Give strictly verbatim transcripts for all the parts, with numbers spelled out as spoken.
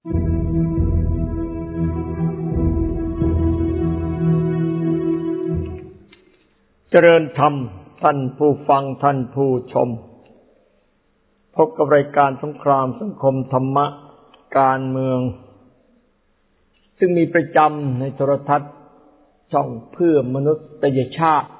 เจริญธรรมท่านผู้ฟังท่านผู้ชมพบกับรายการสงครามสังคมธรรมะการเมืองซึ่งมีประจำในโทรทัศน์ช่องเพื่อมนุษยชาติ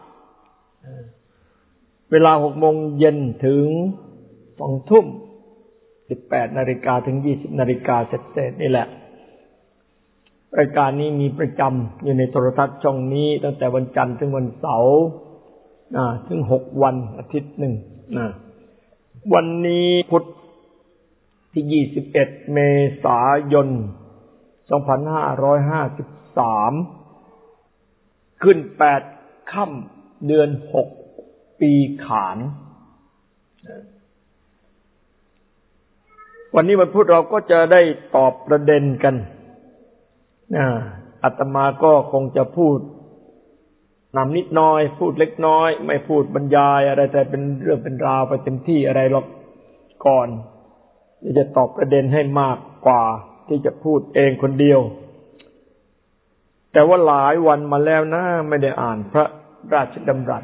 เวลา หกโมงเย็นถึง สองทุ่ม สิบแปดนาฬิกาถึง ยี่สิบนาฬิกาเศษๆนี่แหละรายการนี้มีประจำอยู่ในโทรทัศน์ช่องนี้ตั้งแต่วันจันทร์ถึงวันเสาร์อ่าถึงหกวันอาทิตย์หนึ่งนะวันนี้พุธที่ยี่สิบเอ็ดเมษายนสองพันห้าร้อยห้าสิบสามขึ้นแปดค่ำเดือนหกปีขานวันนี้วันพุธเราก็จะได้ตอบประเด็นกันนะอาตมาก็คงจะพูดนำนิดน้อยพูดเล็กน้อยไม่พูดบรรยายอะไรแต่เป็นเรื่องเป็นราวไปเต็มที่อะไรหรอกก่อนที่จะตอบประเด็นให้มากกว่าที่จะพูดเองคนเดียวแต่ว่าหลายวันมาแล้วนะไม่ได้อ่านพระราชดำรัส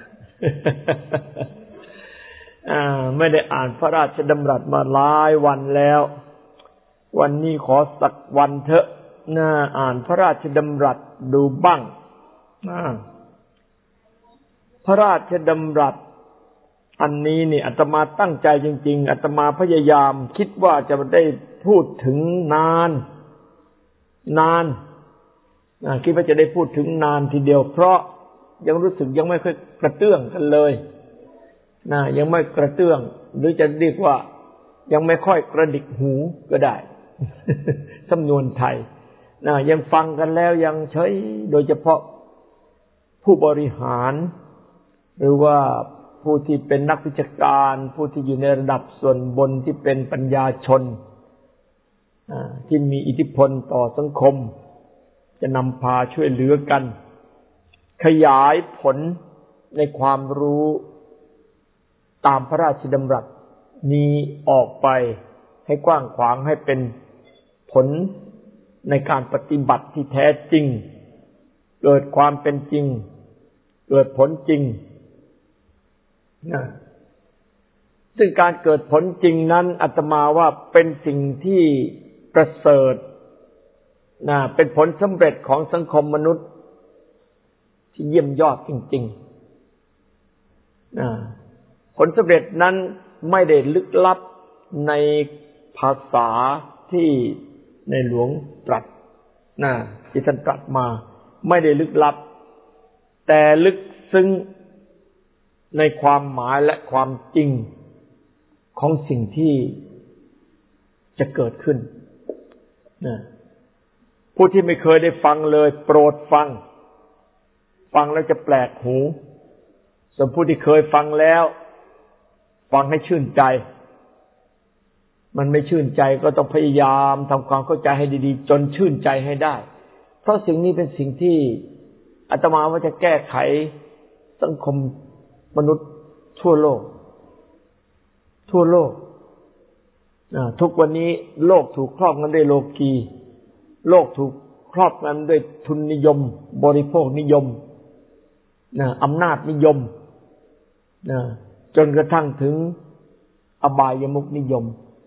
อ่าไม่ได้อ่านพระราชดำรัสมาหลายวันแล้ววันนี้ขอสักวันเถอะน่าอ่านพระราชดำรัสดูบ้างอ่าพระราชดำรัสอันนี้นี่อาตมาตั้งใจจริงๆอาตมาพยายามคิดว่าจะได้พูดถึงนานนานนะคิดว่าจะได้พูดถึงนานทีเดียวเพราะยังรู้สึกยังไม่ค่อยกระเตื้องกันเลยนะยังไม่กระเตื้องหรือจะเรียกว่ายังไม่ค่อยกระดิกหูก็ได้ สำนวนไทยนะยังฟังกันแล้วยังเฉยโดยเฉพาะผู้บริหารหรือว่าผู้ที่เป็นนักวิชาการผู้ที่อยู่ในระดับส่วนบนที่เป็นปัญญาชนที่มีอิทธิพลต่อสังคมจะนำพาช่วยเหลือกันขยายผลในความรู้ตามพระราชดำรัสนี้ออกไปให้กว้างขวางให้เป็นผลในการปฏิบัติที่แท้จริงเกิดความเป็นจริงเกิดผลจริงนะซึ่งการเกิดผลจริงนั้นอาตมาว่าเป็นสิ่งที่ประเสริฐนะเป็นผลสำเร็จของสังคมมนุษย์ที่เยี่ยมยอดจริงๆนะผลสำเร็จนั้นไม่ได้ลึกลับในภาษาที่ในหลวงตรัสนะที่ท่านตรัสมาไม่ได้ลึกลับแต่ลึกซึ้งในความหมายและความจริงของสิ่งที่จะเกิดขึ้นนะผู้ที่ไม่เคยได้ฟังเลยโปรดฟังฟังแล้วจะแปลกหูส่วนผู้ที่เคยฟังแล้วฟังให้ชื่นใจมันไม่ชื่นใจก็ต้องพยายามทำความเข้าใจให้ดีๆจนชื่นใจให้ได้เพราะสิ่งนี้เป็นสิ่งที่อาตมาว่าจะแก้ไขสังคมมนุษย์ทั่วโลกทั่วโลกทุกวันนี้โลกถูกครอบงำด้วยโลกีโลกถูกครอบงำด้วยทุนนิยมบริโภคนิยมอำนาจนิยมจนกระทั่งถึงอบายมุขนิยม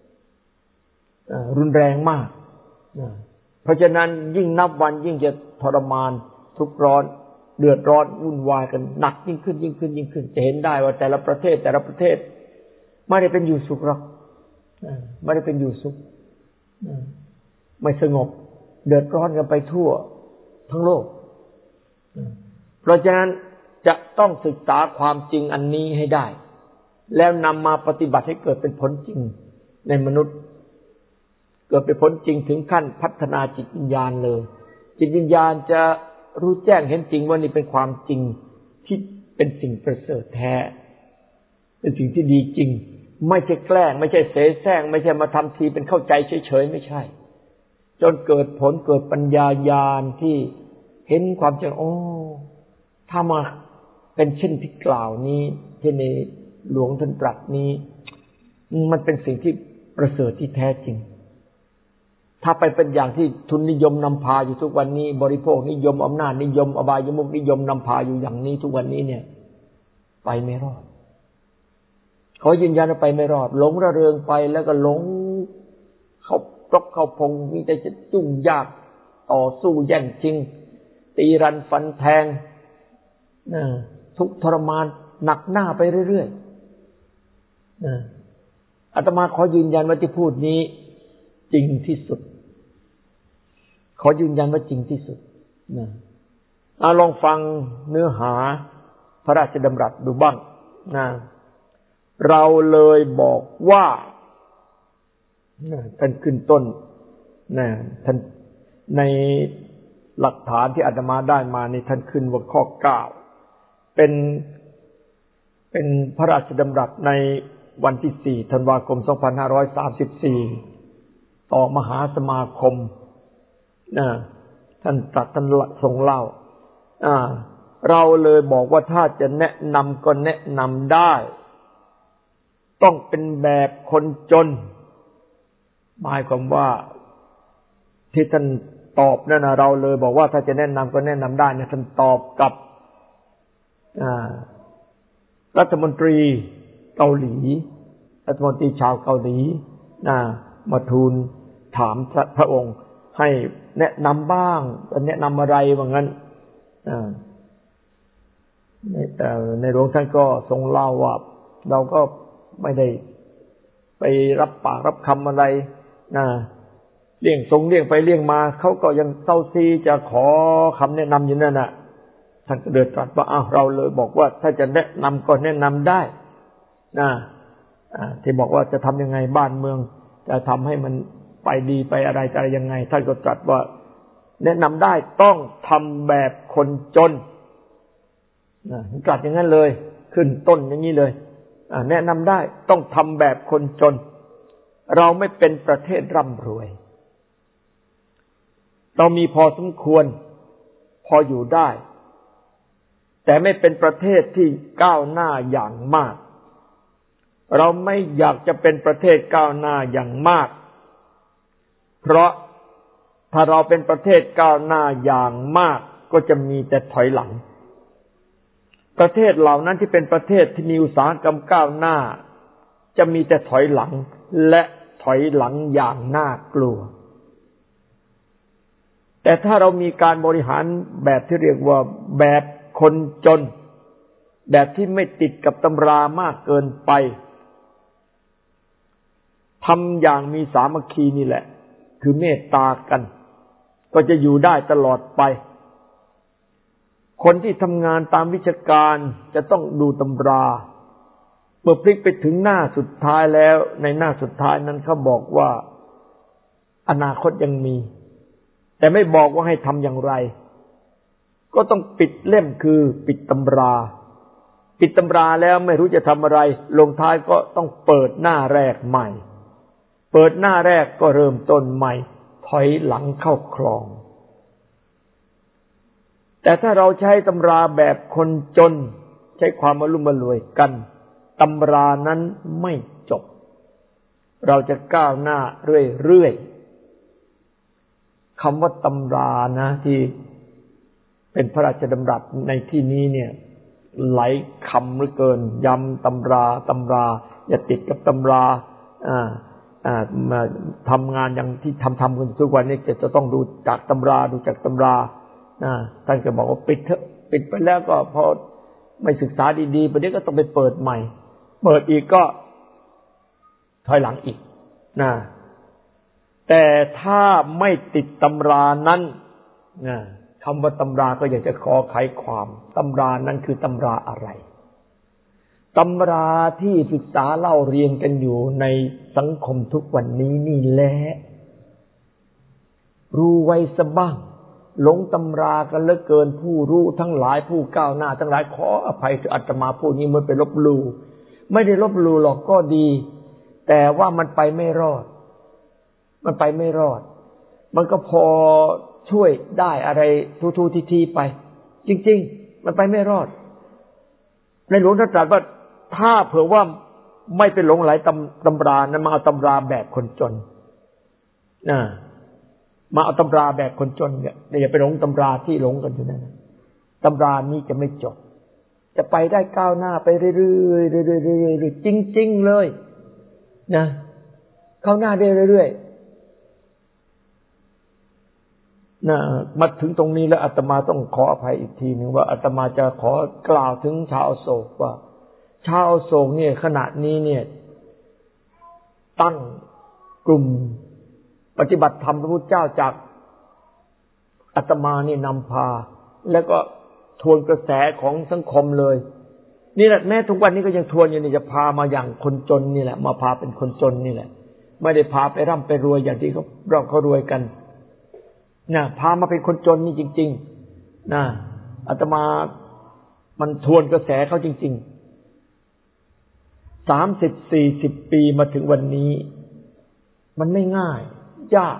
รุนแรงมากเพราะฉะนั้นยิ่งนับวันยิ่งจะทรมานทุกข์ร้อนเดือดร้อนวุ่นวายกันหนักยิ่งขึ้นยิ่งขึ้นยิ่งขึ้นจะเห็นได้ว่าแต่ละประเทศแต่ละประเทศไม่ได้เป็นอยู่สุขหรอกไม่ได้เป็นอยู่สุขไม่สงบเดือดร้อนกันไปทั่วทั้งโลกเพราะฉะนั้นจะต้องศึกษาความจริงอันนี้ให้ได้แล้วนำมาปฏิบัติให้เกิดเป็นผลจริงในมนุษย์เกิดเป็นผลจริงถึงขั้นพัฒนาจิตวิญญาณเลยจิตวิญญาณจะรู้แจ้งเห็นจริงว่านี่เป็นความจริงที่เป็นสิ่งประเสริฐแท้เป็นสิ่งที่ดีจริงไม่ใช่แกล้งไม่ใช่เสแสร้งไม่ใช่มาทำทีเป็นเข้าใจเฉยๆไม่ใช่จนเกิดผลเกิดปัญญาญาณที่เห็นความจริงโอ้ถ้ามาเป็นเช่นที่กล่าวนี้ที่ในหลวงท่านตรัสนี้มันเป็นสิ่งที่ประเสริฐที่แท้จริงถ้าไปเป็นอย่างที่ทุนนิยมนำพาอยู่ทุกวันนี้บริโภคนิยมอำนาจนิยมอบายมุขนิยมนำพาอยู่อย่างนี้ทุกวันนี้เนี่ยไปไม่รอดเขายืนยันว่าไปไม่รอดหลงระเริงไปแล้วก็หลงเข้าตกเข้าพงมีแต่จะยุ่งยากต่อสู้แย่งชิงตีรันฟันแทงนะทุกทรมานหนักหน้าไปเรื่อยๆนะอาตมาขอยืนยันว่าที่พูดนี้จริงที่สุดขอยืนยันว่าจริงที่สุดนะเอาลองฟังเนื้อหาพระราชดำรัสดูบ้างนะเราเลยบอกว่าท่านขึ้นต้นนะท่านในหลักฐานที่อาตมาได้มานี่ท่านขึ้นว่าข้อเก้าเป็นเป็นพระราชดำรัสในวันที่สี่ธันวาคมสองพันห้าร้อยสามสิบสี่ต่อมหาสมาคมนะท่านตรัสท่านทรงเล่าอ่าเราเลยบอกว่าถ้าจะแนะนำก็แนะนำได้ต้องเป็นแบบคนจนหมายความว่าที่ท่านตอบนั่นนะเราเลยบอกว่าถ้าจะแนะนำก็แนะนำได้เนี่ยท่านตอบกับรัฐมนตรีเกาหลีรัฐมนตรีชาวเกาหลีนะมาทูลถามพระองค์ให้แนะนำบ้างแนะนำอะไรว่างั้นแต่ในหลวงท่านก็ทรงเล่าว่าเราก็ไม่ได้ไปรับปากรับคำอะไรนะเลี่ยงทรงเลี่ยงไปเลี่ยงมาเขาก็ยังเต้าซีจะขอคำแนะนำอยู่นั่นน่ะท่านก็เดินตรัสว่าอ้าวเราเลยบอกว่าถ้าจะแนะนำก็แนะนำได้นะที่บอกว่าจะทำยังไงบ้านเมืองจะทำให้มันไปดีไปอะไรอะไรยังไงท่านก็ตรัสว่าแนะนำได้ต้องทำแบบคนจนนะตรัสอย่างนั้นเลยขึ้นต้นอย่างนี้เลยแนะนำได้ต้องทำแบบคนจนเราไม่เป็นประเทศร่ำรวยเรามีพอสมควรพออยู่ได้แต่ไม่เป็นประเทศที่ก้าวหน้าอย่างมากเราไม่อยากจะเป็นประเทศก้าวหน้าอย่างมากเพราะถ้าเราเป็นประเทศก้าวหน้าอย่างมากก็จะมีแต่ถอยหลังประเทศเหล่านั้นที่เป็นประเทศที่มีอุตสาหกรรมก้าวหน้าจะมีแต่ถอยหลังและถอยหลังอย่างน่ากลัวแต่ถ้าเรามีการบริหารแบบที่เรียกว่าแบบคนจนแบบที่ไม่ติดกับตำรามากเกินไปทำอย่างมีสามัคคีนี่แหละคือเมตตากันก็จะอยู่ได้ตลอดไปคนที่ทำงานตามวิชาการจะต้องดูตำราเมื่อพลิกไปถึงหน้าสุดท้ายแล้วในหน้าสุดท้ายนั้นเขาบอกว่าอนาคตยังมีแต่ไม่บอกว่าให้ทำอย่างไรก็ต้องปิดเล่มคือปิดตำราปิดตำราแล้วไม่รู้จะทำอะไรลงท้ายก็ต้องเปิดหน้าแรกใหม่เปิดหน้าแรกก็เริ่มต้นใหม่ถอยหลังเข้าคลองแต่ถ้าเราใช้ตำราแบบคนจนใช้ความอลุ่มอล่วยกันตำรานั้นไม่จบเราจะก้าวหน้าเรื่อยๆคำว่าตำรานะที่เป็นพระราชดำรัสในที่นี้เนี่ยหลายคำเหลือเกินย้ำตำราตำราอย่าติดกับตำราอ่าอ่ามาทำงานอย่างที่ทำทำกันทุกวันนี้จะต้องดูจากตำราดูจากตำราท่านก็บอกว่าปิดเถอะปิดไปแล้วก็พอไม่ศึกษาดีๆประเดี๋ยวก็ต้องไปเปิดใหม่เปิดอีกก็ถอยหลังอีกนะแต่ถ้าไม่ติดตำรานั้นนะคำว่าตำราก็อยากจะขอไขความตำรานั้นคือตำราอะไรตำราที่ศึกษาเล่าเรียนกันอยู่ในสังคมทุกวันนี้นี่แหละรู้ไว้ซะบ้างหลงตำรากันเหลือเกินผู้รู้ทั้งหลายผู้ก้าวหน้าทั้งหลายขออภัยอาตมาพูดนี้มันไปลบหลู่ไม่ได้ลบหลู่หรอกก็ดีแต่ว่ามันไปไม่รอดมันไปไม่รอดมันก็พอช่วยได้อะไรทูๆทีๆไปจริงๆมันไปไม่รอดในหลวงท่านตรัสว่าถ้าเผื่อว่าไม่ไปหลงไหลตำตำรานั้นมาเอาตำราแบบคนจนนะมาเอาตำราแบกคนจนเนี่ยอย่าไปหลงตำราที่หลงกันอยู่นั่นตำรานี้จะไม่จบจะไปได้ก้าวหน้าไปเรื่อยๆเรื่อยๆเรื่อยๆจริงๆเลยนะก้าวหน้าได้เรื่อยๆนะมาถึงตรงนี้แล้วอาตมาต้องขออภัยอีกทีนึงว่าอาตมาจะขอกล่าวถึงชาวอโศกว่าชาวอโศกเนี่ยขณะนี้เนี่ยตั้งกลุ่มปฏิบัติธรรมพระพุทธเจ้าจากอาตมานี่นำพาแล้วก็ทวนกระแสของสังคมเลยนี่แหละแม้ทุกวันนี้ก็ยังทวนอยู่นี่จะพามาอย่างคนจนนี่แหละมาพาเป็นคนจนนี่แหละไม่ได้พาไปร่ำไปรวยอย่างที่เขาเราเขารวยกันนะพามาเป็นคนจนนี่จริงๆนะอาตมามันทวนกระแสเขาจริงๆสามสิบสี่สิบปีมาถึงวันนี้มันไม่ง่ายยาก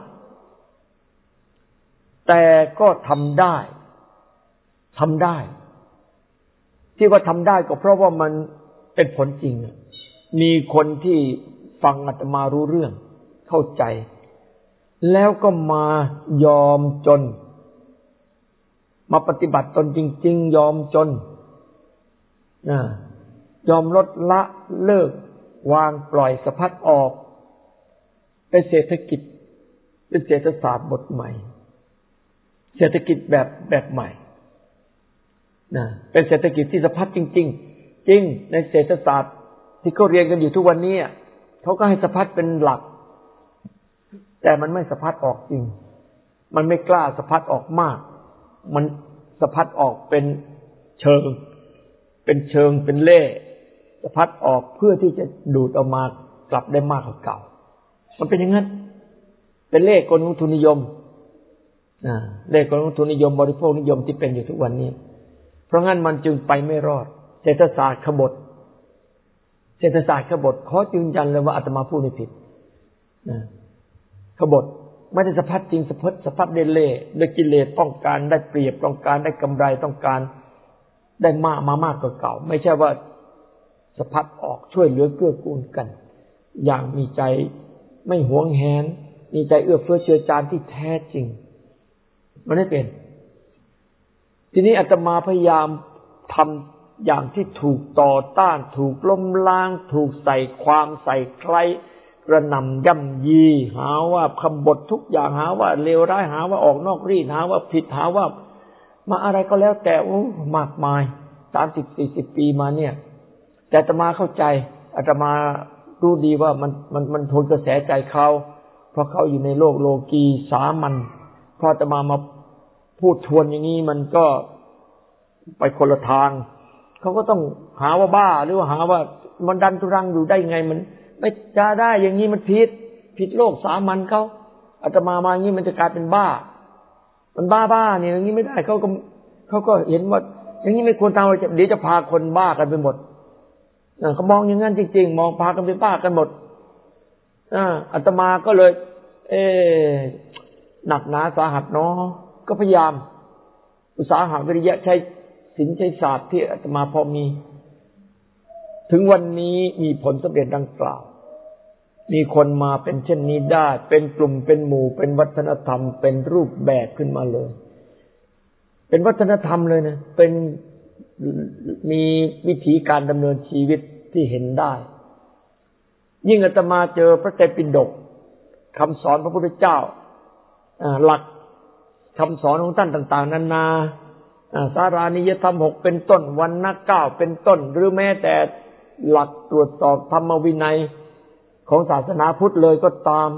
แต่ก็ทำได้ทำได้ที่ว่าทำได้ก็เพราะว่ามันเป็นผลจริงมีคนที่ฟังอาตมารู้เรื่องเข้าใจแล้วก็มายอมจนมาปฏิบัติตนจริงๆยอมจนนะยอมลดละเลิกวางปล่อยสะพัดออกเป็นเศรษฐกิจเป็นเศรษฐศาสตร์บทใหม่เศรษฐกิจแบบแบบใหม่นะเป็นเศรษฐกิจที่สะพัดจริงๆจริงในเศรษฐศาสตร์ที่เขาเรียนกันอยู่ทุกวันนี้เขาก็ให้สะพัดเป็นหลักแต่มันไม่สะพัดออกจริงมันไม่กล้าสะพัดออกมากมันสะพัดออกเป็นเชิงเป็นเชิงเป็นเล่สะพัดออกเพื่อที่จะดูดออกมากลับได้มากกว่าเก่ามันเป็นอย่างนั้นเป็นเล่กลทุนนิยมนะเล่กลทุนนิยมบริโภคนิยมที่เป็นอยู่ทุกวันนี้เพราะงั้นมันจึงไปไม่รอดเศรษฐศาสตร์ขบฏเศรษฐศาสตร์ขบฏขอยืนยันเลยว่าอาตมาพูดไม่ผิดนะขบฏไม่ได้สะพัดจริงสะพัดสะพัดเดเล่ด้วยกิเลสต้องการได้เปรียบต้องการได้กำไรต้องการได้มากมามากกว่าเก่าไม่ใช่ว่าสะพัดออกช่วยเหลือเกื้อกูลกันอย่างมีใจไม่หวงแหนมีใจเอื้อเฟื้อเชื้อจานที่แท้จริงมันไม่เป็นทีนี้อาตมาพยายามทำอย่างที่ถูกต่อต้านถูกล้มล้างถูกใส่ความใส่ใครกระหน่ำย่ำยีหาว่าคำบททุกอย่างหาว่าเลวร้ายหาว่าออกนอกรีดหาว่าผิดหาว่ามาอะไรก็แล้วแต่โอ้มากมายสามสิบสี่สิบปีมาเนี่ยแต่อาตมาเข้าใจอาตมารู้ดีว่ามันมันมันทนกระแสใจเขาเพราะเขาอยู่ในโลกโลกีสามัญพออาตมามาพูดทวนอย่างนี้มันก็ไปคนละทางเขาก็ต้องหาว่าบ้าหรือว่าหาว่ามันดันทุรังอยู่ได้ไงมันไม่จะได้อย่างนี้มันผิดผิดโลกสามัญเขาอาตมามาอย่างนี้มันจะกลายเป็นบ้ามันบ้าบ้าเนี่ยอย่างนี้ไม่ได้เขาก็เขาก็เห็นว่าอย่างนี้ไม่ควรทำเดี๋ยวจะพาคนบ้ากันไปหมดเขามองอย่างนั้นจริงๆมองพากันไปบ้ากันหมดอาตมาก็เลยเออหนักหนาสาหัสเนาะก็พยายามอุตสาหะวิริยะใช้ศีลใช้ศาสตร์ที่อาตมาพอมีถึงวันนี้มีผลสำเร็จดังกล่าวมีคนมาเป็นเช่นนี้ได้เป็นกลุ่มเป็นหมู่เป็นวัฒนธรรมเป็นรูปแบบขึ้นมาเลยเป็นวัฒนธรรมเลยนะเป็นมีวิธีการดำเนินชีวิตที่เห็นได้ยิ่งอาตมาเจอพระไตรปิฎกคำสอนพระพุทธเจ้าหลักคำสอนของท่านต่างๆนานาสารานิยธรรมหกเป็นต้นวรรณะเก้าเป็นต้นหรือแม้แต่หลักตรวจสอบธรรมวินัยของศาสนาพุทธเลยก็ตาม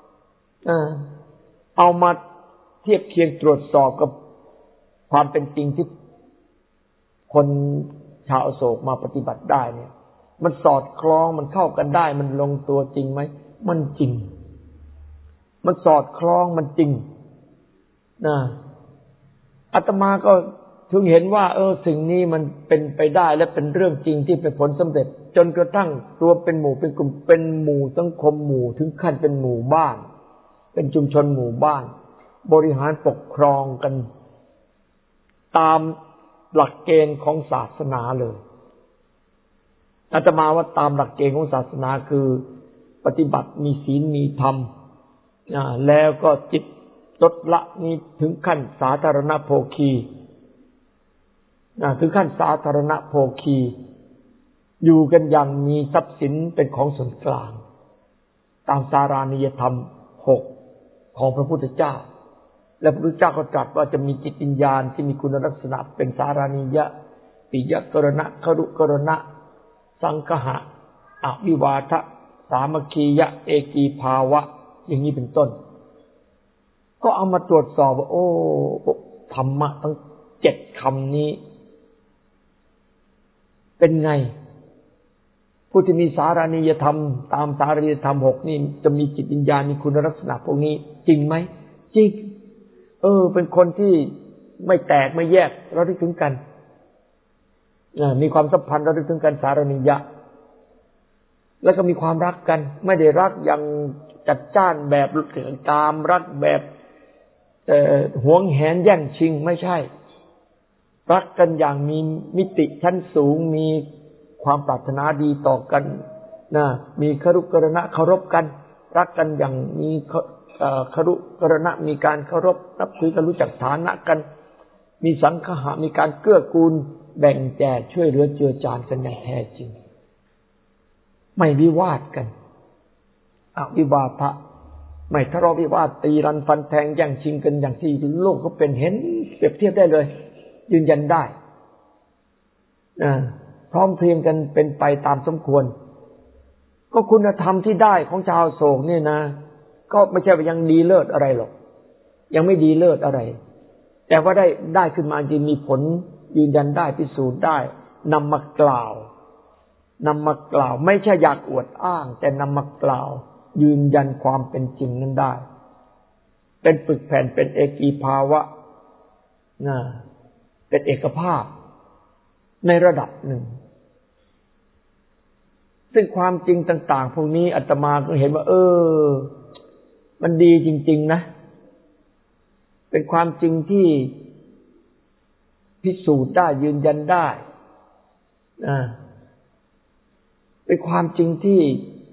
เอามาเทียบเคียงตรวจสอบกับความเป็นจริงที่คนชาวอโศกมาปฏิบัติได้เนี่ยมันสอดคล้องมันเข้ากันได้มันลงตัวจริงไหมมันจริงมันสอดคล้องมันจริงนะอาตมาก็ถึงเห็นว่าเออสิ่งนี้มันเป็นไปได้และเป็นเรื่องจริงที่เป็นผลสำเร็จจนกระทั่งตัวเป็นหมู่เป็นกลุ่มเป็นหมู่สังคมหมู่ถึงขั้นเป็นหมู่บ้านเป็นชุมชนหมู่บ้านบริหารปกครองกันตามหลักเกณฑ์ของศาสนาเลยอาตมาว่าตามหลักเกณฑ์ของศาสนาคือปฏิบัติมีศีลมีธรรมแล้วก็จิตลดละนี้ถึงขั้นสาธารณโภคีถึงขั้นสาธารณโภคีอยู่กันอย่างมีทรัพย์สินเป็นของส่วนกลางตามสารานิยธรรมหกของพระพุทธเจ้าและพระพุทธเจ้าก็ตรัสว่าจะมีจิตวิญญาณที่มีคุณลักษณะเป็นสารานิยะปิยกรณะครุกรณะสังคหะอวิวาทะสามัคคียะเอกีภาวะอย่างนี้เป็นต้นก็เอามาตรวจสอบว่าโอ้ธรรมะทั้งเจ็ดคำนี้เป็นไงผู้ที่มีสารานิยธรรมตามสารานิยธรรมหกนี่จะมีจิตวิญญาณมีคุณลักษณะพวกนี้จริงไหมจริงเออเป็นคนที่ไม่แตกไม่แยกเราได้ถึงกันมีความสัมพันธ์เราได้ถึงกันสารานิยะแล้วก็มีความรักกันไม่ได้รักอย่างจัดจ้านแบบกามรักแบบเอ่อหวงแหนแย่งชิงไม่ใช่รักกันอย่างมีมิติชั้นสูงมีความปรารถนาดีต่อกันนะมีครุกรณะเคารพกันรักกันอย่างมีครุกรณะมีการเคารพนับถือกันรู้จักฐานะกันมีสังคหะมีการเกื้อกูลแบ่งแจกช่วยเหลือเจือจานกันอย่างแท้จริงไม่วิวาทกันอวิวาทะไม่ทะเลาะวิวาทตีรันฟันแทงแย่งชิงกันอย่างที่โลกเขาเป็นเห็นเปรียบเทียบได้เลยยืนยันได้อ่าพร้อมเพรียงกันเป็นไปตามสมควรก็คุณธรรมที่ได้ของชาวโศกเนี่ยนะก็ไม่ใช่ว่ายังดีเลิศอะไรหรอกยังไม่ดีเลิศอะไรแต่ว่าได้ได้ขึ้นมาจริงมีผลยืนยันได้พิสูจน์ได้นำมากล่าวนำมากล่าวไม่ใช่อยากอวดอ้างแต่นำมากล่าวยืนยันความเป็นจริงนั้นได้เป็นปึกแผ่นเป็นเอกีภาวะนะเป็นเอกภาพในระดับหนึ่งซึ่งความจริงต่างๆพวกนี้อาตมาก็เห็นว่าเออมันดีจริงๆนะเป็นความจริงที่พิสูจน์ได้ยืนยันได้อ่าเป็นความจริงที่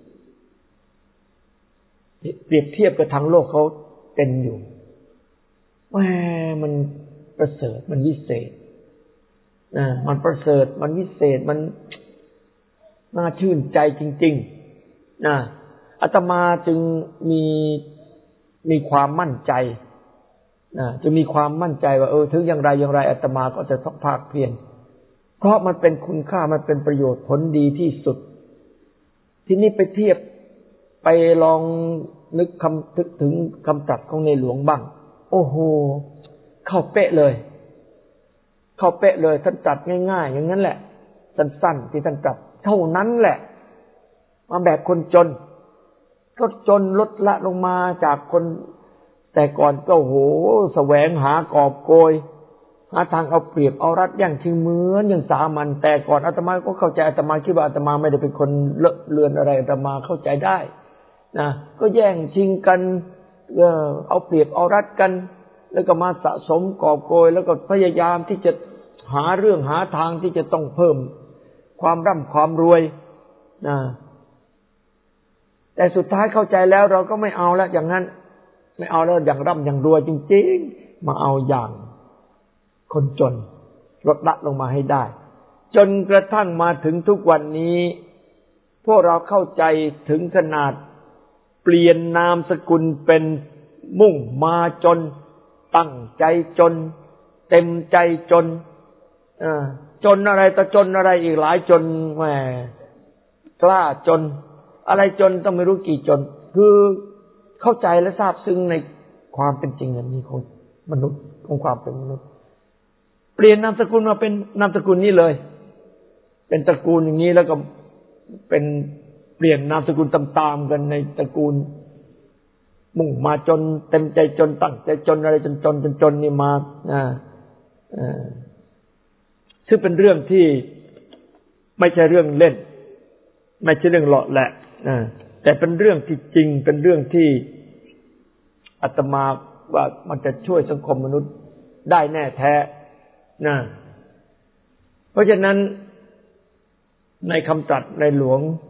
เปรียบเทียบกับทางโลกเขาเป็นอยู่แหมมันประเสริฐมันวิเศษอ่ามันประเสริฐมันวิเศษมันน่าชื่นใจจริงๆนะอาตมาจึงมีมีความมั่นใจนะจะมีความมั่นใจว่าเออถึงอย่างไรอย่างไรอาตมาก็จะต้องภาคเพียรเพราะมันเป็นคุณค่ามันเป็นประโยชน์ผลดีที่สุดทีนี้ไปเทียบไปลองนึกคำนึกถึงคำตรัสของในหลวงบ้างโอ้โหเข้าเป๊ะเลยเข้าเป๊ะเลยท่านตรัสง่ายๆอย่างนั้นแหละสั้นๆที่ท่านตรัสเท่านั้นแหละมาแบบคนจนก็จนลดละลงมาจากคนแต่ก่อนก็โหแสวงหากอบโกยหาทางเอาเปรียบเอารัดแย่งชิงเหมือนอย่างสามัญแต่ก่อนอาตมาก็เข้าใจอาตมาคิดว่าอาตมาไม่ได้เป็นคนเลอะเลือนอะไรอาตมาเข้าใจได้นะก็แย่งชิงกันเออเอาเปรียบเอารัดกันแล้วก็มาสะสมกอบโกยแล้วก็พยายามที่จะหาเรื่องหาทางที่จะต้องเพิ่มความร่ำความรวยนะแต่สุดท้ายเข้าใจแล้วเราก็ไม่เอาแล้วอย่างนั้นไม่เอาแล้วอย่างร่ำอย่างรวยจริงๆมาเอาอย่างคนจนลดละลงมาให้ได้จนกระทั่งมาถึงทุกวันนี้พวกเราเข้าใจถึงขนาดเปลี่ยนนามสกุลเป็นมุ่งมาจนตั้งใจจนเต็มใจจนอ่าจนอะไรต่อจนอะไรอีกหลายจนแหมกล้าจนอะไรจนต้องไม่รู้กี่จนคือเข้าใจและทราบซึ้งในความเป็นจริงอันนี้ของมนุษย์ของความเป็นมนุษย์เปลี่ยนนามสกุลมาเป็นนามสกุลนี้เลยเป็นตระกูลอย่างนี้แล้วก็เป็นเปลี่ยนนามสกุลตามๆกันในตระกูลมุ่งมาจนเต็มใจจนตั้งใจจนอะไรจนจนจนจนนี่มาอ่าอ่าซึ่งเป็นเรื่องที่ไม่ใช่เรื่องเล่นไม่ใช่เรื่องหลอกแหละอ่าแต่เป็นเรื่องที่จริงเป็นเรื่องที่อาตมาว่ามันจะช่วยสังคมมนุษย์ได้แน่แท้นะเพราะฉะนั้นในคำตรัสในหลวง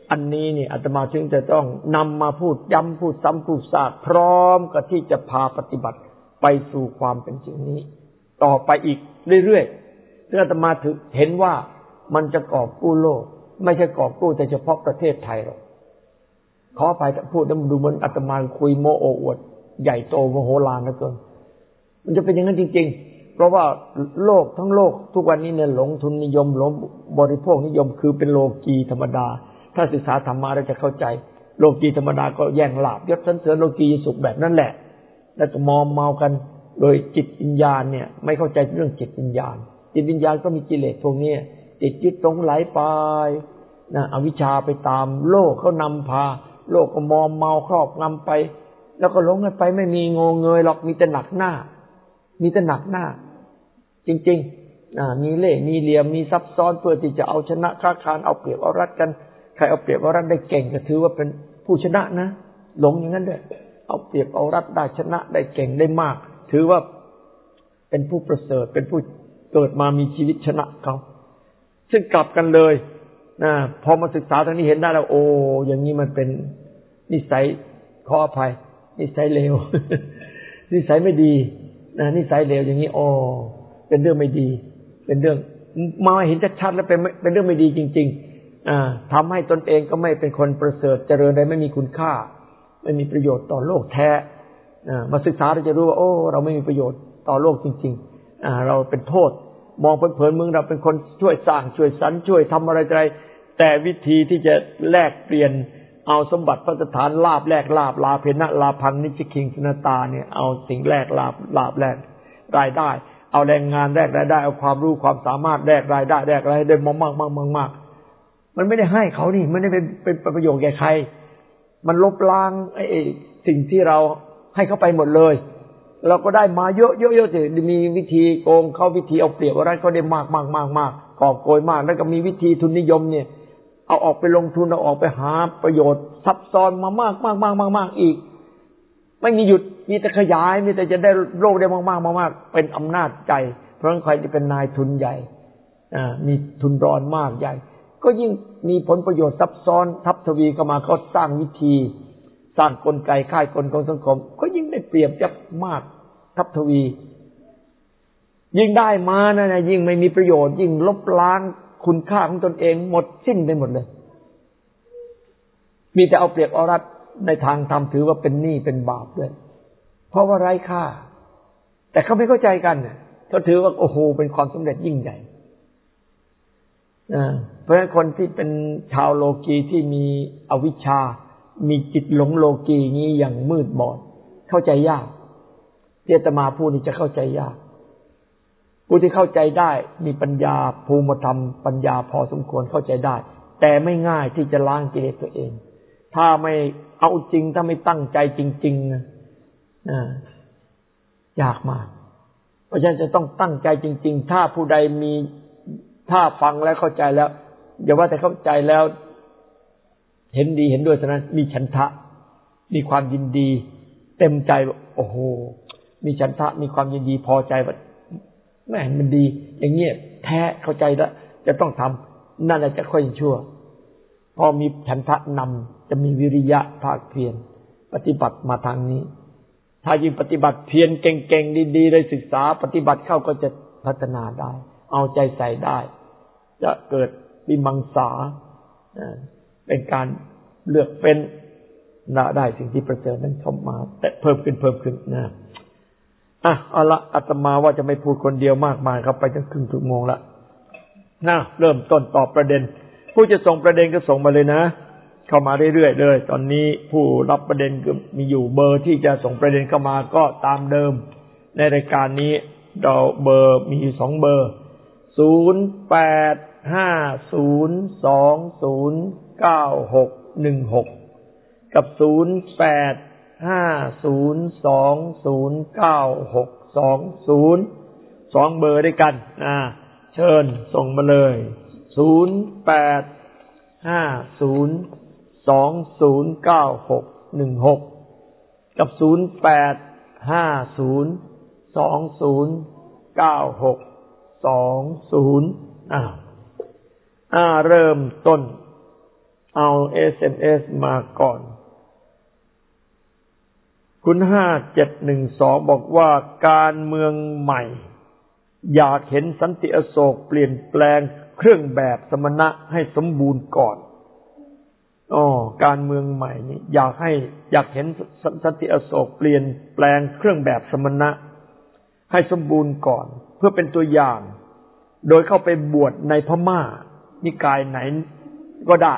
อันนี้นี่อาตมาถึงจะต้องนำมาพูดย้ำพูดซ้ำพูดซากพร้อมกับที่จะพาปฏิบัติไปสู่ความเป็นจริงนี้ต่อไปอีกเรื่อยๆเพื่ออาตมาถึงเห็นว่ามันจะกอบกู้โลกไม่ใช่กอบกู้แต่เฉพาะประเทศไทยหรอกขออภัยถ้าพูดแล้วมันดูเหมือนอาตมาคุยโม้โอ้อวดใหญ่โตมโหฬารเหลือเกินมันจะเป็นอย่างนั้นจริงๆเพราะว่าโลกทั้งโลกทุกวันนี้เนี่ยหลงทุนนิยมหลงบริโภคนิยมคือเป็นโลกีธรรมดาถ้าศึกษาธรรมะเราจะเข้าใจโลกีธรรมดาก็แย่งลาภยศสรรเสริญโลกีสุขแบบนั้นแหละแล้วก็มอมเมากันโดยจิตวิญญาณเนี่ยไม่เข้าใจเรื่องจิตวิญญาณจิตวิญญาณก็มีกิเลสพวกนี้ติดยึดตรงไหลไปนะอวิชชาไปตามโลกเขานำพาโลกก็มอมเมาครอบงำไปแล้วก็หลงกันไปไม่มีงงเงยหรอกมีแต่หนักหน้ามีแต่หนักหน้าจริงๆอ่ามีเล่ห์มีเหลี่ยมมีซับซ้อนเพื่อที่จะเอาชนะค้าคานเอาเปรียบเอารัดกันใครเอาเปรียบเอารัดได้เก่งก็ถือว่าเป็นผู้ชนะนะหลงอย่างนั้นด้วยเอาเปรียบเอารัดได้ชนะได้เก่งได้มากถือว่าเป็นผู้ประเสริฐเป็นผู้เกิดมามีชีวิตชนะเขาซึ่งกลับกันเลยนะพอมาศึกษาทางนี้เห็นได้แล้วโอ้อย่างนี้มันเป็นนิสัยขออภัยนิสัยเลว นิสัยไม่ดีนะนิสัยเลวอย่างนี้โอ้เป็นเรื่องไม่ดีเป็นเรื่องมาเห็นชัดๆแล้วเป็นเป็นเรื่องไม่ดีจริงๆอ่าทำให้ตนเองก็ไม่เป็นคนประเสริฐเจริญได้ไม่มีคุณค่าไม่มีประโยชน์ต่อโลกแท้อ่ามาศึกษาเราจะรู้ว่าโอ้เราไม่มีประโยชน์ต่อโลกจริงๆอ่าเราเป็นโทษมองเผินๆมึงเราเป็นคนช่วยสร้างช่วยสรรช่วยทำอะไรอะไรแต่วิธีที่จะแลกเปลี่ยนเอาสมบัติพระสถานลาภแลกลาภลาเพนะลาพังนิจคิงสนตาเนี่ยเอาสิ่งแลกลาภลาภแลกรายได้เอาแรงงานแลกรายได้เอาความรู้ความสามารถแลกรายได้แลกรายได้มากมากมากมากมันไม่ได้ให้เขานี่มันไม่ได้เป็นเป็นประโยชน์แก่ใครมันลบล้างไอ้สิ่งที่เราให้เขาไปหมดเลยเราก็ได้มาเยอะเยอะเยอะสิมีวิธีโกงเขาวิธีเอาเปรียบอะไรเขาได้มากมากมากมากกอบโกยมากแล้วก็มีวิธีทุนนิยมเนี่ยเอาออกไปลงทุนเอาออกไปหาประโยชน์ซับซ้อนมามากมากมากมากมากอีกไม่มีหยุดมีแต่ขยายมีแต่จะได้โลกได้มากมากมากเป็นอำนาจใจเพราะฉะนั้นใครที่เป็นนายทุนใหญ่อ่ามีทุนร้อนมากใหญ่ก็ยิ่งมีผลประโยชน์ซับซ้อนทับทวีเข้ามาเขาสร้างวิธีสร้างกลไกค่ายกลของสังคมก็ยิ่งได้เปรียบจะมากทับทวียิ่งได้มานะนะยิ่งไม่มีประโยชน์ยิ่งลบล้างคุณค่าของตนเองหมดสิ้นไปหมดเลยมีแต่เอาเปรียบเอารัดในทางธรรมถือว่าเป็นหนี้เป็นบาปด้วยเพราะว่าไร้ค่าแต่เขาไม่เข้าใจกันเขาถือว่าโอ้โหเป็นความสำเร็จยิ่งใหญ่เพราะฉะนั้นคนที่เป็นชาวโลกีที่มีอวิชชามีจิตหลงโลกีนี้อย่างมืดบอดเข้าใจยากที่อาตมาพูดนี่จะเข้าใจยากผู้ที่เข้าใจได้มีปัญญาภูมิธรรมปัญญาพอสมควรเข้าใจได้แต่ไม่ง่ายที่จะล้างกิเลสตัวเองถ้าไม่เอาจริงถ้าไม่ตั้งใจจริงๆนะยากมากเพราะฉะนั้นจะต้องตั้งใจจริงๆถ้าผู้ใดมีถ้าฟังแล้วเข้าใจแล้วอย่าว่าแต่เข้าใจแล้วเห็นดีเห็นด้วยเท่านั้นมีฉันทะมีความยินดีเต็มใจโอ้โหมีฉันทะมีความยินดีพอใจว่าแม่มันดีอย่างเงี้ยแท้เข้าใจแล้วจะต้องทำนั่นแหละจะค่อยชั่วพอมีฉันทะนำจะมีวิริยะภาคเพียรปฏิบัติมาทางนี้ถ้ายิ่งปฏิบัติเพียรเก่งๆดีๆได้ศึกษาปฏิบัติเข้าก็จะพัฒนาได้เอาใจใส่ได้จะเกิดวิมังสาเป็นการเลือกเฟ้นได้สิ่งที่ประเสริฐนั้นเข้ามาแต่เพิ่มขึ้นเพิ่มขึ้นนะอ่ะเอาละอาตมาว่าจะไม่พูดคนเดียวมากมายครับไปจนครึ่งชั่วโมงละนะเริ่มต้นตอบประเด็นผู้จะส่งประเด็นก็ส่งมาเลยนะเข้ามาเรื่อยๆเลยตอนนี้ผู้รับประเด็นก็มีอยู่เบอร์ที่จะส่งประเด็นเข้ามาก็ตามเดิมในรายการนี้เราเบอร์มีอยู่สองเบอร์ศูนย์แปดห้าศูนย์สองศูนย์เก้าหกหนึ่งหกกับศูนย์แปดห้าศูนย์สองศูนย์เก้าหกสองศูนย์สองเบอร์ด้วยกันอ่าเชิญส่งมาเลยศูนย์แปดห้าศูนย์สองศูนย์เก้าหกหนึ่งหกกับศูนย์แปดห้าศูนย์สองศูนย์เก้าหกสองศูนย์อ่าอ่าเริ่มต้นเอา เอส เอ็ม เอส มาก่อนคุณห้าเจ็ดหนึ่งสองบอกว่าการเมืองใหม่อยากเห็นสันติอโศกเปลี่ยนแปลงเครื่องแบบสมณะให้สมบูรณ์ก่อนอ๋อการเมืองใหม่นี่อยากให้อยากเห็นสันติอโศกเปลี่ยนแปลงเครื่องแบบสมณะให้สมบูรณ์ก่อนเพื่อเป็นตัวอย่างโดยเข้าไปบวชในพม่านิกายไหนก็ได้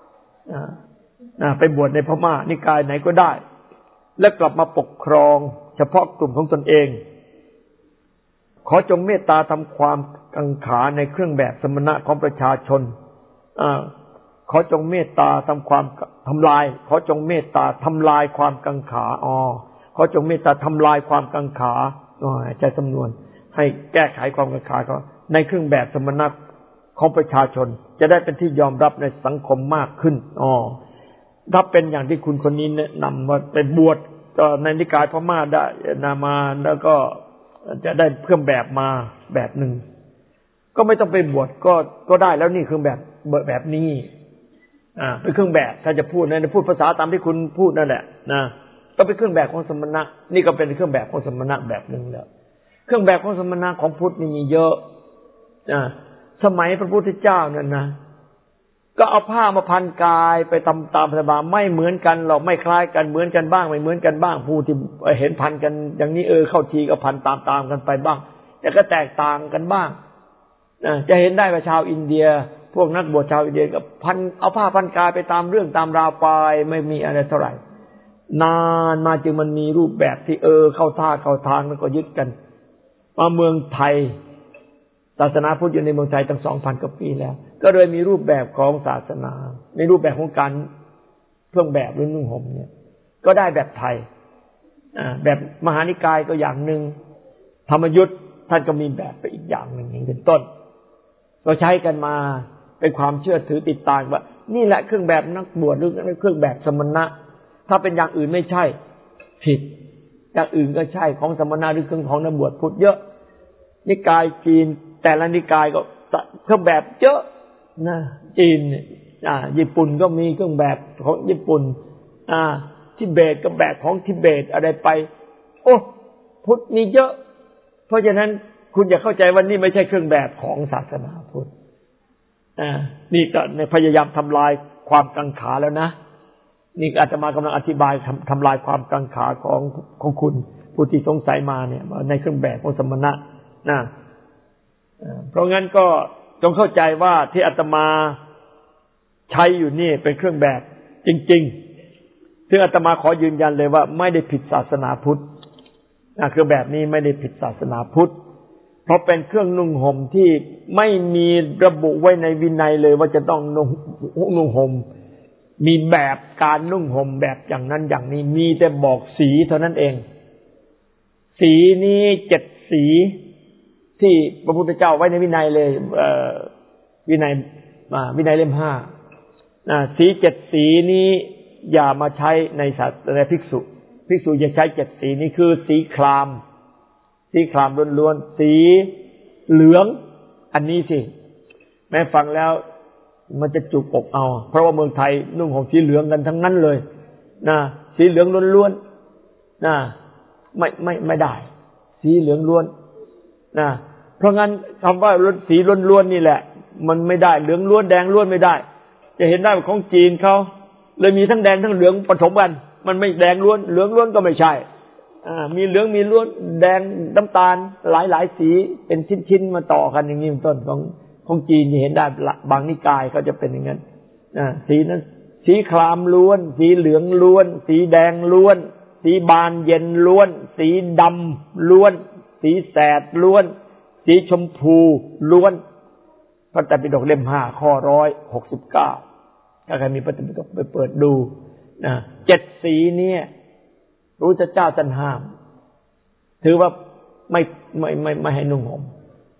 ไปบวชในพม่านิกายไหนก็ได้และกลับมาปกครองเฉพาะกลุ่มของตนเองขอจงเมตตาทำความกังขาในเครื่องแบบสมณะของประชาชนขอจงเมตตาทำความทำลายขอจงเมตตาทำลายความกังขาอ๋อขอจงเมตตาทำลายความกังขาอ๋อใจสำนวนให้แก้ไขความกังขาเขาในเครื่องแบบสมณะของประชาชนจะได้เป็นที่ยอมรับในสังคมมากขึ้นอ๋อถ้าเป็นอย่างที่คุณคนนี้แนะนำว่าไปบวชในนิกายพม่าได้นามาแล้วก็จะได้เครื่องแบบมาแบบหนึ่งก็ไม่ต้องไปบวชก็ก็ได้แล้วนี่เครื่องแบบแบบนี้อ่าเป็นเครื่องแบบถ้าจะพูดนะพูดภาษาตามที่คุณพูดนั่นแหละนะก็เป็นเครื่องแบบของสมณะนี่ก็เป็นเครื่องแบบของสมณะแบบหนึ่งแล้วเครื่องแบบของสมณะของพุทธนี่มีเยอะอ่าสมัยพระพุทธเจ้านั่นนะก็เอาผ้ามาพันกายไปตามตามสบายไม่เหมือนกันหรอกไม่คล้ายกันเหมือนกันบ้างไม่เหมือนกันบ้างผู้ที่เห็นพันกันอย่างนี้เออเข้าทีก็พันตามตามกันไปบ้างแต่ก็แตกต่างกันบ้างจะเห็นได้ว่าชาวอินเดียพวกนักบวชชาวอินเดียก็พันเอาผ้าพันกายไปตามเรื่องตามราวไปไม่มีอะไรเท่าไหร่นานมาจึงมันมีรูปแบบที่เออเข้าท่าเข้าทางแล้วก็ยึดกันมาเมืองไทยศาสนาพุทธอยู่ในเมืองไทยตั้ง สองพัน กว่าปีแล้วก็เลยมีรูปแบบของศาสนาในรูปแบบของการเครื่องแบบหรือนุ่งห่มเนี่ยก็ได้แบบไทยอ่าแบบมหานิกายก็อย่างนึงธรรมยุทธท่านก็มีแบบไปอีกอย่างนึงอย่างเป็นต้นก็ใช้กันมาเป็นความเชื่อถือติดตามว่านี่แหละเครื่องแบบนักบวชหรือเครื่องแบบสมณะถ้าเป็นอย่างอื่นไม่ใช่ผิดอย่างอื่นก็ใช่ของสมณะหรือเครื่องของนักบวชพุทธเยอะนิกายจีนแต่ละนิกายก็เครื่องแบบเยอะนะจีนอ่าญี่ปุ่นก็มีเครื่องแบบของญี่ปุ่นอ่าทิเบตก็แบบของทิเบตอะไรไปโอ้พุทธนี่เยอะเพราะฉะนั้นคุณอย่าเข้าใจว่านี่ไม่ใช่เครื่องแบบของศาสนาพุทธอ่านี่ก็ในพยายามทำลายความกังขาแล้วนะนี่อาตมากำลังอธิบายทำทำลายความกังขาของของคุณผู้ที่สงสัยมาเนี่ยในเครื่องแบบของสมณะนะเพราะงั้นก็จงเข้าใจว่าที่อาตมาใช้อยู่นี่เป็นเครื่องแบบจริงๆซึ่งอาตมาขอยืนยันเลยว่าไม่ได้ผิดศาสนาพุทธเครื่องแบบนี้ไม่ได้ผิดศาสนาพุทธเพราะเป็นเครื่องนุ่งห่มที่ไม่มีระบุไว้ในวินัยเลยว่าจะต้องนุ่งนุ่งห่มมีแบบการนุ่งห่มแบบอย่างนั้นอย่างนี้มีแต่บอกสีเท่านั้นเองสีนี้เจ็ดสีที่พระพุทธเจ้าไว้ในวินัยเลยเอ่อวินัยมาวินัยเล่มห้านะสีเจ็ดสีนี้อย่ามาใช้ในศาสนาภิกษุภิกษุอย่าใช้เจ็ดสีนี้คือสีครามสีครามล้วนๆสีเหลืองอันนี้สิแม้ฟังแล้วมันจะจุกอกเอาเพราะว่าเมืองไทยนุ่งห่มสีเหลืองกันทั้งนั้นเลยนะสีเหลืองล้วนๆนะไม่ไม่ไม่ได้สีเหลืองล้วนนะเพราะงั้นคำว่าสีล้วนๆนี่แหละมันไม่ได้เหลืองล้วนแดงล้วนไม่ได้จะเห็นได้ของจีนเขาเลยมีทั้งแดงทั้งเหลืองผสมกันมันไม่แดงล้วนเหลืองล้วนก็ไม่ใช่อ่ามีเหลืองมีล้วนแดงน้ำตาลหลายๆสีเป็นชิ้นๆมาต่อกันอย่างนี้เป็นต้นของของจีนจะเห็นได้บางนิกายเขาจะเป็นอย่างนั้นอ่าสีนั้นสีครามล้วนสีเหลืองล้วนสีแดงล้วนสีบานเย็นล้วนสีดำล้วนสีแสดล้วนสีชมพูล้วนพระไตรปิฎกเล่มห้าข้อหนึ่งร้อยหกสิบเก้าถ้าใครมีพระไตรปิฎกไปเปิดดูนะเจ็ดสีนี้รู้จักเจ้าท่านห้ามถือว่าไม่ไม่ไม่ไม่ให้นุ่งห่ม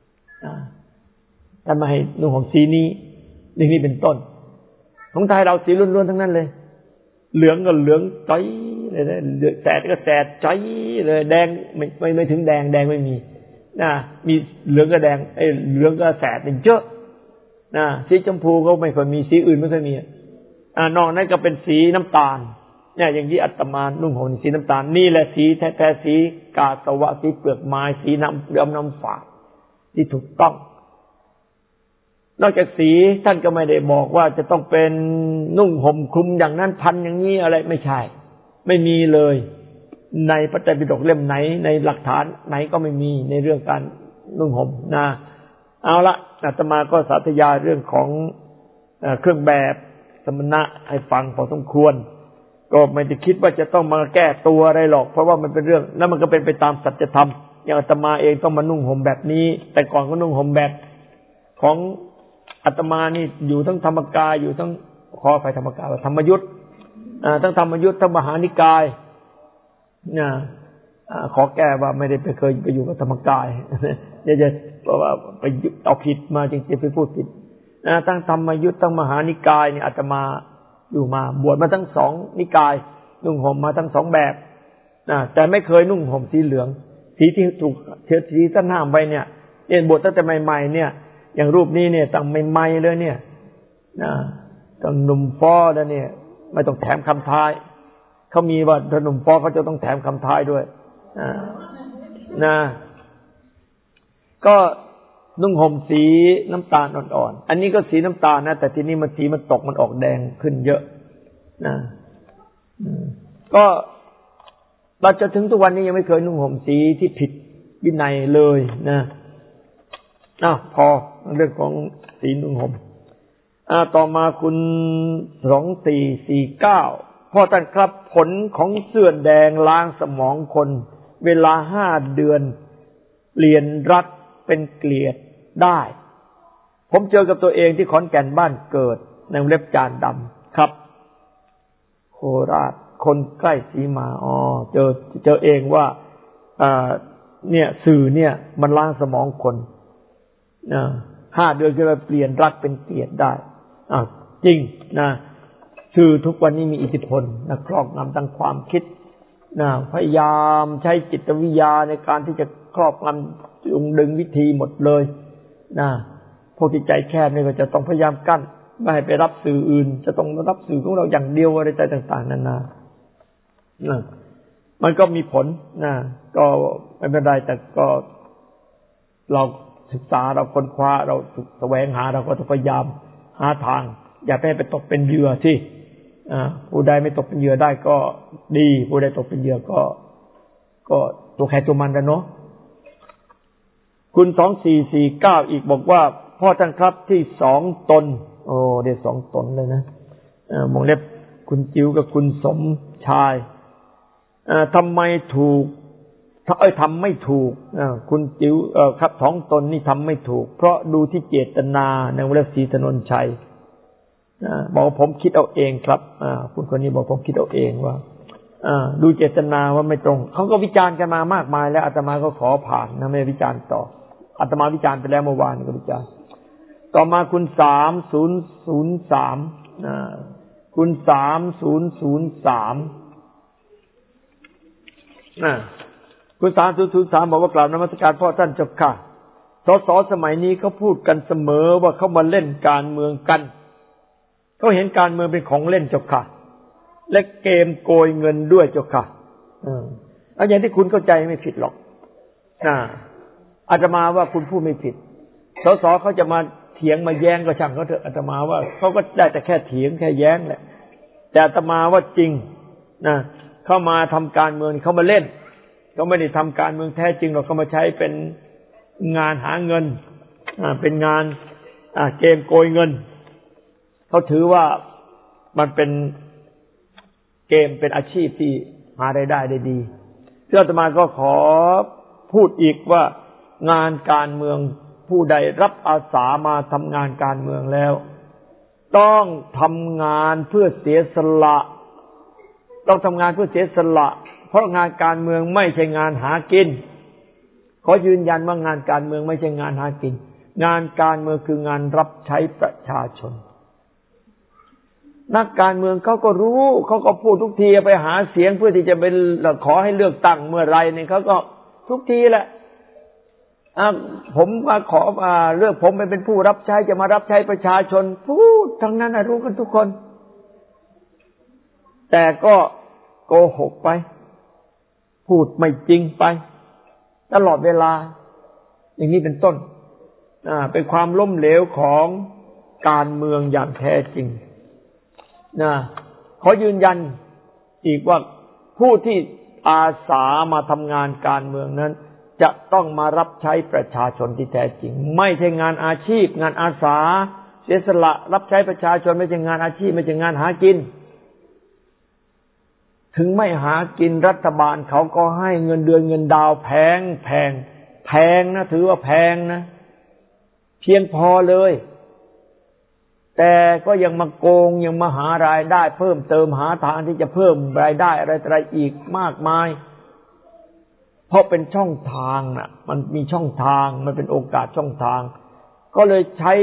ท่านไม่ให้นุ่งห่มสีนี้นี่นี่เป็นต้นของไทยเราสีล้วนๆทั้งนั้นเลยเหลืองก็เหลืองจ้อยเลยนะแสดก็แสดจ้อยเลยแดงไม่ไม่ไม่ถึงแดงแดงไม่มีนะมีเหลืองกับแดงไอ้เหลืองกับแสดเป็นเยอะนะสีชมพูก็ไม่ค่อยมีสีอื่นไม่ค่อยมีอ่านอกนั้นก็เป็นสีน้ำตาลเนี่ยอย่างที่อาตมานุ่งห่มสีน้ำตาลนี่แหละสีแท้ๆสีกาสวะสีเปลือกไม้สีน้ำเดือมน้ำฝาดที่ถูกต้องนอกจากสีท่านก็ไม่ได้บอกว่าจะต้องเป็นนุ่งห่มคลุมอย่างนั้นพันอย่างนี้อะไรไม่ใช่ไม่มีเลยในพระไตรปิฎกเล่มไหนในหลักฐานไหนก็ไม่มีในเรื่องการนุ่งห่มนะเอาละอาตมาก็สาธยายเรื่องของเครื่องแบบสมณะให้ฟังพอสมควรก็ไม่ได้คิดว่าจะต้องมาแก้ตัวอะไรหรอกเพราะว่ามันเป็นเรื่องแล้วมันก็เป็นไปตามสัจธรรมอย่างอาตมาเองต้องมานุ่งห่มแบบนี้แต่ก่อนก็นุ่งห่มแบบของอาตมานี่อยู่ทั้งธรรมกายอยู่ทั้งขอไปธรรมกายธรรมยุทธอ่าทั้งธรรมยุทธทั้งมหานิกายนะขอแก้ว่าไม่ได้ไปเคยไปอยู่กับธรรมกายอย่าจะว่าไปเอาผิดมาจริงๆไปพูดผิดนะทั้งธรรมยุทธทั้งมหานิกายนี่อาตมาอยู่มาบวชมาทั้งสองนิกายนุ่งห่มมาทั้งสองแบบนะแต่ไม่เคยนุ่งห่มสีเหลืองสีที่ถูกเชื้อสีท่านห้ามไปเนี่ยเรียนบวชตั้งแต่ใหม่ๆเนี่ยอย่างรูปนี้เนี่ยตั้งใหม่ๆเลยเนี่ยนะตั้งหนุ่มฟ้อแล้วเนี่ยไม่ต้องแถมคำท้ายเขามีว่าถ้าหนุ่มฟ้อเขาจะต้องแถมคำท้ายด้วยนะนะก็นุ่งห่มสีน้ำตาลอ่อนๆอันนี้ก็สีน้ำตาลนะแต่ทีนี้มันสีมันตกมันออกแดงขึ้นเยอะนะก็เราจะถึงทุกวันนี้ยังไม่เคยนุ่งห่มสีที่ผิดวินัยเลยนะอ้าวพอเรื่องของสีนุ่งห่มอ่าต่อมาคุณสองสี่สี่เก้าพ่อท่านครับผลของเสื้อแดงล้างสมองคนเวลาห้าเดือนเปลี่ยนรักเป็นเกลียดได้ผมเจอกับตัวเองที่ขอนแก่นบ้านเกิดในเล็บจานดำครับโคราชคนใกล้สีมาอ๋อเจอเจอเองว่าอ่าเนี่ยสื่อเนี่ยมันล้างสมองคนอ่าห้าเดือนจะเปลี่ยนรักเป็นเกลียดได้อ่าจริงนะสื่อทุกวันนี้มีอิทธิพลนะครอบงำทางความคิดนะพยายามใช้จิตวิทยาในการที่จะครอบงำจุงดึงวิธีหมดเลยนะพวกที่ใจแคบนี่ก็จะต้องพยายามกั้นไม่ให้ไปรับสื่ออื่นจะต้องรับสื่อของเราอย่างเดียวอะไรต่างๆนานานะมันก็มีผลนะก็ไม่เป็นไรแต่ก็เราศึกษาเราค้นคว้าเราแสวงหาเราก็ต้องพยายามหาทางอย่าให้ไปตกเป็นเหยื่อสิอ่าผู้ใดไม่ตกเป็นเหยื่อได้ก็ดีผู้ใดตกเป็นเหยื่อก็ก็ตัวใครตัวมันกันเนาะคุณสองสี่สี่เก้าอีกบอกว่าพ่อท่านครับที่สองตนโอ้ได้สองตนเลยนะเอ่อมองเล็บคุณจิ๋วกับคุณสมชายเอ่อทำไมถูกเอ้ยทำไม่ถูกอ่าคุณจิ๋วเอ่อครับสองตนนี่ทำไม่ถูกเพราะดูที่เจตนาในวงเล็บศรีถนนชัยอ่าบอกผมคิดเอาเองครับอ่าคุณคนนี้บอกผมคิดเอาเองว่าอ่าดูเจตนาว่าไม่ตรงเขาก็วิจารณ์กันมามากมายแล้วอาตมาก็ขอผ่านนะไม่วิจารณ์ต่ออาตมาวิจารณ์ไปแล้วเมื่อวานก็วิจารณ์ต่อมาคุณสามศูนย์ศูนย์สามอ่าคุณสามศูนย์ศูนย์สามอ่าคุณสามศูนย์ศูนย์สามบอกว่ากล่าวนมัสการพ่อท่านเจ้าค่ะสสสมัยนี้เขาพูดกันเสมอว่าเขามาเล่นการเมืองกันเขาเห็นการเมืองเป็นของเล่นเจ้าค่ะและเกมโกยเงินด้วยเจ้าค่ะอืมเอาอย่างที่คุณเข้าใจไม่ผิดหรอกอ่าอาตมาว่าคุณพูดไม่ผิดสสเขาจะมาเถียงมาแย้งก็ช่างเขาเถอะอาตมาว่าเขาก็ได้แต่แค่เถียงแค่แย้งแหละแต่อาตมาว่าจริงนะเข้ามาทำการเมืองเขามาเล่นเขาไม่ได้ทำการเมืองแท้จริงหรอกเขามาใช้เป็นงานหาเงินอ่าเป็นงานอ่าเกมโกยเงินเขาถือว่ามันเป็นเกมเป็นอาชีพที่หารายได้ได้ดีซึ่งอาตมาก็ขอพูดอีกว่างานการเมืองผู้ใดรับอาสามาทำงานการเมืองแล้วต้องทำงานเพื่อเสียสละต้องทำงานเพื่อเสียสละเพราะงานการเมืองไม่ใช่งานหากินขอยืนยันว่างานการเมืองไม่ใช่งานหากินงานการเมืองคืองานรับใช้ประชาชนนักการเมืองเขาก็รู้เขาก็พูดทุกทีไปหาเสียงเพื่อที่จะเป็นขอให้เลือกตั้งเมื่อไรเนี่ยเขาก็ทุกทีแหละผมมาขอมาเลือกผมไปเป็นผู้รับใช้จะมารับใช้ประชาชนพูดทั้งนั้นรู้กันทุกคนแต่ก็โกหกไปพูดไม่จริงไปตลอดเวลาอย่างนี้เป็นต้นอ่าเป็นความล้มเหลวของการเมืองอย่างแท้จริงนะขอยืนยันอีกว่าผู้ที่อาสามาทำงานการเมืองนั้นจะต้องมารับใช้ประชาชนที่แท้จริงไม่ใช่งานอาชีพงานอาสาเสียสละรับใช้ประชาชนไม่ใช่งานอาชีพไม่ใช่งานหากินถึงไม่หากินรัฐบาลเขาก็ให้เงินเดือนเงินดาวแพงแพงแพงนะถือว่าแพงนะเพียงพอเลยแต่ก็ยังมาโกงยังมาหารายได้เพิ่มเติมหาทางที่จะเพิ่มรายได้อะไรอะไรอีกมากมายเพราะเป็นช่องทางน่ะมันมีช่องทางมันเป็นโอกาสช่องทางก็เลยใช้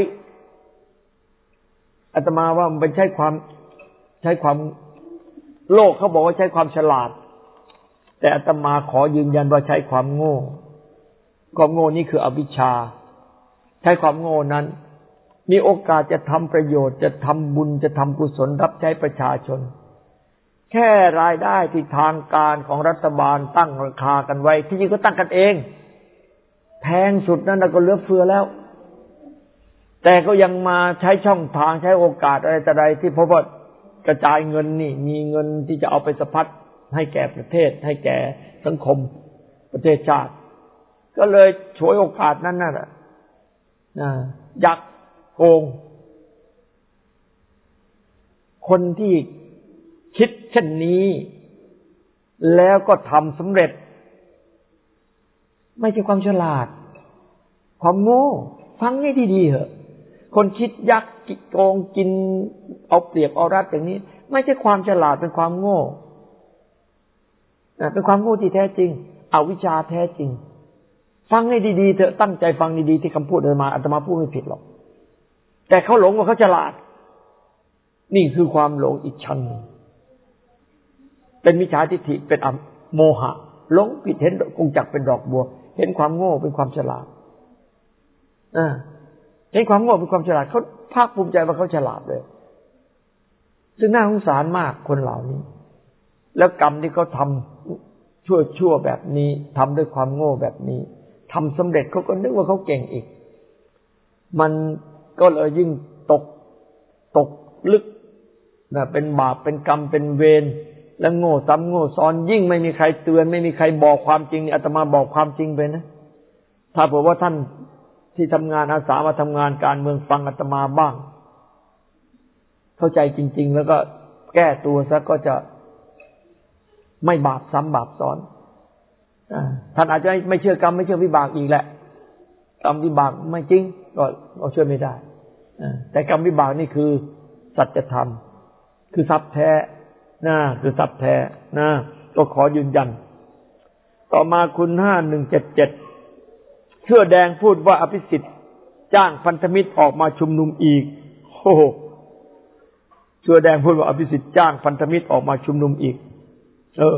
อาตมาว่ามันเป็นใช้ความใช้ความโลกเขาบอกว่าใช้ความฉลาดแต่อาตมาขอยืนยันว่าใช้ความโง่ความโง่นี่คืออวิชชาใช้ความโง่นั้นมีโอกาสจะทำประโยชน์จะทำบุญจะทำกุศลรับใช้ประชาชนแค่รายได้ที่ทางการของรัฐบาลตั้งราคากันไว้ที่จริงก็ตั้งกันเองแพงสุดนั่นก็เหลือเฟือแล้วแต่ก็ยังมาใช้ช่องทางใช้โอกาสอะไรแต่ใดที่เพราะว่ากระจายเงินนี่มีเงินที่จะเอาไปสะพัดให้แก่ประเทศให้แก่สังคมประเทศชาติก็เลยฉวยโอกาสนั้นน่ะนะยักโกงคนที่คิดเช่นนี้แล้วก็ทำสำเร็จไม่ใช่ความฉลาดความโง่ฟังให้ดีๆเถอะคนคิดยักโกงกินเอาเปรียบเอารัดอย่างนี้ไม่ใช่ความฉลาดเป็นความโง่เป็นความโง่ที่แท้จริงอวิชชาแท้จริงฟังให้ดีๆเถอะตั้งใจฟังดีๆที่คำพูดอาตมาอาตมาพูดไม่ผิดหรอกแต่เขาหลงว่าเขาฉลาดนี่คือความหลงอีกชั้นนึงเป็นมิจฉาทิฏฐิเป็นโมหะหลงผิดเห็นกงจักรเป็นดอกบัวเห็นความโง่เป็นความฉลาดอ่าเห็นความโง่เป็นความฉลาดเขาภาคภูมิใจว่าเขาฉลาดเลยซึ่งน่าสงสารมากคนเหล่านี้แล้วกรรมที่เขาทำชั่วชั่วแบบนี้ทำด้วยความโง่แบบนี้ทำสำเร็จเขาก็นึกว่าเขาเก่งอีกมันก็เลยยิ่งตกตกลึกนะเป็นบาปเป็นกรรมเป็นเวรแล้วโง่ซ้ำโง่ซ้อนยิ่งไม่มีใครเตือนไม่มีใครบอกความจริงอาตมาบอกความจริงไปนะถ้าเผื่อว่าท่านที่ทำงานอาสามาทำงานการเมืองฟังอาตมาบ้างเข้าใจจริงๆแล้วก็แก้ตัวซะก็จะไม่บาปซ้ำบาปซ้อนท่านอาจจะไม่เชื่อกรรมไม่เชื่อวิบากอีกแหละกรรมวิบากไม่จริงก็เราเชื่อไม่ได้แต่กรรมวิบากนี่คือสัจธรรมคือทรัพย์แท้นะคือทรัพย์แท้นะก็ขอยืนยันต่อมาคุณห้าหนึ่งเจ็ดเจ็ดเสื้อแดงพูดว่าอภิสิทธิ์จ้างพันธมิตรออกมาชุมนุมอีกโอ้โหเสื้อแดงพูดว่าอภิสิทธิ์จ้างพันธมิตรออกมาชุมนุมอีกเออ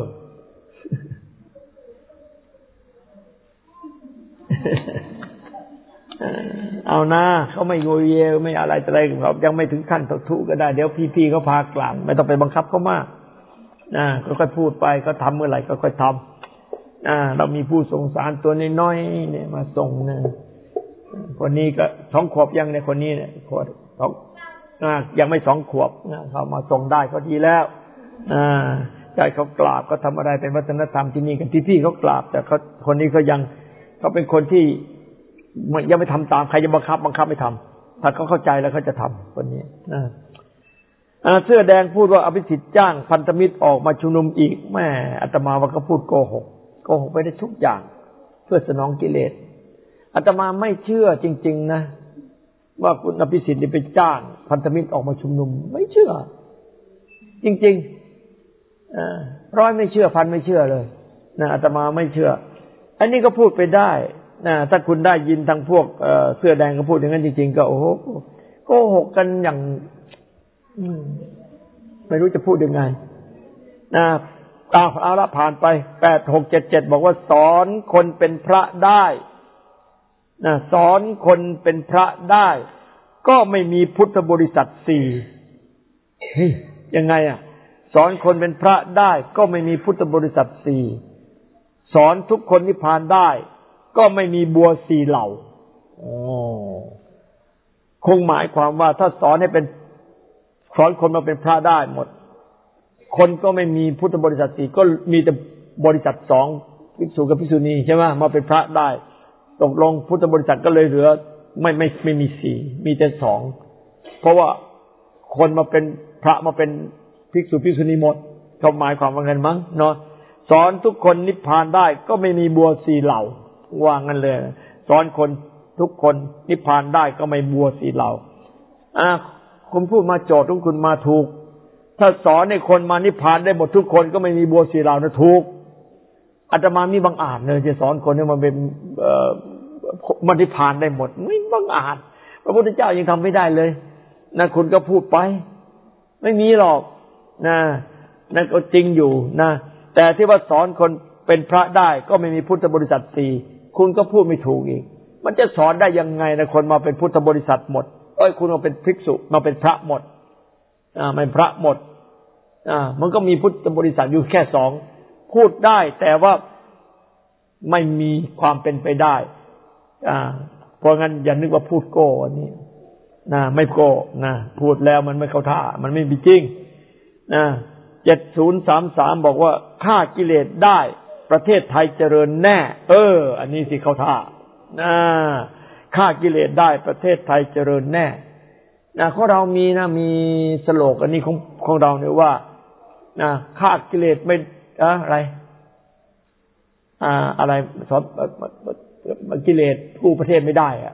เอานะเขาไม่โยเยไม่อะไรอะไรเขายังไม่ถึงขั้นทุก็ได้เดี๋ยวพี่ๆเขาพากลั่นไม่ต้องไปบังคับเขามากนะค่อยๆพูดไปเขาทำเมื่อไหร่ก็ค่อยทำอ่าเรามีผู้ส่งสารตัวน้อยๆเนี่ยมาส่งนะคนนี้ก็สองขวบยังเนี่ยคนนี้เนี่ยขวบสองอ่ายังไม่สองขวบนะเขามาส่งได้ก็ดีแล้วอ่าใจเขากราบก็ทำอะไรเป็นวัฒนธรรมที่นี่กันที่พี่เขากราบแต่เขาคนนี้เขายังเขาเป็นคนที่ยังไม่ทำตามใครจะบังคับบังคับไม่ทำถ้าเขาเข้าใจแล้วเขาจะทำคนนี้นะเสื้อแดงพูดว่าอภิสิทธิ์จ้างพันธมิตรออกมาชุมนุมอีกแม่อาตมาว่าเขาพูดโกหกโกหกไปได้ทุกอย่างเพื่อสนองกิเลสอาตมาไม่เชื่อจริงๆนะว่าคุณอภิสิทธิ์ไปจ้างพันธมิตรออกมาชุมนุมไม่เชื่อจริงๆร้อยไม่เชื่อพันไม่เชื่อเลยนะอาตมาไม่เชื่ออันนี้ก็พูดไปได้นะถ้าคุณได้ยินทางพวกเอ่อเสื้อแดงก็พูดอย่างนั้นจริงๆก็โอ้โหโกหกกันอย่างไม่รู้จะพูดยังไงนะเอาเอาละผ่านไปแปด หก เจ็ด เจ็ดบอกว่าสอนคนเป็นพระได้นะสอนคนเป็นพระได้ก็ไม่มีพุทธบริษัทสี่เฮ้ยยังไงอ่ะสอนคนเป็นพระได้ก็ไม่มีพุทธบริษัทสี่สอนทุกคนนิพพานได้ก็ไม่มีบัวสี่เหล่าโอ้คงหมายความว่าถ้าสอนให้เป็นสอนคนมาเป็นพระได้หมดคนก็ไม่มีพุทธบริษัทสี่ก็มีแต่บริษัทสองภิกษุกับภิกษุณีใช่ไหมมาเป็นพระได้ตกลงพุทธบริษัทก็เลยเหลือไม่ไม่ไม่มีสี่มีแต่สองเพราะว่าคนมาเป็นพระมาเป็นภิกษุภิกษุณีหมดเขาหมายความว่างั้นมั้งเนาะสอนทุกคนนิพพานได้ก็ไม่มีบัวสี่เหล่าว่างั้นเลยสอนคนทุกคนนิพพานได้ก็ไม่บัวสี่เหล่าอ่ะคุณพูดมาโจทย์ของคุณมาถูกถ้าสอนให้คนมานิพพานได้หมดทุกคนก็ไม่มีบัวสี่เหล่านะถูกอาตมามีบังอาจเลยจะสอนคนให้มันเป็นเอ่อมันนิพพานได้หมดไม่บังอาจพระพุทธเจ้ายังทำไม่ได้เลยนะคุณก็พูดไปไม่มีหรอกนะนั่นก็จริงอยู่นะแต่ที่ว่าสอนคนเป็นพระได้ก็ไม่มีพุทธบริษัทสี่คุณก็พูดไม่ถูกอีกมันจะสอนได้ยังไงนะคนมาเป็นพุทธบริษัทหมดเอ้ยคุณมาเป็นภิกษุมาเป็นพระหมดอ่าเป็นพระหมดอ่ามันก็มีพุทธบริษัทอยู่แค่สองพูดได้แต่ว่าไม่มีความเป็นไปได้อ่าเพราะงั้นอย่านึกว่าพูดโก้อันนี้นะไม่โก้นะพูดแล้วมันไม่เข้าท่ามันไม่มีจริงนะเจ็ดศูนย์สามสามบอกว่าฆ่ากิเลสได้ประเทศไทยเจริญแน่เอออันนี้สิเข้าท่านะฆ่ากิเลสได้ประเทศไทยเจริญแน่นะของเรามีนะมีสโลกอันนี้ของของเราเนี่ยว่านะฆ่ากิเลสไม่อะไรอ่าอะไรสอนกิเลสกู้ประเทศไม่ได้อ่ะ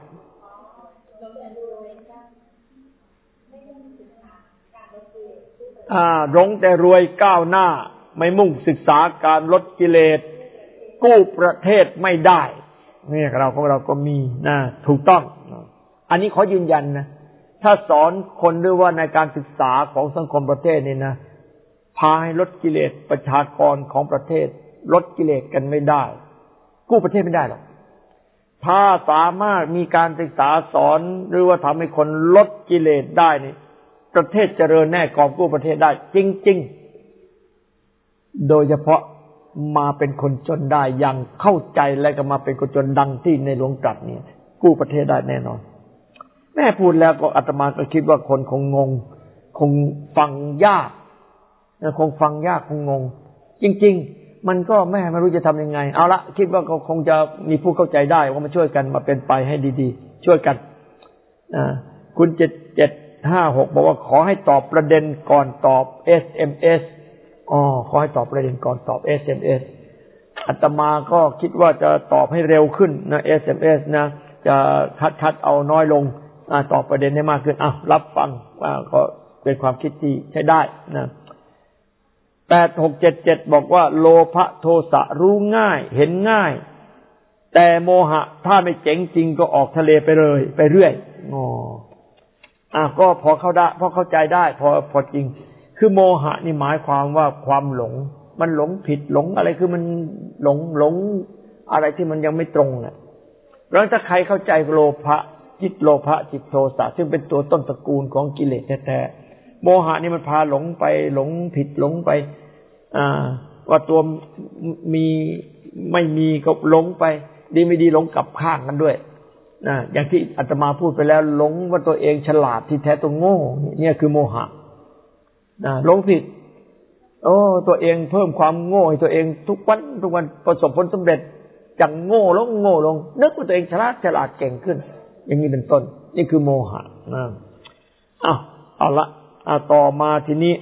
อ่าหลงแต่รวยก้าวหน้าไม่มุ่งศึกษาการลดกิเลสกู้ประเทศไม่ได้นี่เราของเราก็มีนะถูกต้องอันนี้ขอยืนยันนะถ้าสอนคนด้วยว่าในการศึกษาของสังคมประเทศนี่นะพาให้ลดกิเลสประชากรของประเทศลดกิเลสกันไม่ได้กู้ประเทศไม่ได้หรอกถ้าสามารถมีการศึกษาสอนหรือว่าทำให้คนลดกิเลสได้นี่ประเทศเจริญแน่กอบกู้ประเทศได้จริงๆโดยเฉพาะมาเป็นคนจนได้อย่างเข้าใจและก็มาเป็นคนจนดังที่ในหลวงตรัสเนี่ยกู้ประเทศได้แน่นอนแม่พูดแล้วก็อาตมาก็คิดว่าคนคงงงคงฟังยากคงฟังยากคงงงจริงๆมันก็แม่ไม่รู้จะทำยังไงเอาละคิดว่าก็คงจะมีผู้เข้าใจได้ว่ามาช่วยกันมาเป็นไปให้ดีๆช่วยกันอ่าคุณเจ็ดเจ็ดห้าหกบอกว่าขอให้ตอบประเด็นก่อนตอบ เอส เอ็ม เอส อ๋อขอให้ตอบประเด็นก่อนตอบ เอส เอ็ม เอส อาตมาก็คิดว่าจะตอบให้เร็วขึ้นนะ เอส เอ็ม เอส นะจะคัดๆเอาน้อยลงอ่าตอบประเด็นให้มากขึ้นอ้าวรับฟังว่าก็เป็นความคิดที่ใช้ได้นะแปดหกเจ็ดเจ็ดบอกว่าโลภะโทสะรู้ง่ายเห็นง่ายแต่โมหะถ้าไม่เจ๋งจริงก็ออกทะเลไปเลยไปเรื่อยอ๋ออ่ะก็พอเข้าได้พอเข้าใจได้พอพอจริงคือโมหะนี่หมายความว่าความหลงมันหลงผิดหลงอะไรคือมันหลงหลงอะไรที่มันยังไม่ตรงน่ะแล้วถ้าใครเข้าใจโลภะจิตโลภะจิตโทสะซึ่งเป็นตัวต้นตระกูลของกิเลสแท้ๆโมหะนี่มันพาหลงไปหลงผิดหลงไปอ่าว่าตัวมีไม่มีก็หลงไปดีไม่ดีหลงกลับข้างกันด้วยนะอย่างที่อาตมาพูดไปแล้วหลงว่าตัวเองฉลาดที่แท้ตัวโง่เนี่ยคือโมหะนะหลงผิดโอ้ตัวเองเพิ่มความโง่ให้ตัวเองทุกวันทุกวันประสบผลสำเร็จจากโง่ลงโง่ลงนึกว่าตัวเองฉลาดฉลาดเก่งขึ้นอย่างนี้เป็นต้นนี่คือโมหะนะอ้าวเอาละเอาต่อมาทีนี้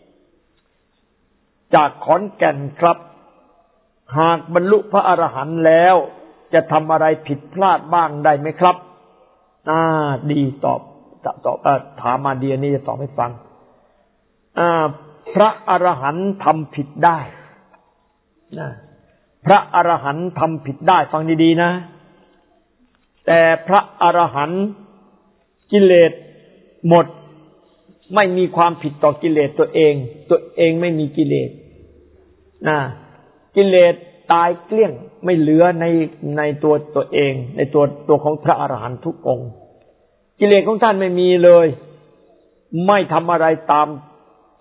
จากขอนแก่นครับหากบรรลุพระอรหันต์แล้วจะทำอะไรผิดพลาดบ้างได้ไหมครับอ่าดีตอบตอบถามมาดีนี่จะตอบให้ฟังอ่าพระอรหันต์ทำผิดได้นะพระอรหันต์ทำผิดได้ฟังดีๆนะแต่พระอรหันต์กิเลสหมดไม่มีความผิดต่อกิเลสตัวเองตัวเองไม่มีกิเลสนะกิเลสตายเกลี้ยงไม่เหลือในในตัวตัวเองในตัวตัวของพระอรหันต์ทุกองค์กิเลสของท่านไม่มีเลยไม่ทำอะไรตาม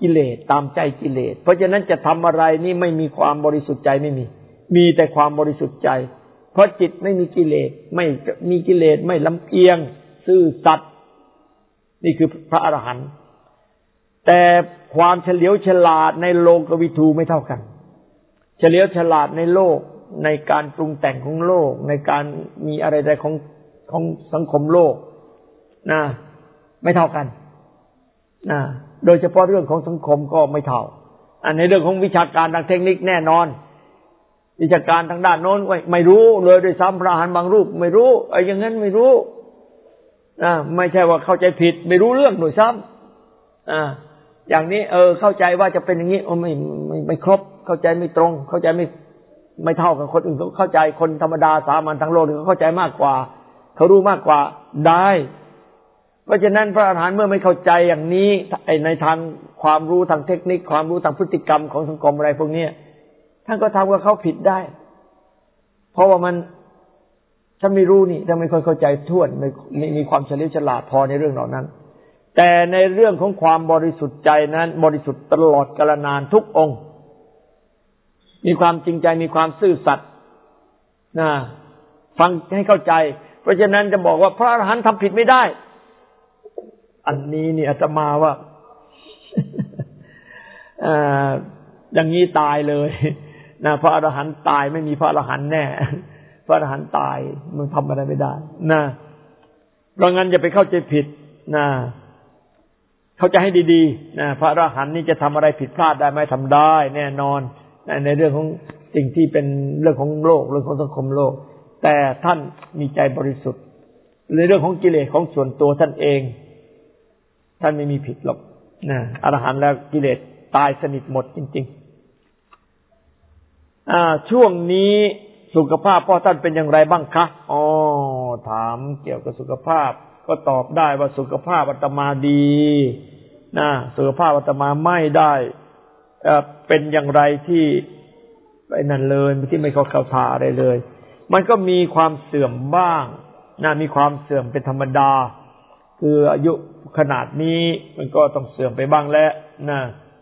กิเลสตามใจกิเลสเพราะฉะนั้นจะทำอะไรนี่ไม่มีความบริสุทธิ์ใจไม่มีมีแต่ความบริสุทธิ์ใจเพราะจิตไม่มีกิเลสไม่มีกิเลสไม่ลำเอียงซื่อสัตย์นี่คือพระอรหันต์แต่ความเฉลียวฉลาดในโลกวิทูไม่เท่ากันเฉลียวฉลาดในโลกในการปรุงแต่งของโลกในการมีอะไรใดของของสังคมโลกนะไม่เท่ากันนะโดยเฉพาะเรื่องของสังคมก็ไม่เท่าอันในเรื่องของวิชาการทางเทคนิคแน่นอนวิชาการทางด้านโน้นไม่รู้เลยโดยซ้ำพระอรหันต์บางรูปไม่รู้ไอ้อย่างนั้นไม่รู้นะไม่ใช่ว่าเข้าใจผิดไม่รู้เรื่องโดยซ้ำอ่าอย่างนี้เออเข้าใจว่าจะเป็นอย่างนี้โอ้ไม่ไม่ไม่ครบเข้าใจไม่ตรงเข้าใจไม่ไม่เท่ากับคนอื่นเขาเข้าใจคนธรรมดาสามัญทั้งโลกเขาเข้าใจมากกว่าเขารู้มากกว่าได้เพราะฉะนั้นพระอรหันต์เมื่อไม่เข้าใจอย่างนี้ในทางความรู้ทางเทคนิคความรู้ทางพฤติกรรมของสังคมอะไรพวกนี้ท่านก็ทำกับเขาผิดได้เพราะว่ามันท่านไม่รู้นี่ท่านไม่ค่อยเข้าใจทั่วไม่ไม่มีความเฉลียวฉลาดพอในเรื่องเหล่านั้นแต่ในเรื่องของความบริสุทธิ์ใจนั้นบริสุทธิ์ตลอดกาลนานทุกองค์มีความจริงใจมีความซื่อสัตย์นะฟังให้เข้าใจเพราะฉะนั้นจะบอกว่าพระอรหันต์ทำผิดไม่ได้อันนี้นี่อาตมาว่า อย่างนี้ตายเลยนะพระอรหันต์ตายไม่มีพระอรหันต์แน่พระอรหันต์ตายมันทำอะไรไม่ได้นะเพราะงั้นอย่าไปเข้าใจผิดนะเข้าใจให้ดีๆนะพระอรหันต์นี่จะทำอะไรผิดพลาดได้ไหมทำได้แน่นอนในเรื่องของสิ่งที่เป็นเรื่องของโลกเรื่องของสังคมโลกแต่ท่านมีใจบริสุทธิ์ในเรื่องของกิเลสของส่วนตัวท่านเองท่านไม่มีผิดหรอกนะอรหันต์แล้วกิเลสตายสนิทหมดจริงๆอ่าช่วงนี้สุขภาพพ่อท่านเป็นอย่างไรบ้างคะอ๋อถามเกี่ยวกับสุขภาพก็ตอบได้ว่าสุขภาพอาตมาดีนะสุขภาพอาตมาไม่ได้เอ่อเป็นอย่างไรที่ไอ้นั่นเลยที่ไม่เข้าเข้าท่าอะไรเลยมันก็มีความเสื่อมบ้างนะมีความเสื่อมเป็นธรรมดาคืออายุขนาดนี้มันก็ต้องเสื่อมไปบ้างแล้วนะ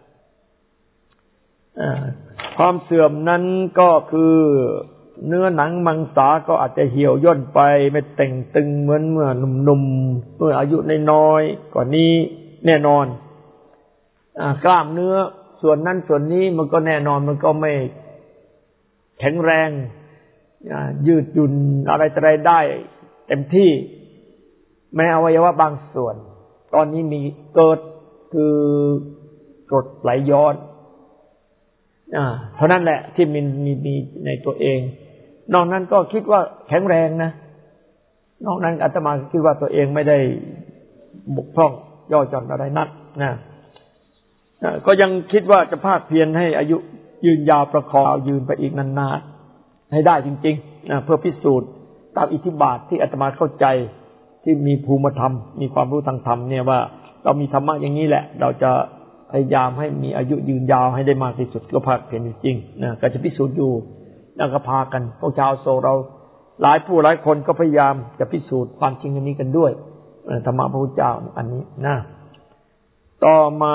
ความเสื่อมนั้นก็คือเนื้อหนังมังสาก็อาจจะเหี่ยวย่นไปไม่เต่งตึงเหมือนเมื่อหนุ่มๆเมื่ออายุน้อยๆกว่านี้แน่นอนกล้ามเนื้อส่วนนั้นส่วนนี้มันก็แน่นอนมันก็ไม่แข็งแรงยืดหยุ่นอะไรอะไรได้เต็มที่แม้อวัยวะบางส่วนตอนนี้มีเกิดคือกรดไหลย้อนอ่าเท่านั้นแหละที่มีมีมีในตัวเองนอกนั้นก็คิดว่าแข็งแรงนะนอกนั้นอาตมาคิดว่าตัวเองไม่ได้บกพร่องย่อหย่อนอะไรนักนะก็ยังคิดว่าจะภาคเพียรให้อายุยืนยาวประคองยืนไปอีกนานๆให้ได้จริงๆนะเพื่อพิสูจน์ตามอิทธิบาทที่อาตมาเข้าใจที่มีภูมิธรรมมีความรู้ทางธรรมเนี่ยว่าเรามีธรรมะอย่างนี้แหละเราจะพยายามให้มีอายุยืนยาวให้ได้มากที่สุดก็ภาคเพียรจริงๆนะก็จะพิสูจน์อยู่แล้วก็พากันพวกชาวโซเราหลายผู้หลายคนก็พยายามจะพิสูจน์ความจริงอันนี้กันด้วยธรรมะพระพุทธเจ้าอันนี้นะต่อมา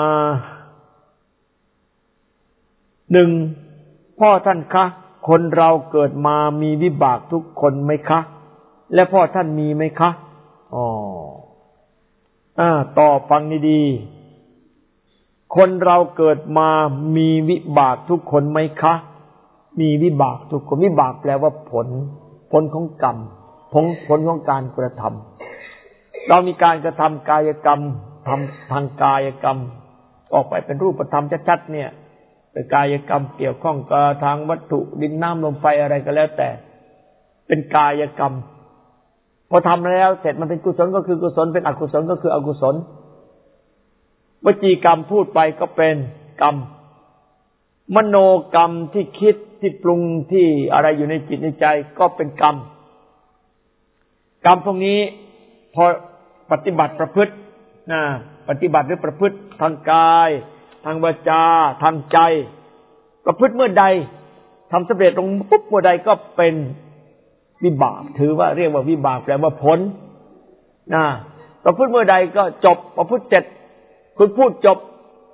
หนึ่งพ่อท่านคะคนเราเกิดมามีวิบากทุกคนไหมคะและพ่อท่านมีไหมคะอ๋ออ่าต่อฟังดีๆคนเราเกิดมามีวิบากทุกคนไหมคะมีวิบากทุกคนวิบากแปลว่าผลผลของกรรมผลผลของการกระทำเรามีการกระทำกายกรรมทำทางกายกรรมออกไปเป็นรูปธรรมชัดๆเนี่ยเป็นกายกรรมเกี่ยวข้องกับทางวัตถุดินน้ำลมไฟอะไรก็แล้วแต่เป็นกายกรรมพอทำแล้วเสร็จมันเป็นกุศลก็คือกุศลเป็นอกุศลก็คืออกุศลวจีกรรมพูดไปก็เป็นกรรมมโนกรรมที่คิดที่ปรุงที่อะไรอยู่ในจิตในใจก็เป็นกรรมกรรมพวกนี้พอปฏิบัติประพฤตินะปฏิบัติหรือประพฤติทางกายทางวาจาทางใจประพฤติเมื่อใดทำสำเร็จลงปุ๊บเมื่อใดก็เป็นวิบากถือว่าเรียกว่าวิบากแปลว่าผลนะประพฤติเมื่อใดก็จบประพฤติเสร็จคุณพูดจบ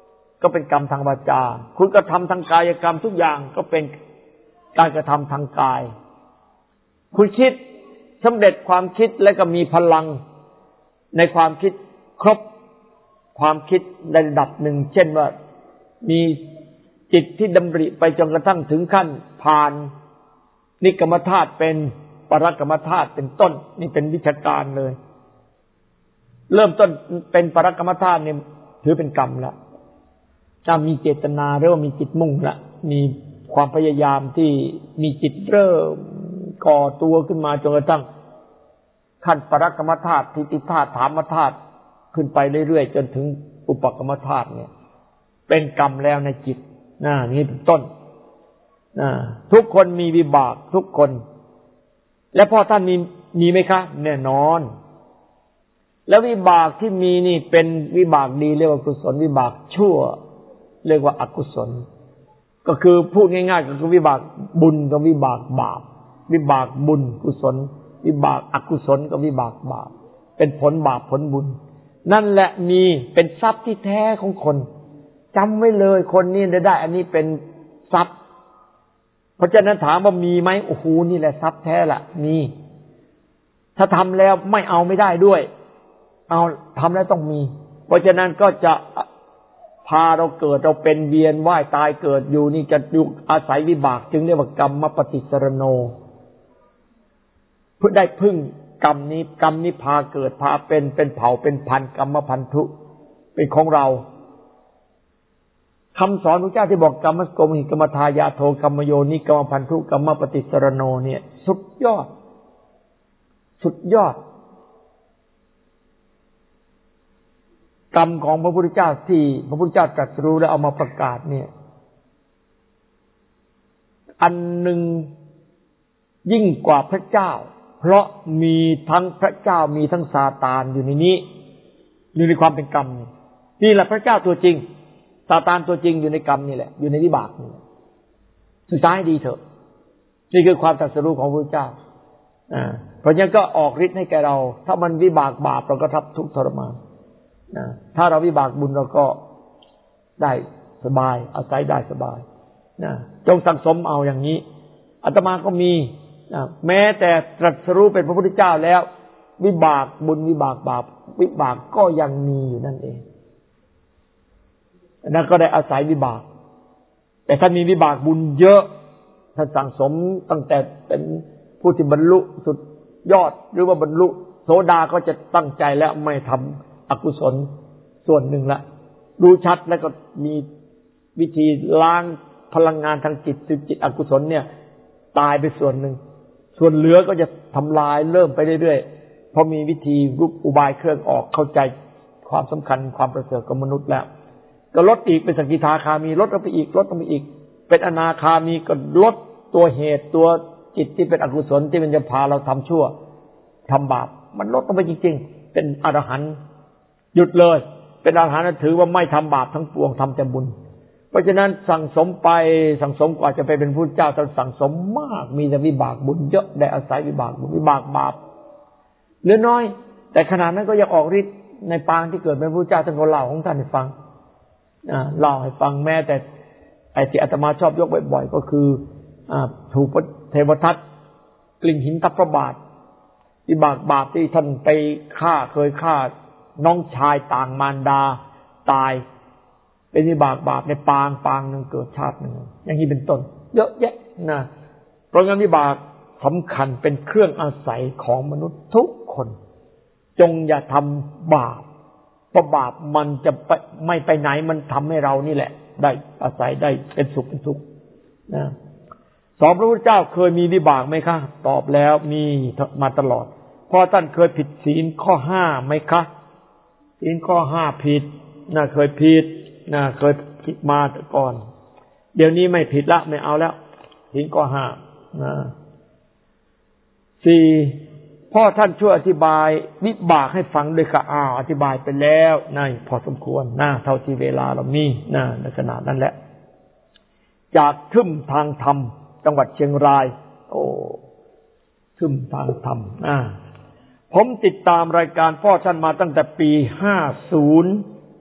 ก็เป็นกรรมทางวาจาคุณกระทำทางกายกรรมทุกอย่างก็เป็นการกระทำทางกายคุณคิดสำเร็จความคิดและก็มีพลังในความคิดครบความคิดในระดับหนึ่งเช่นว่ามีจิตที่ดำริไปจนกระทั่งถึงขั้นผ่านนิกรรมธาตุเป็นปรกรรมธาตุเป็นต้นนี่เป็นวิชาการเลยเริ่มต้นเป็นปรกรรมธาตุนี่ถือเป็นกรรมแล้วถ้ามีเจตนาหรือว่ามีจิตมุ่งละมีความพยายามที่มีจิตเริ่มก่อตัวขึ้นมาจนกระทั่งขั้นปรกรรมธาตุทิฏฐิธาตุธรรมธาตุขึ้นไปเรื่อยๆจนถึงอุปกรรมธาตุเนี่ยเป็นกรรมแล้วในจิตนะนี่เป็นต้นนะทุกคนมีวิบากทุกคนและพ่อท่านมีมีไหมคะแน่นอนแล้ววิบากที่มีนี่เป็นวิบากดีเรียกว่ากุศลวิบากชั่วเรียกว่าอกุศลก็คือพูดง่ายๆก็คือวิบากบุญกับวิบากบาปวิบากบุญกุศลวิบากอกุศลกับวิบากบาปเป็นผลบาปผลบุญนั่นแหละมีเป็นทรัพย์ที่แท้ของคนจำไว้เลยคนนี้ได้ได้อันนี้เป็นทรัพย์เพราะฉะนั้นถามว่ามีไหมโอ้โหนี่แหละทรัพย์แท้ละมีถ้าทำแล้วไม่เอาไม่ได้ด้วยเอาทำแล้วต้องมีเพราะฉะนั้นก็จะพาเราเกิดเราเป็นเวียนว่ายตายเกิดอยู่นี่จะอยู่อาศัยวิบากจึงเรียกว่ากรรมปฏิสรโนเพื่อได้พึ่งกรรมนี้กรรมนี้พาเกิดพาเป็นเป็นเผ่าเป็นพันกรรมพันธุเป็นของเราคำสอนพระเจ้าที่บอกกรรมสโกมหิกรรมทายาโทกรรมโยนิกรรมพันธุกรรมปฏิสรโนเนี่ยสุดยอดสุดยอดกรรมของพระพุทธเจ้าที่พระพุทธเจ้าตรัสรู้แล้วเอามาประกาศเนี่ยอันหนึ่งยิ่งกว่าพระเจ้าเพราะมีทั้งพระเจ้ามีทั้งซาตานอยู่ในนี้อยู่ในความเป็นกรรมนี่แหละพระเจ้าตัวจริงซาตานตัวจริงอยู่ในกรรมนี่แหละอยู่ในวิบากนี่ศึกษาให้ดีเถอะนี่คือความตรัสรู้ของพระพุทธเจ้าอ่าเพราะฉะนั้นก็ออกฤทธิ์ให้แก่เราถ้ามันวิบากบาปเราก็ทับทุกข์ทรมานนะถ้าเราวิบากบุญเราก็ได้สบายอาศัยได้สบายนะจงสั่งสมเอาอย่างนี้อาตมาก็มีนะแม้แต่ตรัสรู้เป็นพระพุทธเจ้าแล้ววิบากบุญวิบากบาปวิบากก็ยังมีอยู่นั่นเองนั่นก็ได้อาศัยวิบากแต่ถ้ามีวิบากบุญเยอะถ้าสั่งสมตั้งแต่เป็นผู้ที่บรรลุสุดยอดหรือว่าบรรลุโสดาก็จะตั้งใจแล้วไม่ทำอกุศลส่วนหนึ่งละรู้ชัดแล้วก็มีวิธีล้างพลังงานทางจิตจิตอกุศลเนี่ยตายไปส่วนหนึ่งส่วนเหลือก็จะทำลายเริ่มไปเรื่อยๆเพราะมีวิธีรูปอุบายเครื่องออกเข้าใจความสำคัญความประเสริฐของมนุษย์แล้วก็ลดอีกเป็นสกิทาคามีลดลงไปอีกลดลงไปอีกเป็นอนาคามีก็ลดตัวเหตุตัวจิตที่เป็นอกุศลที่มันจะพาเราทำชั่วทำบาปมันลดลงไปจริงๆเป็นอรหันต์หยุดเลยเป็นอรหันต์ถือว่าไม่ทำบาปทั้งปวงทำแต่บุญเพราะฉะนั้นสั่งสมไปสั่งสมกว่าจะไปเป็นพุทธเจ้าต้องสั่งสมมากมีแต่วิบากบุญเยอะได้อาศัยวิบากบุญวิบากบาปเหลือน้อยแต่ขนาดนั้นก็ยังออกฤทธิ์ในปางที่เกิดเป็นพุทธเจ้าท่านก็เล่าของท่านให้ฟังอ่าเล่าให้ฟังแม้แต่ไอ้ที่อาตมาชอบยกบ่อยๆก็คืออ่าถูกเทวทัตกลิ่งหินทัพพระบาทวิบากบาปที่ท่านไปฆ่าเคยฆ่าน้องชายต่างมารดาตายเป็นวิบากบาปในปางปางหนึ่งเกิดชาติหนึ่งอย่างนี้เป็นต้นเยอะแยะนะเพราะงั้นวิบากสำคัญเป็นเครื่องอาศัยของมนุษย์ทุกคนจงอย่าทำบาปเพราะบาปมันจะไปไม่ไปไหนมันทำให้เรานี่แหละได้อาศัยได้เป็นสุขเป็นทุกข์นะสองพระพุทธเจ้าเคยมีวิบากไหมคะตอบแล้วมีมาตลอดเพราะท่านเคยผิดศีลข้อห้าไหมคะศีลข้อห้าผิดนะเคยผิดนะเคยผิดมาแต่ก่อนเดี๋ยวนี้ไม่ผิดละไม่เอาแล้วศีลข้อห้านะสี่พ่อท่านช่วยอธิบายวิบากให้ฟังด้วยค่ะอ้าวอธิบายไปแล้วนะพอสมควรนะเท่าที่เวลาเรามีนะในขณะนั้นแหละจากทึ่มทางธรรมจังหวัดเชียงรายโอ้ทึ่มทางธรรมอ่าผมติดตามรายการพ่อท่านมาตั้งแต่ปีห้าสิบ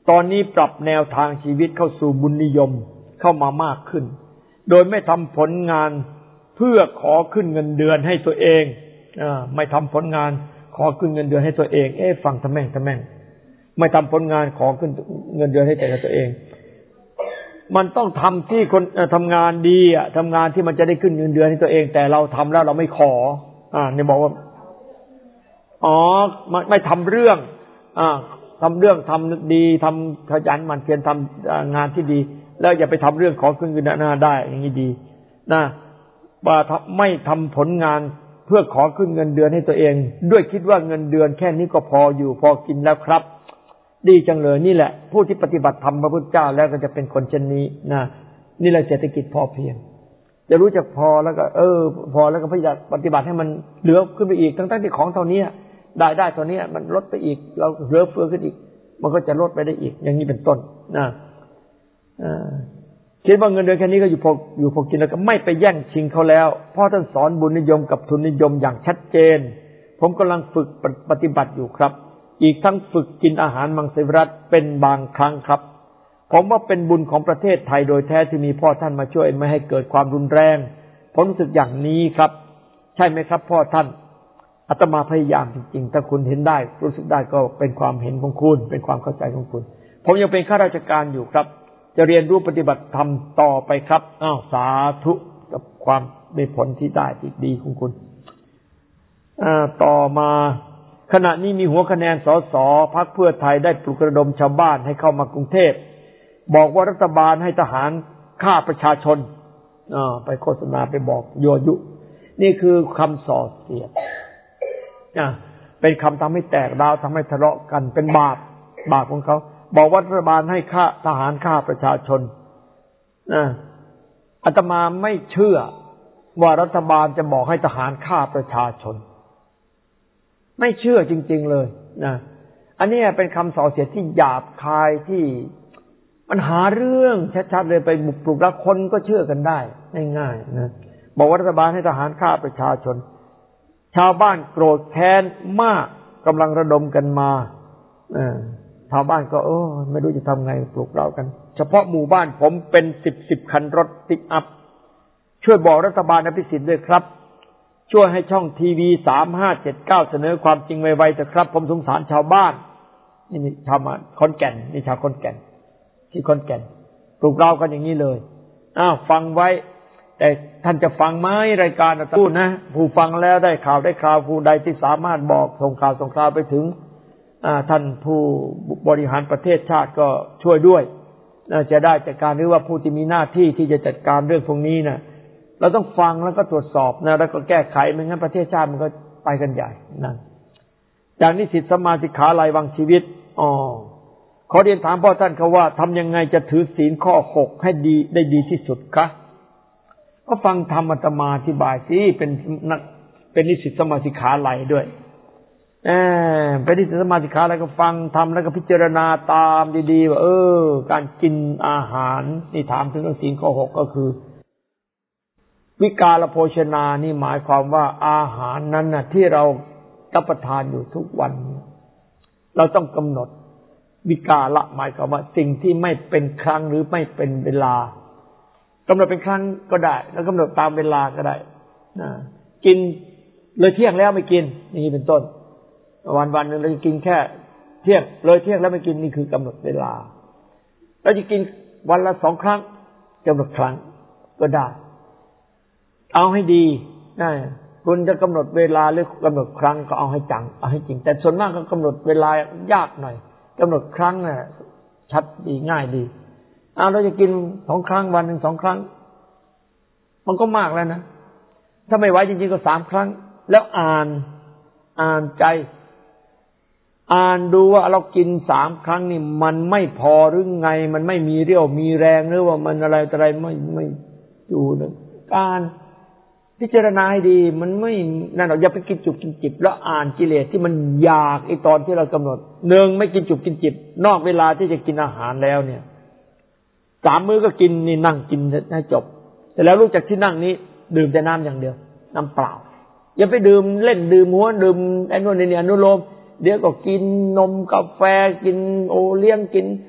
ตอนนี้ปรับแนวทางชีวิตเข้าสู่บุญนิยมเข้ามามากขึ้นโดยไม่ทำผลงานเพื่อขอขึ้นเงินเดือนให้ตัวเองอ่าไม่ทำผลงานขอขึ้นเงินเดือนให้ตัวเองเอ๊ะฟังทำแม่งทำแม่งไม่ทำผลงานขอขึ้นเงินเดือนให้แต่ตัวเองมันต้องทำที่คนทำงานดีอ่ะทำงานที่มันจะได้ขึ้นเงินเดือนให้ตัวเองแต่เราทำแล้วเราไม่ขออ่าเนี่ยบอกว่าอ๋อไม่ไม่ทำเรื่องอ่าทำเรื่องทำดีทำขยันหมั่นเพียรทำงานที่ดีแล้วอย่าไปทำเรื่องขอขึ้นเงินเดือนได้อย่างนี้ดีนะว่าไม่ทำผลงานเพื่อขอขึ้นเงินเดือนให้ตัวเองด้วยคิดว่าเงินเดือนแค่นี้ก็พออยู่พอกินแล้วครับดีจังเลยนี่แหละผู้ที่ปฏิบัติธรรมพระพุทธเจ้าแล้วก็จะเป็นคนเช่นนี้นะนี่แหละเศรษฐกิจพอเพียงจะรู้จักพอแล้วก็เออพอแล้วก็พยายามปฏิบัติให้มันเหลือขึ้นไปอีกทั้งๆที่ของเท่านี้ได้ได้เท่านี้มันลดไปอีกเราเหลือเฟือขึ้นอีกมันก็จะลดไปได้อีกอย่างนี้เป็นต้นนะอ่าคิดว่าเงินเดือนแค่นี้ก็อยู่พออยู่พอกินแล้วก็ไม่ไปแย่งชิงเขาแล้วเพราะท่านสอนบุญนิยมกับทุนนิยมอย่างชัดเจนผมกำลังฝึกปฏิบัติอยู่ครับอีกทั้งฝึกกินอาหารมังสวิรัติเป็นบางครั้งครับผมว่าเป็นบุญของประเทศไทยโดยแท้ที่มีพ่อท่านมาช่วยไม่ให้เกิดความรุนแรงผมรู้สึกอย่างนี้ครับใช่ไหมครับพ่อท่านอาตมาพยายามจริงๆถ้าคุณเห็นได้รู้สึกได้ก็เป็นความเห็นของคุณเป็นความเข้าใจของคุณผมยังเป็นข้าราชการอยู่ครับจะเรียนรู้ปฏิบัติธรรมต่อไปครับอ้าวสาธุกับความได้ผลที่ได้ที่ดีของคุณอ่าต่อมาขณะนี้มีหัวคะแนนสสพรรคเพื่อไทยได้ปลุกระดมชาวบ้านให้เข้ามากรุงเทพบอกว่ารัฐบาลให้ทหารฆ่าประชาชนอ่าไปโฆษณาไปบอกยั่วยุนี่คือคำส่อเสียดอ่าเป็นคำทำให้แตกร้าวทำให้ทะเลาะกันเป็นบาปบาปของเขาบอกว่ารัฐบาลให้ฆ่าทหารฆ่าประชาชนนะอาตมาไม่เชื่อว่ารัฐบาลจะบอกให้ทหารฆ่าประชาชนไม่เชื่อจริงๆเลยนะอันนี้เป็นคำส่อเสียดที่หยาบคายที่มันหาเรื่องชัดๆเลยไปบุกปลุกแล้วคนก็เชื่อกันได้ง่ายๆนะบอกว่ารัฐบาลให้ทหารฆ่าประชาชนชาวบ้านโกรธแค้นมากกำลังระดมกันมาเออชาวบ้านก็เออไม่รู้จะทำไงปลุกเรากันเฉพาะหมู่บ้านผมเป็นสิบสิบคันรถปิกอัพช่วยบอกรัฐบาลอภิสิทธิ์ด้วยครับช่วยให้ช่องทีวีสามห้าเจ็ดเก้าเสนอความจริงไวๆเถอะครับผมสงสารชาวบ้านนี่ชาวมาขอนแก่นนี่ชาวขอนแก่นที่ขอนแก่นปลุกเรากันอย่างนี้เลยอ้าวฟังไว้แต่ท่านจะฟังไหมรายการพูดนะผู้ฟังแล้วได้ข่าวได้ข่าวผู้ใดที่สามารถบอกส่งข่าวส่งข่าวไปถึงท่านผู้บริหารประเทศชาติก็ช่วยด้วยจะได้จัดการหรือว่าผู้ที่มีหน้าที่ที่จะจัดการเรื่องพวกนี้นะเราต้องฟังแล้วก็ตรวจสอบนะแล้วก็แก้ไขไม่งั้นประเทศชาติมันก็ไปกันใหญ่นั่นจากนิสิตสมาสิกขาลัยวังชีวิตอ๋อขอเรียนถามพ่อท่านเขาว่าทำยังไงจะถือศีลข้อหกให้ดีได้ดีที่สุดคะก็ฟังธรรมอาตมาอธิบายสิเป็นนักเป็นนิสิตสมาสิกขาลัยด้วยเออเป็นนิสิตสมาสิกขาลัยก็ฟังทำแล้วก็พิจารณาตามดีๆว่าเออการกินอาหารนี่ถามถึงเรื่องศีลข้อหกก็คือวิกาลโภชนานี่หมายความว่าอาหารนั้นน่ะที่เรารับประทานอยู่ทุกวันเราต้องกำหนดวิกาละหมายความว่าสิ่งที่ไม่เป็นครั้งหรือไม่เป็นเวลากำหนดเป็นครั้งก็ได้แล้วกำหนดตามเวลาก็ได้นะกินเลยเที่ยงแล้วไม่กินนี่เป็นต้นวันวันนึงเราจะกินแค่เที่ยงเลยเที่ยงแล้วไม่กินนี่คือกำหนดเวลาเราจะกินวันละสองครั้งกำหนดครั้งก็ได้เอาให้ดีนะคุณจะกำหนดเวลาหรือกำหนดครั้งก็เอาให้จังเอาให้จริงแต่ส่วนมากก็กำหนดเวลายากหน่อยกำหนดครั้งน่ะชัดดีง่ายดีเอาเราจะกินสองครั้งวันหนึ่งสองครั้งมันก็มากแล้วนะถ้าไม่ไหวจริงๆก็สามครั้งแล้วอ่านอ่านใจอ่านดูว่าเรากินสามครั้งนี่มันไม่พอหรือไงมันไม่มีเรี่ยวมีแรงหรือว่ามันอะไรอะไรไม่ไม่อยู่นะการพิจารณาให้ดีมันไม่นั่นหรอกอย่าไปกินจุบกินจิบแล้วอ่านกิเลสที่มันอยากไอ้ตอนที่เรากำหนดหนึ่งไม่กินจุบกินจิบนอกเวลาที่จะกินอาหารแล้วเนี่ยสามมื้อก็กินนี่นั่งกินให้จบแต่แล้วรู้จักที่นั่งนี้ดื่มแต่น้ำอย่างเดียวน้ำเปล่าอย่าไปดื่มเล่นดื่มหัวดื่มไอ้นู่นนี่อนุโลมเดี๋ยวก็กินนมกาแฟกินโอเลี้ยงกิน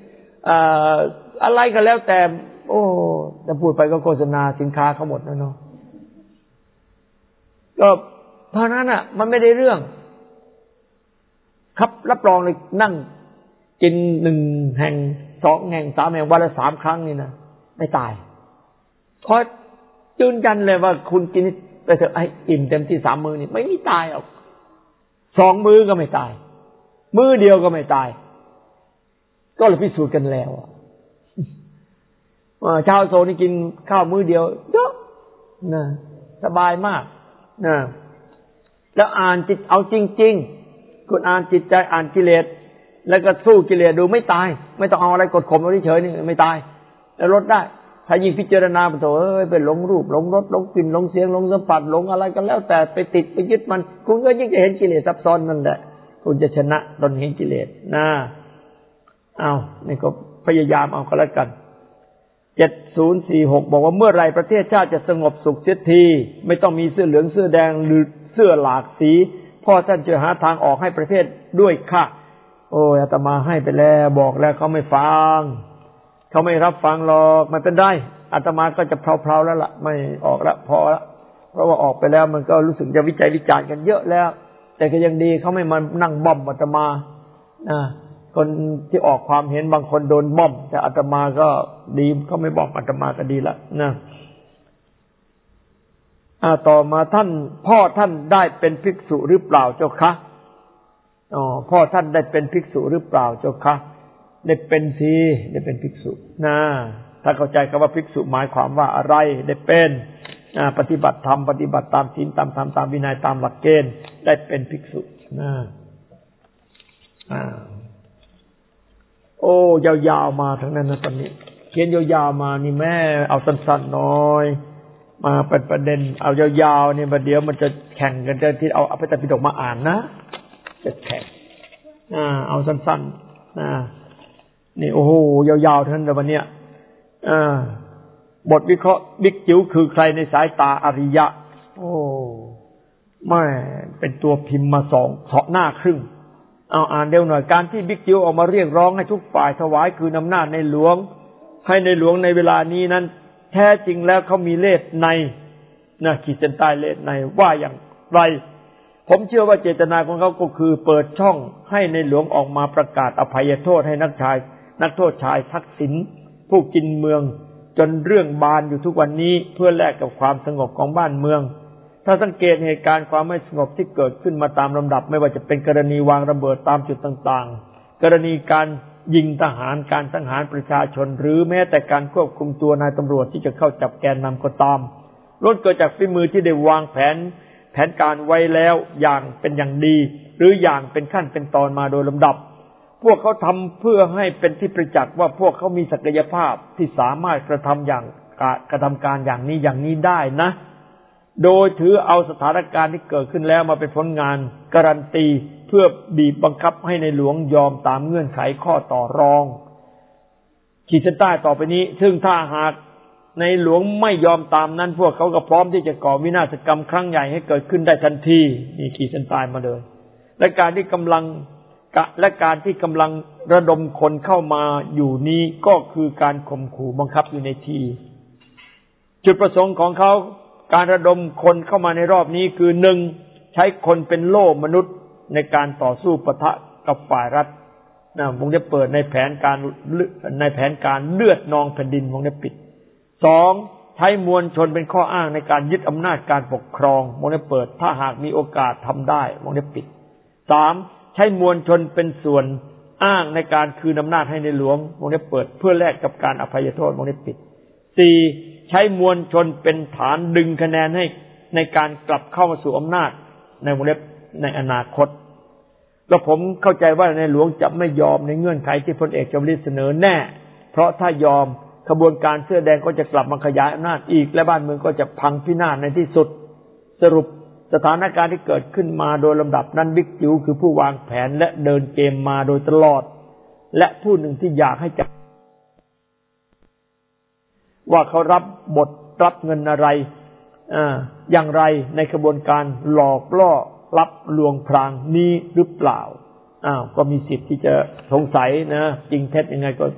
อ่าอะไรก็แล้วแต่โอ้จะพูดไปก็โฆษณาสินค้าเขาหมดนะเนาะก็เพราะนั้นอ่ะมันไม่ได้เรื่องครับรับรองเลยนั่งกินหนึ่งแห่งสองแห่งสามแห่งวันละสามครั้งนี่นะไม่ตายเพราะยืนยันเลยว่าคุณกินไปเถอะให้อิ่มเต็มที่สามมื้อนี่ไม่มีตายหรอกสองมื้อก็ไม่ตายมื้อเดียวก็ไม่ตายก็เลยพิสูจน์กันแล้วชาวโซนี่กินข้าวมื้อเดียวเยอะนะสบายมากนะแล้วอ่านจิตเอาจริงๆคุณอ่านจิตใจอ่านกิเลสแล้วก็สู้กิเลสดูไม่ตายไม่ต้องเอาอะไรกดข่มเอาเฉยๆนี่ไม่ตายแล้วลดได้ถ้ายิ่งพิจารณาไปโถเอ้ยไปหลงรูปหลงรสหลงกลิ่นหลงเสียงหลงสัมผัสหลงอะไรก็แล้วแต่ไปติดไปยึดมันคุณก็ยิ่งจะเห็นกิเลสซับซ้อนนั่นแหละคุณจะชนะตนเห็นกิเลสนะเอานี่ก็พยายามเอาก็แล้วกันเจ็ดศูนย์สี่หกบอกว่าเมื่อไรประเทศชาติจะสงบสุขเสียทีไม่ต้องมีเสื้อเหลืองเสื้อแดงหรือเสื้อหลากสีพ่อท่านจะหาทางออกให้ประเทศด้วยค่ะโอ้ยอาตมาให้ไปแล้วบอกแล้วเขาไม่ฟังเขาไม่รับฟังหรอกไม่เป็นไรอาตมาก็จะเพลาๆแล้วล่ะไม่ออกแล้วพอแล้วเพราะว่าออกไปแล้วมันก็รู้สึกจะวิจัยวิจารณ์กันเยอะแล้วแต่ก็ยังดีเขาไม่มานั่งบ่อมอาตมาอ่าคนที่ออกความเห็นบางคนโดนบ่อมแต่อาตมาก็ดีเขาไม่บ่อมอาตมาก็ดีละนะอ่าต่อมาท่านพ่อท่านได้เป็นภิกษุหรือเปล่าเจ้าคะอ๋อพ่อท่านได้เป็นภิกษุหรือเปล่าเจ้าคะได้เป็นสิได้เป็นภิกษุนะถ้าเข้าใจคำว่าภิกษุหมายความว่าอะไรได้เป็นอ่าปฏิบัติธรรมปฏิบัติตามศีลตามธรรมตามวินัยตามหลักเกณฑ์ได้เป็นภิกษุนะอ่าโอ้ยาวๆมาทั้งนั้นนะตอนนี้เขียนยาวๆมานี่แม่เอาสั้นๆน้อยมาเป็นประเด็นเอายาวๆเนี่ยประเดี๋ยวมันจะแข่งกันจะที่เอาพระไตรปิฎกมาอ่านนะจะแข่งอ่าเอาสั้นๆนะนี่โอ้โหยาวๆทั้งนั้นเลยวันเนี้ยอ่าบทวิเคราะห์บิ๊กจิ๋วคือใครในสายตาอริยะโอ้แม่เป็นตัวพิมพ์มาสองสองหน้าครึ่งเอาอ่านเร็วหน่อยการที่บิ๊กจิ๋วออกมาเรียกร้องให้ทุกฝ่ายถวายคืนอำนาจในหลวงให้ในหลวงในเวลานี้นั้นแท้จริงแล้วเขามีเลสในนะขีดเส้นใต้เลสในว่าอย่างไรผมเชื่อว่าเจตนาของเขาก็คือเปิดช่องให้ในหลวงออกมาประกาศอภัยโทษให้นักชายนักโทษชายทักษิณผู้กินเมืองจนเรื่องบานอยู่ทุกวันนี้เพื่อแลกกับความสงบของบ้านเมืองถ้าสังเกตเหตุการณ์ความไม่สงบที่เกิดขึ้นมาตามลำดับไม่ว่าจะเป็นกรณีวางระเบิดตามจุดต่างๆกรณีการยิงทหารการสังหารประชาชนหรือแม้แต่การควบคุมตัวนายตำรวจที่จะเข้าจับแกนนำก็ตามล้วนเกิดจากฝีมือที่ได้วางแผนแผนการไว้แล้วอย่างเป็นอย่างดีหรืออย่างเป็นขั้นเป็นตอนมาโดยลำดับพวกเขาทำเพื่อให้เป็นที่ประจักษ์ว่าพวกเขามีศักยภาพที่สามารถกระทำอย่างกระทำการอย่างนี้อย่างนี้ได้นะโดยถือเอาสถานการณ์ที่เกิดขึ้นแล้วมาเป็นผลงานการันตีเพื่อบีบบังคับให้ในหลวงยอมตามเงื่อนไขข้อต่อรองขีดเส้นใต้ต่อไปนี้ซึ่งถ้าหากในหลวงไม่ยอมตามนั้นพวกเขาก็พร้อมที่จะก่อวินาศกรรมครั้งใหญ่ให้เกิดขึ้นได้ทันทีนี่ขีดเส้นใต้มาเลยและการที่กำลังและการที่กำลังระดมคนเข้ามาอยู่นี้ก็คือการข่มขู่บังคับอยู่ในทีจุดประสงค์ของเขาการระดมคนเข้ามาในรอบนี้คือหนึ่งใช้คนเป็นโล่มนุษย์ในการต่อสู้ปะทะกับฝ่ายรัฐนะวงเล็บเปิดในแผนการในแผนการเลือดนองแผ่นดินวงเล็บปิดสองใช้มวลชนเป็นข้ออ้างในการยึดอำนาจการปกครองวงเล็บเปิดถ้าหากมีโอกาสทำได้วงเล็บปิดสามใช้มวลชนเป็นส่วนอ้างในการคืนอำนาจให้ในหลวงวงเล็บเปิดเพื่อแลกกับการอภัยโทษวงเล็บปิดสี่ใช้มวลชนเป็นฐานดึงคะแนนให้ในการกลับเข้ามาสู่อำนาจในวงเล็บในอนาคตแล้วผมเข้าใจว่าในหลวงจะไม่ยอมในเงื่อนไขที่พลเอกชวลิตเสนอแน่เพราะถ้ายอมขบวนการเสื้อแดงก็จะกลับมาขยายอำนาจอีกและบ้านเมืองก็จะพังพินาศในที่สุดสรุปสถานการณ์ที่เกิดขึ้นมาโดยลำดับนั้นบิ๊กจิ๋วคือผู้วางแผนและเดินเกมมาโดยตลอดและผู้หนึ่งที่อยากให้จับว่าเขารับบทรับเงินอะไรอ่าอย่างไรในกระบวนการหลอกล่อรับลวงพรางนี้หรือเปล่าอ้าวก็มีสิทธิ์ที่จะสงสัยนะจริงเท็จยังไงก็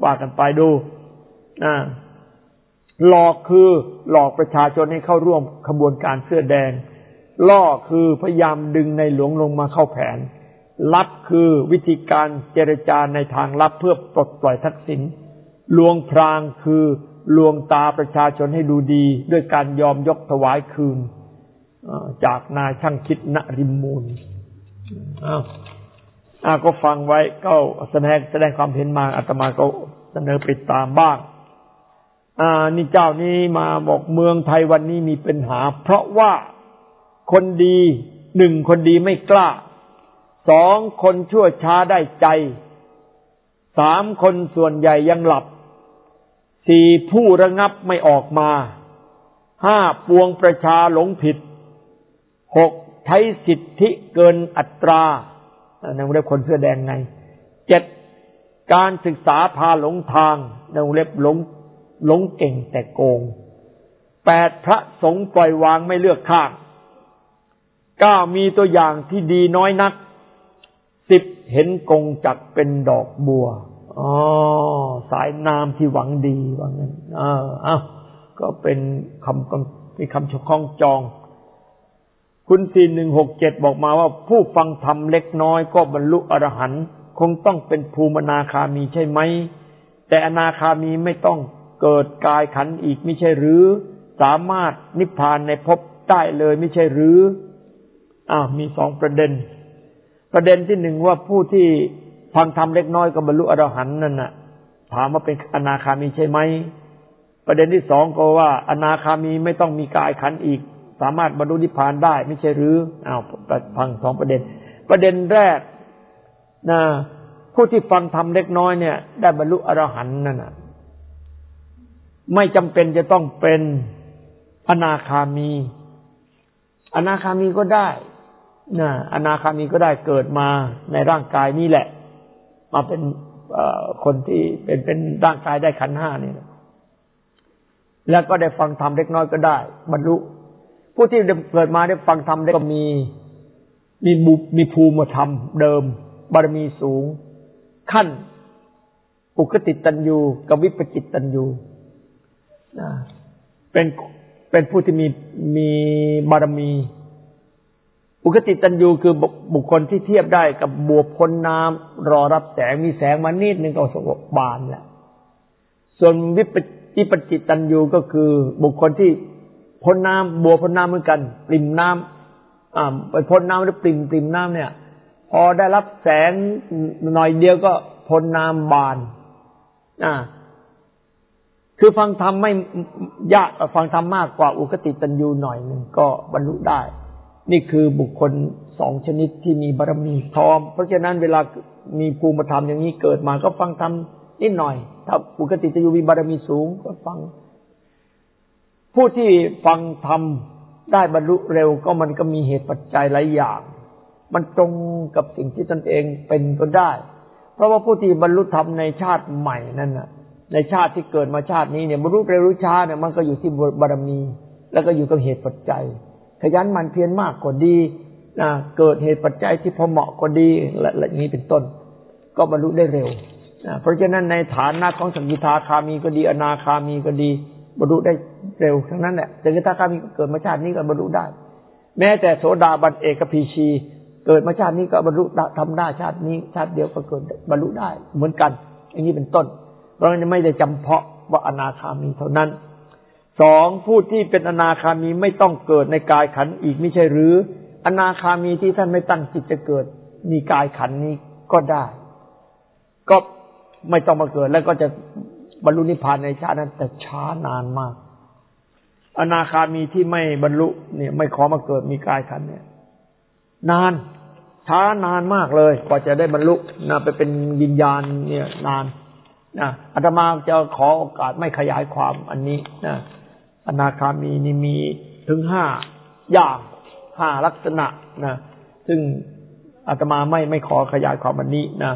ว่ากันไปดูนะหลอกคือหลอกประชาชนให้เข้าร่วมขบวนการเสื้อแดงล่อคือพยายามดึงในหลวงลงมาเข้าแผนลับคือวิธีการเจรจาในทางลับเพื่อปลดปล่อยทักษิณลวงพรางคือลวงตาประชาชนให้ดูดีด้วยการยอมยกถวายคืนจากนายช่างคิดณริมมูลอ้าวอ้าก็ฟังไว้ก็แสดงแสดงความเห็นมาอาตมาก็เสนอไปตามบ้างอ่านี่เจ้านี้มาบอกเมืองไทยวันนี้มีปัญหาเพราะว่าคนดีหนึ่งคนดีไม่กล้าสองคนชั่วช้าได้ใจสามคนส่วนใหญ่ยังหลับสี่ผู้ระงับไม่ออกมาห้าปวงประชาหลงผิดหกใช้สิทธิเกินอัตราในวงเล็บคนเสื้อแดงไงเจ็ดการศึกษาพาหลงทางในวงเล็บหลงหลงเก่งแต่โกงแปดพระสงฆ์ปล่อยวางไม่เลือกข้างเก้ามีตัวอย่างที่ดีน้อยนักสิบเห็นกงจักเป็นดอกบัวอ๋อสายนามที่หวังดีว่างั้นเอออ้าวก็เป็นคำเป็นคำชคล้องจองคุณสี่หนึ่งหกเจ็ดบอกมาว่าผู้ฟังธรรมเล็กน้อยก็บรรลุอรหันต์คงต้องเป็นภูมิอนาคามีใช่ไหมแต่อนาคามีไม่ต้องเกิดกายขันธ์อีกไม่ใช่หรือสามารถนิพพานในภพได้เลยไม่ใช่หรืออ้าวมีสองประเด็นประเด็นที่หนึ่งว่าผู้ที่ฟังธรรมเล็กน้อยก็บรรลุอรหันต์นั่นน่ะถามว่าเป็นอนาคามีใช่ไหมประเด็นที่สองก็ว่าอนาคามีไม่ต้องมีกายขันธ์อีกสามารถบรรลุนิพพานได้ไม่ใช่หรืออ้าวฟังสองประเด็นประเด็นแรกนะผู้ที่ฟังธรรมเล็กน้อยเนี่ยได้บรรลุอรหันต์นั่นน่ะไม่จำเป็นจะต้องเป็นอนาคามีอนาคามีก็ได้นะอนาคามีก็ได้เกิดมาในร่างกายนี้แหละมาเป็นคนที่เป็นเป็นร่างกายได้ขันธ์ห้านี่แล้วก็ได้ฟังธรรมเล็กน้อยก็ได้บรรลุผู้ที่เกิดมาได้ฟังธรรมได้ก็มีมีบุมีภูมิธรรมเดิมบารมีสูงขั้นอุคติตัญญูกับวิปจิตตัญญูนะเป็นเป็นผู้ที่มีมีบารมีอุคติตัญญูคือบุคคลที่เทียบได้กับบัวพ้นน้ำรอรับแสงมีแสงมานิดนึงก็สงบบานแล้วส่วนวิปวิปจิตตัญญูก็คือบุคคลที่พ้นน้ำบัวพ้นน้ำเหมือนกันปริ่มน้ำอ่าไปพ้นน้ำหรือปริ่มปริ่มน้ำเนี่ยพอได้รับแสงหน่อยเดียวก็พ้นน้ำบานอ่าคือฟังธรรมไม่ยากฟังธรรมมากกว่าอุคติตัญญูหน่อยนึงก็บรรลุได้นี่คือบุคคลสองชนิดที่มีบารมีพร้อมเพราะฉะนั้นเวลามีภูมิธรรมอย่างนี้เกิดมาก็ฟังธรรมนิดหน่อยถ้าอุคติตัญญูมีบารมีสูงก็ฟังผู้ที่ฟังธรรมได้บรรลุเร็วก็มันก็มีเหตุปัจจัยหลายอย่างมันตรงกับสิ่งที่ตนเองเป็นก็ได้เพราะว่าผู้ที่บรรลุธรรมในชาติใหม่นั่นน่ะในชาติที่เกิดมาชาตินี้เนี่ยบรรลุเร็วหรือช้าเนี่ยมันก็อยู่ที่บารมีแล้วก็อยู่กับเหตุปัจจัยขยันหมั่นเพียรมากก็ดีนะเกิดเหตุปัจจัยที่พอเหมาะก็ดีและอย่างนี้เป็นต้นก็บรรลุได้เร็วนะเพราะฉะนั้นในฐานะของสกิทาคามีก็ดีอนาคามีก็ดีบรรลุได้เร็วทั้งนั้นแหละสกิทาคามีเกิดมาชาตินี้ก็บรรลุได้แม้แต่โสดาบันเอกพีชีเกิดมาชาตินี้ก็บรรลุทำได้ชาตินี้ชาติเดียวก็เกิดบรรลุได้เหมือนกันอย่างนี้เป็นต้นเพราะฉะนั้นไม่ได้จำเพาะว่าอนาคามีเท่านั้นสองผู้ที่เป็นอนาคามีไม่ต้องเกิดในกายขันธ์อีกไม่ใช่หรืออนาคามีที่ท่านไม่ตั้งจิตจะเกิดมีกายขันธ์นี้ก็ได้ก็ไม่ต้องมาเกิดแล้วก็จะบรรลุนิพพานในชาตินั้นแต่ช้านานมากอนาคามีที่ไม่บรรลุเนี่ยไม่ขอมาเกิดมีกายขันธ์เนี่ยนานช้านานมากเลยกว่าจะได้บรรลุนะไปเป็นวิญญาณเนี่ยนานนะอาตมาจะขอโอกาสไม่ขยายความอันนี้นะอนาคามีนี่มีถึงห้าอย่างห้าลักษณะนะซึ่งอาตมาไม่ไม่ขอขยายความอันนี้นะ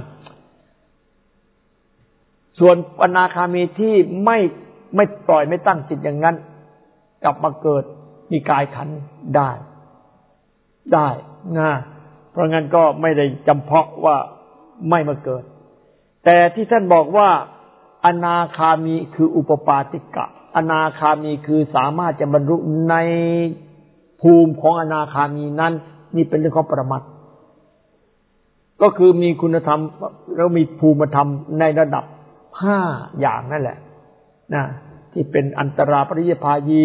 ส่วนอนาคามีที่ไม่ไม่ปล่อยไม่ตั้งจิตอย่างนั้นกลับมาเกิดมีกายขันธ์ได้ได้นะเพราะงั้นก็ไม่ได้จำเพาะว่าไม่มาเกิดแต่ที่ท่านบอกว่าอนาคามีคืออุปปาติกะอนาคามีคือสามารถจะบรรลุในภูมิของอนาคามีนั้นนี่เป็นเรื่องของปรมัตถ์ก็คือมีคุณธรรมแล้วมีภูมิธรรมในระดับห้าอย่างนั่นแหละนะที่เป็นอันตราปริยภายี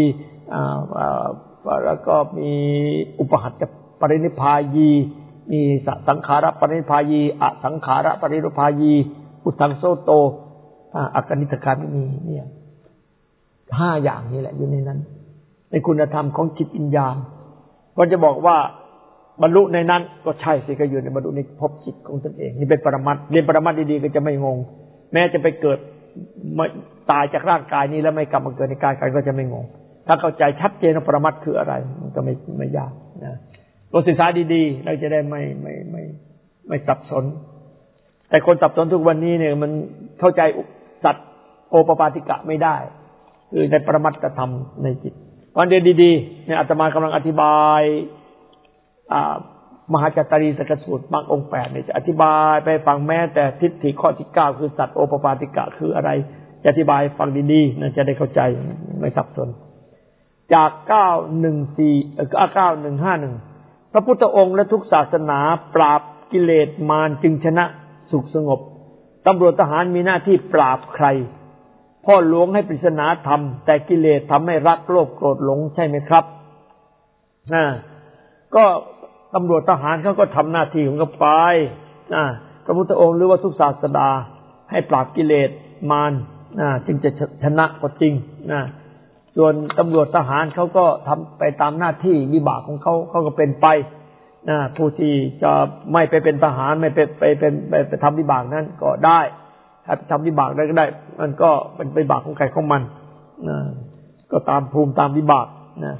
แล้วก็มีอุปหัตถปรินิพพายีมีสังขารปรินิพพายีอสังขารปรินิพพายีอุทังโสโตอักขณิทกามินีเนี่ยห้าอย่างนี้แหละอยู่ในนั้นในคุณธรรมของจิตวิญญาณก็จะบอกว่าบรรลุในนั้นก็ใช่สิก็อยู่ในบรรลุในภพจิตของตนเองนี่เป็นปรมัตถ์เรียนปรมัตถ์ดีๆก็จะไม่งงแม้จะไปเกิดตายจากร่างกายนี้แล้วไม่กลับมาเกิดในกายใครก็จะไม่งงถ้าเข้าใจชัดเจนว่าปรมัตถ์คืออะไรมันก็ไม่ไม่ยากนะเราศึกษาดีๆเราจะได้ไม่ไม่ไม่ไม่สับสนแต่คนสับสนทุกวันนี้เนี่ยมันเข้าใจสัตว์โอปปาติกะไม่ได้คือในปรมัตถธรรมในจิตวันเดียวดีๆเนี่ยอาตมากำลังอธิบายมหาจัตตารีสักสูตรบางองค์แปดเนี่ยจะอธิบายไปฟังแม้แต่ทิฏฐิข้อที่เก้าคือสัตว์โอปปาติกะคืออะไรจะอธิบายฟังดีๆนะจะได้เข้าใจไม่สับสนจากเก้าหนึ่งสี่เอ่อเก้าหนึ่งห้าหนึ่งพระพุทธองค์และทุกศาสนาปราบกิเลสมารจึงชนะสุขสงบตำรวจทหารมีหน้าที่ปราบใครพ่อหลวงให้ปริศนาธรรมแต่กิเลสทำให้รักโลภโกรธหลงใช่ไหมครับนะก็ตำรวจทหารเขาก็ทำหน้าที่ของเขาไปนะพระพุทธองค์หรือว่าทุกศาสดาให้ปราบกิเลสมารนะจึงจะชนะก็จริงนะส่วนตำรวจทหารเขาก็ทำไปตามหน้าที่วิบากของเขาเขาก็เป็นไปนะผู้ที่จะไม่ไปเป็นทหารไม่ไปไปเป็นไปไปทำวิบากนั้นก็ได้ถ้าทำวิบากได้ก็ได้มันก็เป็นวิบากของใครของมันนะก็ตามภูมิตามวิบากนะ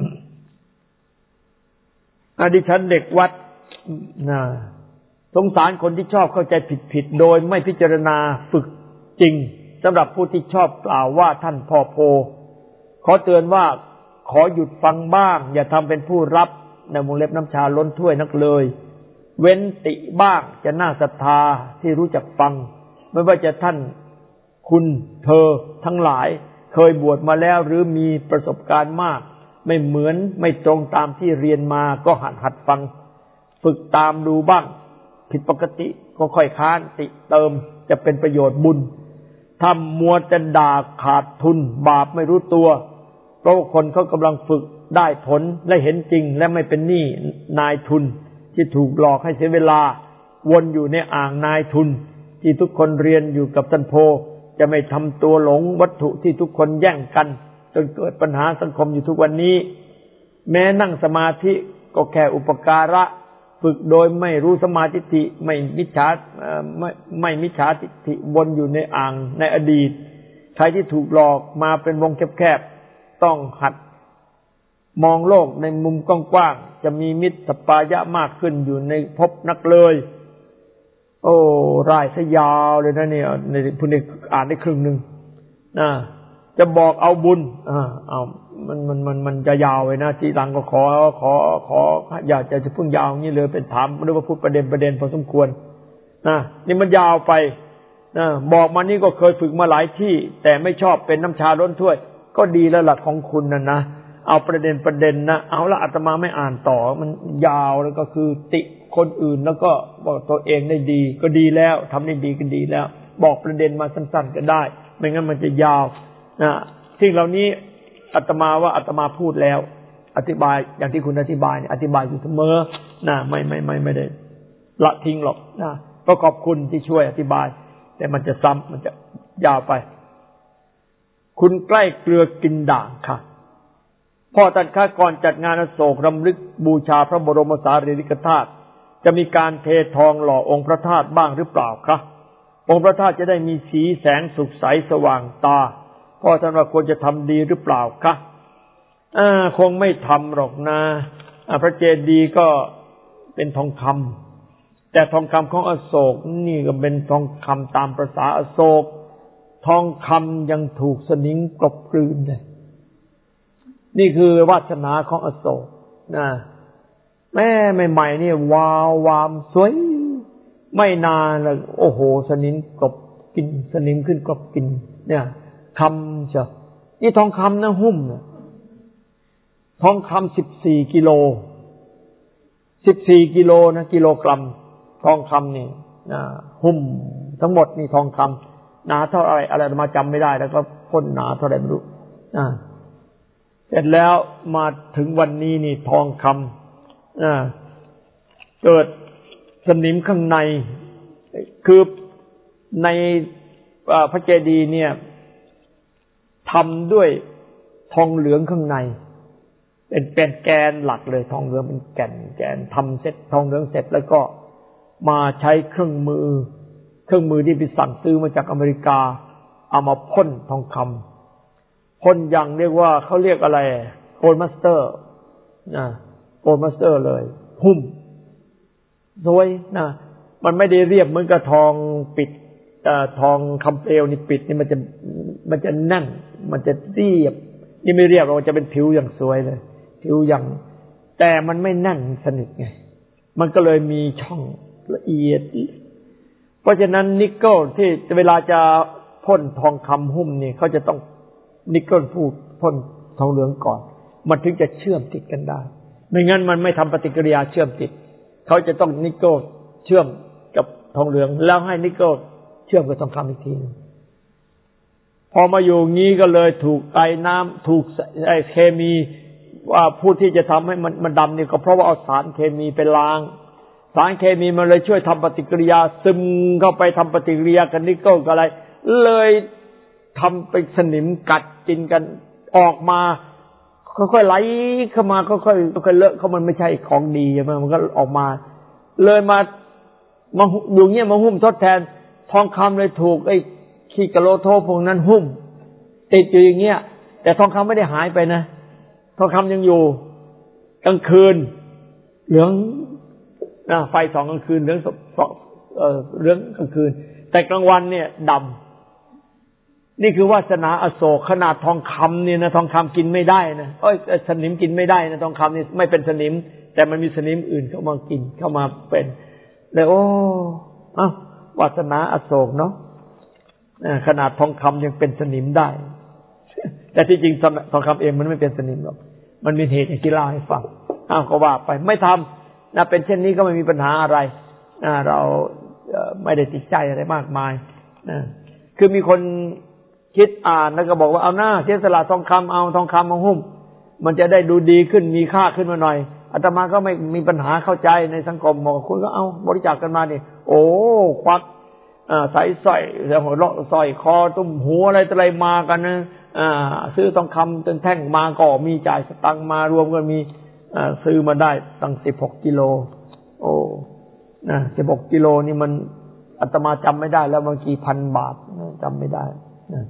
อดิฉันเด็กวัดนะสงสารคนที่ชอบเข้าใจผิดๆโดยไม่พิจารณาฝึกจริงสำหรับผู้ที่ชอบกล่าวว่าท่านพ่อโพขอเตือนว่าขอหยุดฟังบ้างอย่าทำเป็นผู้รับในวงเล็บน้ำชาล้นถ้วยนักเลยเว้นติบ้างจะน่าศรัทธาที่รู้จักฟังไม่ว่าจะท่านคุณเธอทั้งหลายเคยบวชมาแล้วหรือมีประสบการณ์มากไม่เหมือนไม่ตรงตามที่เรียนมาก็หัดหัดฟังฝึกตามดูบ้างผิดปกติก็ค่อยค้านติเติมจะเป็นประโยชน์บุญถ้ามัวจะด่าขาดทุนบาปไม่รู้ตัวเพราะคนเขากำลังฝึกได้ผลและเห็นจริงและไม่เป็นหนี้นายทุนที่ถูกหลอกให้เสียเวลาวนอยู่ในอ่างนายทุนที่ทุกคนเรียนอยู่กับท่านโพจะไม่ทำตัวหลงวัตถุที่ทุกคนแย่งกันจนเกิดปัญหาสังคมอยู่ทุกวันนี้แม้นั่งสมาธิก็แค่อุปการะฝึกโดยไม่รู้สมาธิไม่มิจฉาไม่ไม่มิจฉาทิฏฐิวนอยู่ในอ่างในอดีตใครที่ถูกหลอกมาเป็นวงแคบๆต้องหัดมองโลกในมุมกว้างๆจะมีมิตรสปายะมากขึ้นอยู่ในภพนักเลยโอ้รายซะยาวเลยนะเนี่ยในผู้นี้อ่านได้ครึ่งนึงนะจะบอกเอาบุญอ่าเอามันมันมันมันจะยาวไปนะทีหลังก็ขอขอขออยากจะจะพึ่งยาวอย่างนี้เลยเป็นถามหรือว่าพูดประเด็นประเด็นพอสมควรนะนี่มันยาวไปนะบอกมานี่ก็เคยฝึกมาหลายที่แต่ไม่ชอบเป็นน้ำชาล้นถ้วยก็ดีแล้วล่ะของคุณน่ะนะเอาประเด็นประเด็นนะเอาละอาตมาไม่อ่านต่อมันยาวแล้วก็คือติคนอื่นแล้วก็บอกตัวเองได้ดีก็ดีแล้วทำได้ดีก็ดีแล้วบอกประเด็นมาสั้นๆก็ได้ไม่งั้นมันจะยาวนะสิ่งเหล่านี้อาตมาว่าอาตมาพูดแล้วอธิบายอย่างที่คุณอธิบายเนี่ยอธิบายอยู่เสมอนะไม่ไม่ไม่ไม่ได้ละทิ้งหรอกนะก็ขอบคุณที่ช่วยอธิบายแต่มันจะซ้ำมันจะยาวไปคุณใกล้เกลือกินด่างค่ะพ่อท่านข้าก่อนจัดงานอโศกรำลึกบูชาพระบรมสารีริกธาตุจะมีการเททองหล่อองค์พระธาตุบ้างหรือเปล่าคะองค์พระธาตุจะได้มีสีแสงสุขใสสว่างตาพ่อท่านว่าควรจะทำดีหรือเปล่าคะอ่าคงไม่ทำหรอกนะพระเจดีย์ก็เป็นทองคำแต่ทองคำของอโศกนี่ก็เป็นทองคำตามประสาอโศกทองคำยังถูกสนิมกลบกลืนเลยนี่คือวาสนาของอโศกนะแม่ใหม่ๆนี่วาววามสวยไม่นานแล้วโอ้โหสนิมกลบกินสนิมขึ้นก็กินเนี่ยคำเชียวนี่ทองคำนะหุ้มนะทองคำสิบสี่กิโลสิบสี่กิโลนะกิโลกรัมทองคำนี่นะหุ้มทั้งหมดนี่ทองคำหนาเท่าอะไรอะไรมาจำไม่ได้แล้วก็พ่นหนาเท่าไหร่ไม่รู้อ่าเสร็จแล้วมาถึงวันนี้นี่ทองคำอ่าเกิดสนิมข้างในคือในพระเจดีย์เนี่ยทำด้วยทองเหลืองข้างในเป็นเป็นแกนหลักเลยทองเหลืองเป็นแก่นแกนทำเสร็จทองเหลืองเสร็จแล้วก็มาใช้เครื่องมือเครื่องมือที่ไปสั่งซื้อมาจากอเมริกาเอามาพ่นทองคำพ่นอย่างเรียกว่าเขาเรียกอะไรโกลด์มาสเตอร์นะโกลด์มาสเตอร์เลยหุ้มสวยนะมันไม่ได้เรียบเหมือนกับทองปิดทองคำเปลวนี่ปิดนี่มันจะมันจะแน่นมันจะเรียบนี่ไม่เรียบเราจะเป็นผิวอย่างสวยเลยผิวอย่างแต่มันไม่แน่นสนิทไงมันก็เลยมีช่องละเอียดเพราะฉะนั้นนิกเกิลที่เวลาจะพ่นทองคำหุ้มนี่เขาจะต้องนิกเกิลพูดพ่นทองเหลืองก่อนมันถึงจะเชื่อมติดกันได้ไม่งั้นมันไม่ทำปฏิกิริยาเชื่อมติดเขาจะต้องนิกเกิลเชื่อมกับทองเหลืองแล้วให้นิกเกิลเชื่อมกับทองคำอีกทีนึงพอมาอยู่งี้ก็เลยถูกไอ้น้ำถูกไอ้เคมีว่าผู้ที่จะทำให้มันมันดำนี่ก็เพราะว่าเอาสารเคมีไปล้างสารเคมีมันเลยช่วยทำปฏิกิริยาซึมเข้าไปทำปฏิกิริยากับนิกเกิลกับอะไรเลยทำเป็นสนิมกัดกินกันออกมาค่อยๆไหลเข้ามาค่อยๆค่อยๆเลอะเขามันไม่ใช่ของดีใช่ไหมมันก็ออกมาเลยมามาอยู่เงี้ยมาหุ้มทดแทนทองคำเลยถูกไอ้ขี้กะโลโทพวกนั้นหุ้มติดอยู่อย่างเงี้ยแต่ทองคำไม่ได้หายไปนะทองคำยังอยู่กลางคืนเหลืองนะไฟสองกลางคืนเหลืองเอ่อเหลืองกลางคืนแต่กลางวันเนี่ยดำนี่คือวาสนาอโศกขนาดทองคำเนี่ยนะทองคำกินไม่ได้นะเอ้ยสนิมกินไม่ได้นะทองคำนี่ไม่เป็นสนิมแต่มันมีสนิมอื่นเข้ามากินเข้ามาเป็นเลยโอ้อ้าววาสนาอโศกเนาะขนาดทองคำยังเป็นสนิมได้แต่ที่จริงทองคำเองมันไม่เป็นสนิมหรอกมันมีเหตุที่เล่าให้ฟังอ้าวก็ว่าไปไม่ทำนะเป็นเช่นนี้ก็ไม่มีปัญหาอะไรนะเราไม่ได้ติดใจอะไรมากมายนะคือมีคนคิดอ่านแล้วก็บอกว่าเอาหน้าเสียสละทองคำเอาทองคำมาหุ้มมันจะได้ดูดีขึ้นมีค่าขึ้นมาหน่อยอาตมาก็ไม่มีปัญหาเข้าใจในสังคมบอกคุณก็เอาบริจาคกันมานี่โอ้ควักใส่สร้อยแล้วหัวเราะสร้อยคอตุ้มหัวอะไรอะไรมากันนะซื้อทองคำจนแท่งมาก็มีจ่ายสตังค์มารวมกันมีซื้อมาได้ตั้งสิบหกกิโลโอ้นะสิบหกกิโลนี่มันอาตมาจำไม่ได้แล้วบางกี่พันบาทจำไม่ได้นะ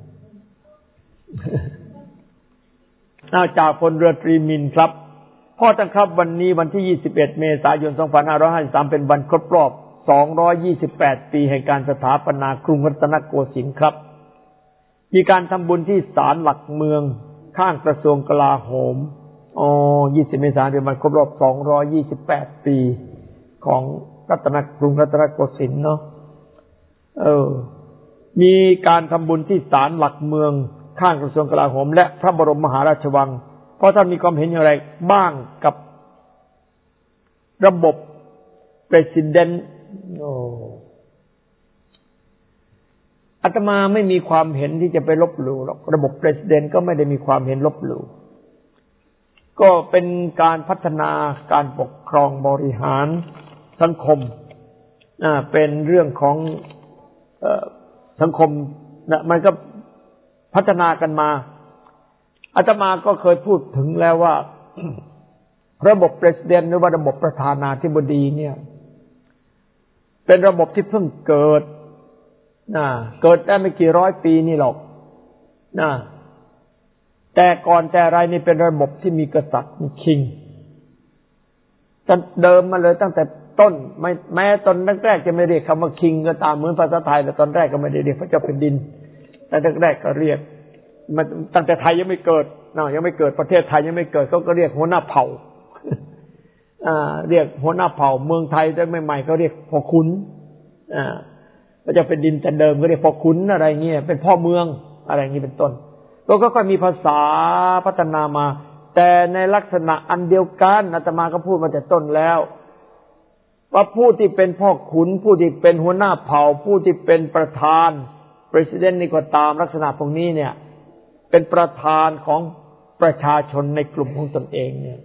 น่าจากพลเรือตรีมินครับพ่อท่านครับวันนี้วันที่ยี่สิบเอ็ดเมษายนสองพันห้าร้อยห้าสิบสามเป็นวันครบรอบสองร้อยยี่สิบแปดปีแห่งการสถาปนากรุงรัตนโกสินทร์ครับมีการทำบุญที่ศาลหลักเมืองข้างกระทรวงกลาโหมอ๋อยี่สิบเมษายนเป็นวันครบรอบสองร้อยยี่สิบแปดปีของรัตนกรุงรัตนโกสินทร์เนาะเออมีการทำบุญที่ศาลหลักเมืองข้างกระทรวงกลาโหมและพระบรมมหาราชวังเพราะท่านมีความเห็นอย่างไรบ้างกับระบบ President โอ้อาตมาไม่มีความเห็นที่จะไปลบหลู่หรอกระบบ President ก็ไม่ได้มีความเห็นลบหลู่ก็เป็นการพัฒนาการปกครองบริหารสังคมอ่าเป็นเรื่องของเอ่อสังคมนะมันก็พัฒนากันมาอาตมาก็เคยพูดถึงแล้วว่า ระบบ President หรือว่าระบบประธานาธิบดีเนี่ยเป็นระบบที่เพิ่งเกิดนะเกิดได้ไม่กี่ร้อยปีนี่หรอกนะแต่ก่อนแต่ไรนี่เป็นระบบที่มีกษัตริย์มีคิงตั้งเดิมมาเลยตั้งแต่ต้นไม่แม้ตอนแรกๆจะไม่เรียกคำว่าคิงก็ตามเหมือนภาษาไทยแต่ตอนแรกก็ไม่ได้เรียกพระเจ้าแผ่นดินแต่แรกๆก็เรียกมันตั้งแต่ไทยยังไม่เกิดนะยังไม่เกิดประเทศไทยยังไม่เกิดเขาก็เรียกหัวหน้าเผ่าอ่าเรียกหัวหน้าเผ่าเมืองไทยแต่ใหม่ๆก็เรียกพ่อขุนอ่าพระเจ้าแผ่นดินแต่เดิมก็เรียกพ่อขุนอะไรเงี้ยเป็นพ่อเมืองอะไรอย่างนี้เป็นต้นก็ค่อยๆมีภาษาพัฒนามาแต่ในลักษณะอันเดียวกันอาตมาก็พูดมาแต่ต้นแล้วว่าผู้ที่เป็นพ่อขุนผู้ที่เป็นหัวหน้าเผ่าผู้ที่เป็นประธาน president นี่ก็ตามลักษณะตรงนี้เนี่ยเป็นประธานของประชาชนในกลุ่มของตนเองเนี่ย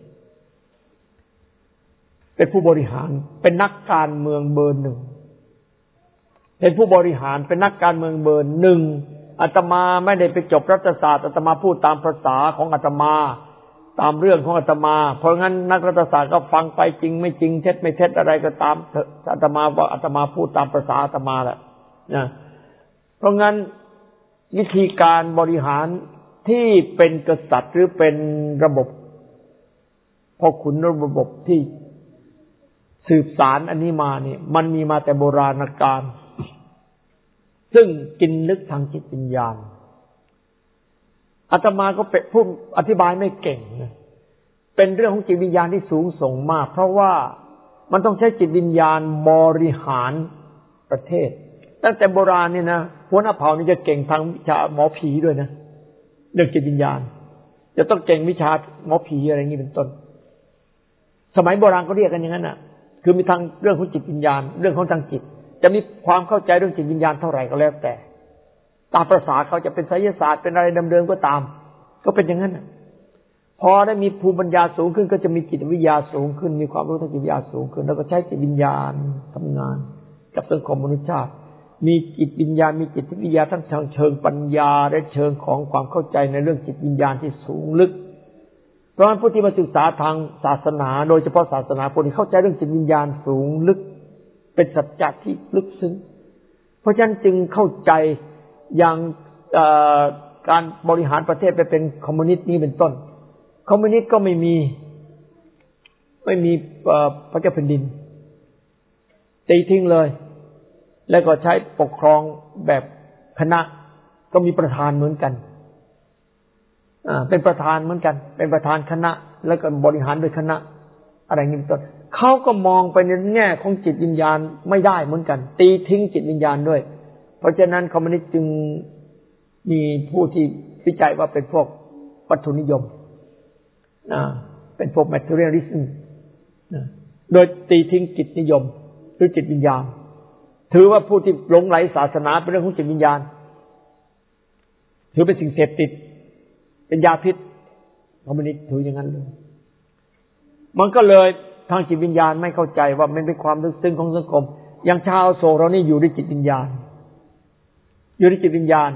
เป็นผู้บริหารเป็นนักการเมืองเบอร์หนึ่งเป็นผู้บริหารเป็นนักการเมืองเบอร์หนึ่งอาตมาไม่ได้ไปจบรัฐศาสตร์อาตมาพูดตามภาษาของอาตมาตามเรื่องของอาตมาเพราะงั้นนักรัฐศาสตร์ก็ฟังไปจริงไม่จริงเท็จไม่เท็จอะไรก็ตามอาตมาว่าอาตมาพูดตามภาษาอาตมาแหละนะเพราะงั้นวิธีการบริหารที่เป็นกษัตริย์หรือเป็นระบบพ่อขุนระบบที่สืบสารอันนี้มาเนี่ยมันมีมาแต่โบราณกาลซึ่งกินลึกทางจิตวิญญาณอาตมาก็เป็นผู้อธิบายไม่เก่งนะเป็นเรื่องของจิตวิญญาณที่สูงส่งมากเพราะว่ามันต้องใช้จิตวิญญาณบริหารประเทศตั้งแต่โบราณนี่นะหัวหน้าเผ่านี่จะเก่งทางวิชาหมอผีด้วยนะเรื่องจิตวิญญาณจะต้องเก่งวิชาหมอผีอะไรอย่างนี้เป็นต้นสมัยโบราณก็เรียกกันอย่างนั้นน่ะคือมีทางเรื่องของจิตวิญญาณเรื่องของทางจิตจะมีความเข้าใจเรื่องจิตวิญญาณเท่าไหร่ก็แล้วแต่ตามประสาเขาจะเป็นไสยศาสตร์เป็นอะไรเดิมๆก็ตามก็เป็นอย่างนั้นน่ะพอได้มีภูมิปัญญาสูงขึ้นก็จะมีจิตวิทยาสูงขึ้นมีความรู้ทางจิตวิทยาสูงขึ้นแล้วก็ใช้จิตวิญญาณทำงานกับสังคมมนุษยชาติมีจิตวิญญาณมีจิตวิทยาทั้งทางเชิงปัญญาและเชิงของความเข้าใจในเรื่องจิตวิญญาณที่สูงลึกเพราะฉะนั้นผู้ที่มาศึกษาทางศาสนาโดยเฉพาะศาสนาพุทธเข้าใจเรื่องจิตวิญญาณสูงลึกเป็นสัจจะที่ลึกซึ้งเพราะฉะนั้นจึงเข้าใจอย่างการบริหารประเทศไปเป็นคอมมิวนิสต์นี้เป็นต้นคอมมิวนิสต์ก็ไม่มีไม่มีพระเจ้าแผ่นดินตีทิ้งเลยแล้วก็ใช้ปกครองแบบคณะก็มีประธานเหมือนกันอ่าเป็นประธานเหมือนกันเป็นประธานคณะแล้วก็บริหารโดยคณะอะไรอย่างนี้เป็นต้นเขาก็มองไปในแง่ของจิตวิญญาณไม่ได้เหมือนกันตีทิ้งจิตวิญญาณด้วยเพราะฉะนั้นคอมมิวนิสต์จึงมีผู้ที่วิจัยว่าเป็นพวกวัตถุนิยมอ่าเป็นพวก materialism นะโดยตีทิ้งจิตนิยมหรือจิตวิญญาณถือว่าผู้ที่หลงไหลศาสนาเป็นเรื่องของจิตวิญญาณถือเป็นสิ่งเสพติดเป็นยาพิษคอมมิวนิสต์ถืออย่างนั้นเลยมันก็เลยทางจิตวิญญาณไม่เข้าใจว่ามันเป็นความลึกซึ้งของสังคมอย่างชาวโศกเรานี่อยู่ด้วยจิตวิญญาณอยู่ด้วยจิตวิญญาณ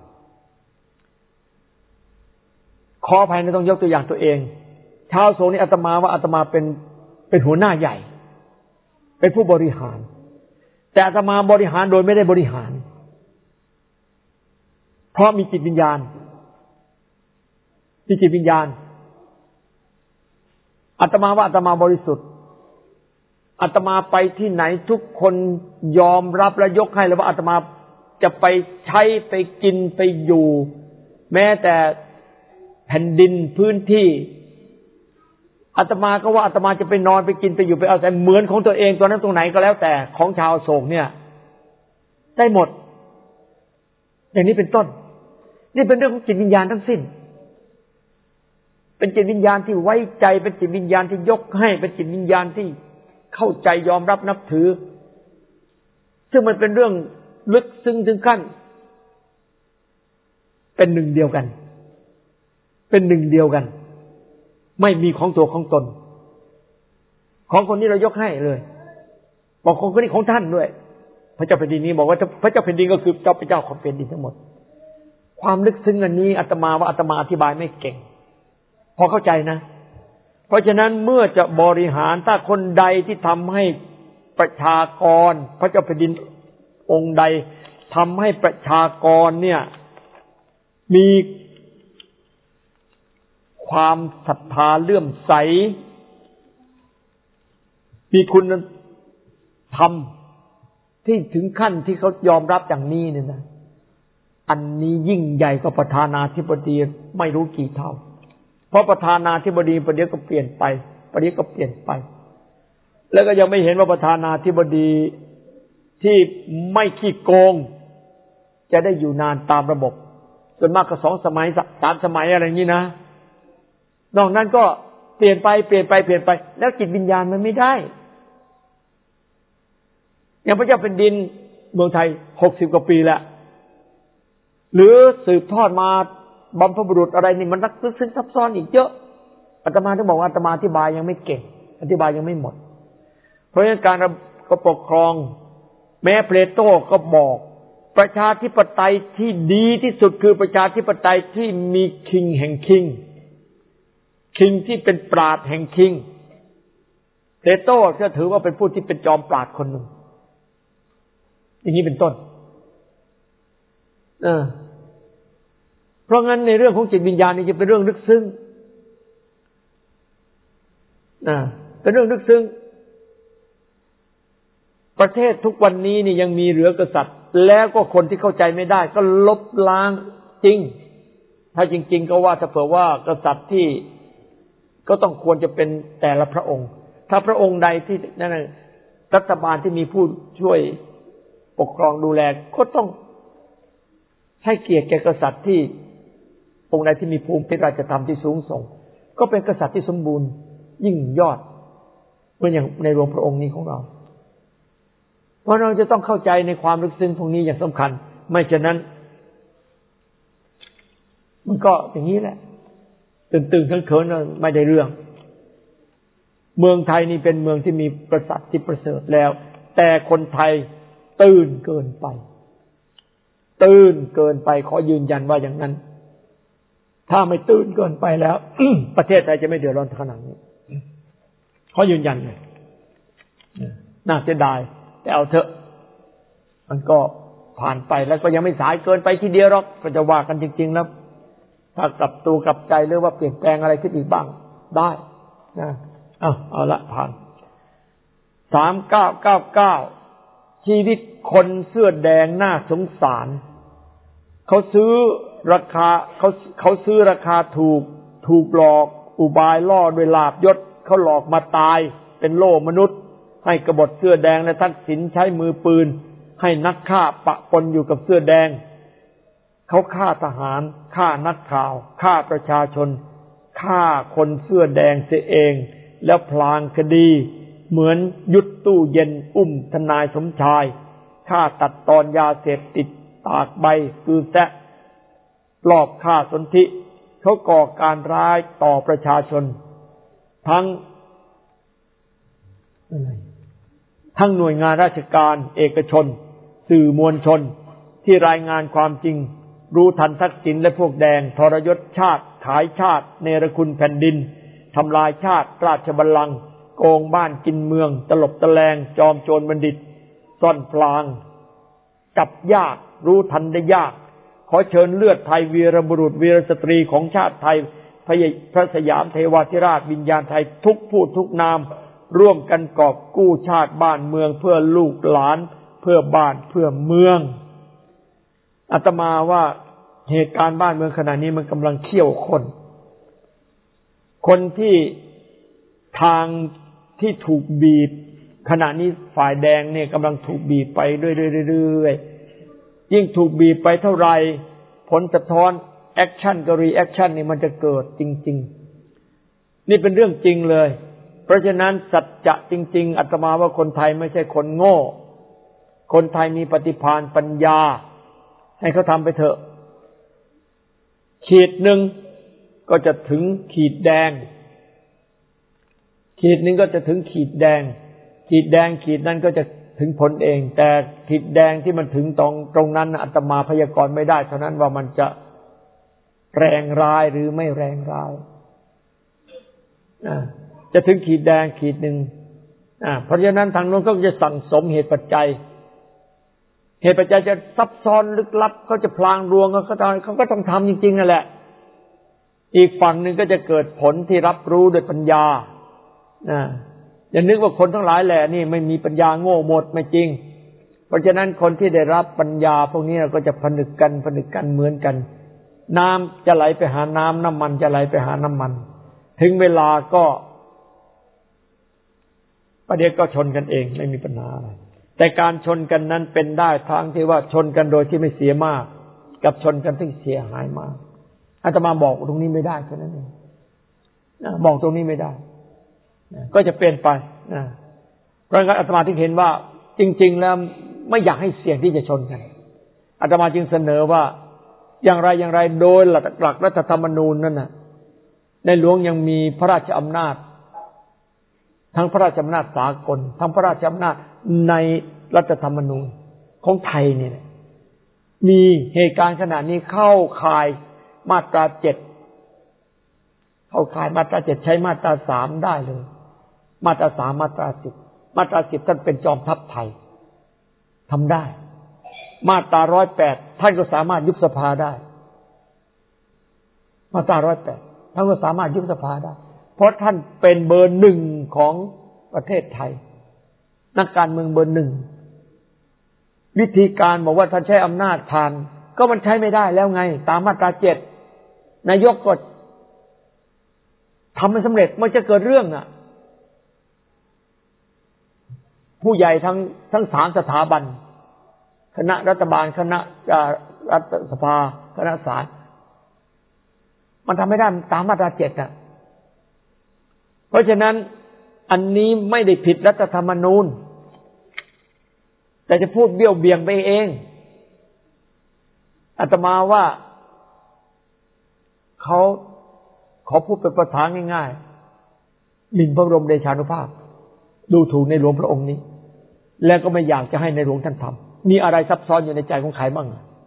ขออภัยนะต้องยกตัวอย่างตัวเองชาวโศกนี่อาตมาว่าอาตมาเป็นเป็นหัวหน้าใหญ่เป็นผู้บริหารแต่อาตมาบริหารโดยไม่ได้บริหารเพราะมีจิตวิญญาณมีจิตวิญญาณอาตมาว่าอาตมาบริสุทธิ์อาตมาไปที่ไหนทุกคนยอมรับและยกให้เลยว่าอาตมาจะไปใช้ไปกินไปอยู่แม้แต่แผ่นดินพื้นที่อาตมาก็ว่าอาตมาจะไปนอนไปกินไปอยู่ไปอาศัยเหมือนของตัวเองตัวนั้นตรงไหนก็แล้วแต่ของชาวโศกเนี่ยได้หมดอย่างนี้เป็นต้นนี่เป็นเรื่องของจิตวิญญาณทั้งสิ้นเป็นจิตวิญญาณที่ไว้ใจเป็นจิตวิญญาณที่ยกให้เป็นจิตวิญญาณที่เข้าใจยอมรับนับถือซึ่งมันเป็นเรื่องลึกซึ้งถึงขั้นเป็นหนึ่งเดียวกันเป็นหนึ่งเดียวกันไม่มีของตัวของตนของคนนี้เรายกให้เลยบอกของคนนี้ของท่านด้วยพระเจ้าแผ่นดินนี้บอกว่าพระเจ้าแผ่นดินก็คือเจ้าพระเจ้าของแผ่นดินทั้งหมดความลึกซึ้งอันนี้อาตมาว่าอาตมาอธิบายไม่เก่งพอเข้าใจนะเพราะฉะนั้นเมื่อจะบริหารถ้าคนใดที่ทำให้ประชากรพระเจ้าแผ่นดินองค์ใดทำให้ประชากรเนี่ยมีความศรัทธาเลื่อมใสมีคุณธรรมที่ถึงขั้นที่เขายอมรับอย่างนี้เนี่ยนะอันนี้ยิ่งใหญ่กว่าประธานาธิบดีไม่รู้กี่เท่าเพราะประธานาธิบดีประเดี๋ยวก็เปลี่ยนไปประเดี๋ยวก็เปลี่ยนไปแล้วก็ยังไม่เห็นว่าประธานาธิบดีที่ไม่ขี้โกงจะได้อยู่นานตามระบบส่วนมากก็สองสมัยสามสมัยอะไรอย่างนี้นะนอกนั้นก็เปลี่ยนไปเปลี่ยนไปเปลี่ยนไปแล้วจิตวิญญาณมันไม่ได้อย่างพระเจ้าแผ่นดินเมืองไทยหกสิบกว่าปีแล้วหรือสืบทอดมาบรรพบุรุษอะไรนี่มันลึกซึ้งซับซ้อนอีกเยอะอาตมาถึงบอกว่าอาตมาอธิบายยังไม่เก่งอธิบายยังไม่หมดเพราะฉะนั้นการก็ปกครองแม้เพลโตก็บอกประชาธิปไตยที่ดีที่สุดคือประชาธิปไตยที่มีคิงแห่งคิงคิงที่เป็นปราชญ์แห่งคิงเพลโตก็ถือว่าเป็นผู้ที่เป็นจอมปราชญ์คนหนึ่งอย่างนี้เป็นต้นเออเพราะงั้นในเรื่องของจิตวิญญาณนี่จะเป็นเรื่องลึกซึ้งอ่าเป็นเรื่องลึกซึ้งประเทศทุกวันนี้นี่ยังมีเหลือกษัตริย์แล้วก็คนที่เข้าใจไม่ได้ก็ลบล้างจริงถ้าจริงๆก็ว่าถ้าเผื่อว่ากษัตริย์ที่ก็ต้องควรจะเป็นแต่ละพระองค์ถ้าพระองค์ใดที่นั่นรัฐบาลที่มีผู้ช่วยปกครองดูแลก็ต้องให้เกียรติแก่กษัตริย์ที่องค์ใดที่มีภูมิเป็นราชธรรมที่สูงส่งก็เป็นกษัตริย์ที่สมบูรณ์ยิ่งยอดเหมือนอย่างในหลวงพระองค์นี้ของเราเพราะเราจะต้องเข้าใจในความลึกซึ้งพวกนี้อย่างสำคัญไม่ฉะนั้นมันก็อย่างนี้แหละตื่นๆเขินๆไม่ได้เรื่องเมืองไทยนี่เป็นเมืองที่มีกษัตริย์ที่ประเสริฐแล้วแต่คนไทยตื่นเกินไปตื่นเกินไปขอยืนยันว่าอย่างนั้นถ้าไม่ตื่นเกินไปแล้ว ประเทศไทยจะไม่เดือดร้อนขนาดนี้ขอยืนยันเลยน่าเสียดายแต่เอาเถอะมันก็ผ่านไปแล้วก็ยังไม่สายเกินไปทีเดียวหรอกก็จะว่ากันจริงๆแล้วถ้ากลับตัวกลับใจหรือว่าเปลี่ยนแปลงอะไรขึ้นอีกบ้างได้นะเอาเอาละผ่านสามเก้าเก้าเก้าชีวิตคนเสื้อแดงน่าสงสารเขาซื้อราคาเขาเขาซื้อราคาถูกถูกหลอกอุบายล่อด้วยลาภยศเขาหลอกมาตายเป็นโล่มนุษย์ให้กบฏเสื้อแดงและทักษิณใช้มือปืนให้นักฆ่าปะปนอยู่กับเสื้อแดงเขาฆ่าทหารฆ่านักข่าวฆ่าประชาชนฆ่าคนเสื้อแดงเสียเองแล้วพลางคดีเหมือนยุดตู้เย็นอุ้มทนายสมชายฆ่าตัดตอนยาเสพติดตากใบคือแซะลอบฆ่าสนธิเขาก่อการร้ายต่อประชาชนทั้งทั้งหน่วยงานราชการเอกชนสื่อมวลชนที่รายงานความจริงรู้ทันทักษิณและพวกแดงทรยศชาติขายชาติเนรคุณแผ่นดินทำลายชาติราชบัลลังก์โกงบ้านกินเมืองตลบตะแลงจอมโจรบัณฑิตซ่อนพลางจับยากรู้ทันได้ยากขอเชิญเลือดไทยวีรบุรุษวีรสตรีของชาติไทยพระสยามเทวาธิราชวิญญาณไทยทุกผู้ทุกนามร่วมกันกอบกู้ชาติบ้านเมืองเพื่อลูกหลานเพื่อบ้านเพื่อเมืองอาตมาว่าเหตุการณ์บ้านเมืองขณะนี้มันกำลังเขี่ยวข้นคนที่ทางที่ถูกบีบขณะนี้ฝ่ายแดงเนี่ยกำลังถูกบีบไปเรื่อยๆยิ่งถูกบีบไปเท่าไหร่ผลสะท้อนแอคชั่นกับรีแอคชั่นนี่มันจะเกิดจริงๆนี่เป็นเรื่องจริงเลยเพราะฉะนั้นสัจจะจริงๆอาตมาว่าคนไทยไม่ใช่คนโง่คนไทยมีปฏิภาณปัญญาให้เขาทำไปเถอะขีดหนึ่งก็จะถึงขีดแดงขีดหนึ่งก็จะถึงขีดแดงขีดแดงขีดนั้นก็จะถึงผลเองแต่ขีดแดงที่มันถึงตรงตรงนั้นอาตมาพยากรณ์ไม่ได้เท่านั้นว่ามันจะแรงร้ายหรือไม่แรงร้ายจะถึงขีดแดงขีดหนึ่งเพราะฉะนั้นทางโน้นก็จะสั่งสมเหตุปัจจัยเหตุปัจจัยจะซับซ้อนลึกลับเขาจะพลางรวงเขาก็เขาก็ต้องทำจริงๆนั่นแหละอีกฝั่งหนึ่งก็จะเกิดผลที่รับรู้ด้วยปัญญาอย่านึกว่าคนทั้งหลายแหละนี่ไม่มีปัญญาโง่หมดไม่จริงเพราะฉะนั้นคนที่ได้รับปัญญาพวกนี้ก็จะผนึกกันผนึกกันเหมือนกันน้ำจะไหลไปหาน้ำน้ำมันจะไหลไปหาน้ำมันถึงเวลาก็ประเดี๋ยวก็ชนกันเองไม่มีปัญหาอะไรแแต่การชนกันนั้นเป็นได้ทั้งที่ว่าชนกันโดยที่ไม่เสียมากกับชนกันที่เสียหายมากอาตมาบอกตรงนี้ไม่ได้แค่นั้นเองบอกตรงนี้ไม่ได้ก็จะเป็นไปนะเพราะงั้นอาตมาถึงเห็นว่าจริงๆแล้วไม่อยากให้เสี่ยงที่จะชนกันอาตมาจึงเสนอว่าอย่างไรอย่างไรโดยหลักรัฐธรรมนูญนั่นน่ะในหลวงยังมีพระราชอำนาจทั้งพระราชอำนาจสากลทั้งพระราชอำนาจในรัฐธรรมนูญของไทยนี่มีเหตุการณ์ขณะนี้เข้าข่ายมาตราเจ็ดเข้าข่ายมาตราเจ็ดใช้มาตราสามได้เลยมาตราสามมาตราสิบมาตราสิบท่านเป็นจอมทัพไทยทำได้มาตราร้อยแปดท่านก็สามารถยุบสภาได้มาตราร้อยแปดท่านก็สามารถยุบสภาได้เพราะท่านเป็นเบอร์หนึ่งของประเทศไทยนักการเมืองเบอร์หนึ่งวิธีการบอกว่าท่านใช้อำนาจผ่านก็มันใช้ไม่ได้แล้วไงตามมาตราเจ็ดนายกก็ทำไม่สำเร็จมันจะเกิดเรื่องอ่ะผู้ใหญ่ทั้งทั้งสามสถาบันคณะรัฐบาลคณะรัฐสภาคณะศาลมันทำไม่ได้ตามมาตราเจ็ดอ่ะเพราะฉะนั้นอันนี้ไม่ได้ผิดรัฐธรรมนูญแต่จะพูดเบี้ยวเบี่ยงไปเองอาตมาว่าเขาขอพูดเป็นภาษาง่ายๆหมิ่นพระบรมเดชานุภาพดูถูกในหลวงพระองค์นี้แล้วก็ไม่อยากจะให้ในหลวงท่านทำมีอะไรซับซ้อนอยู่ในใจของใครบ้าง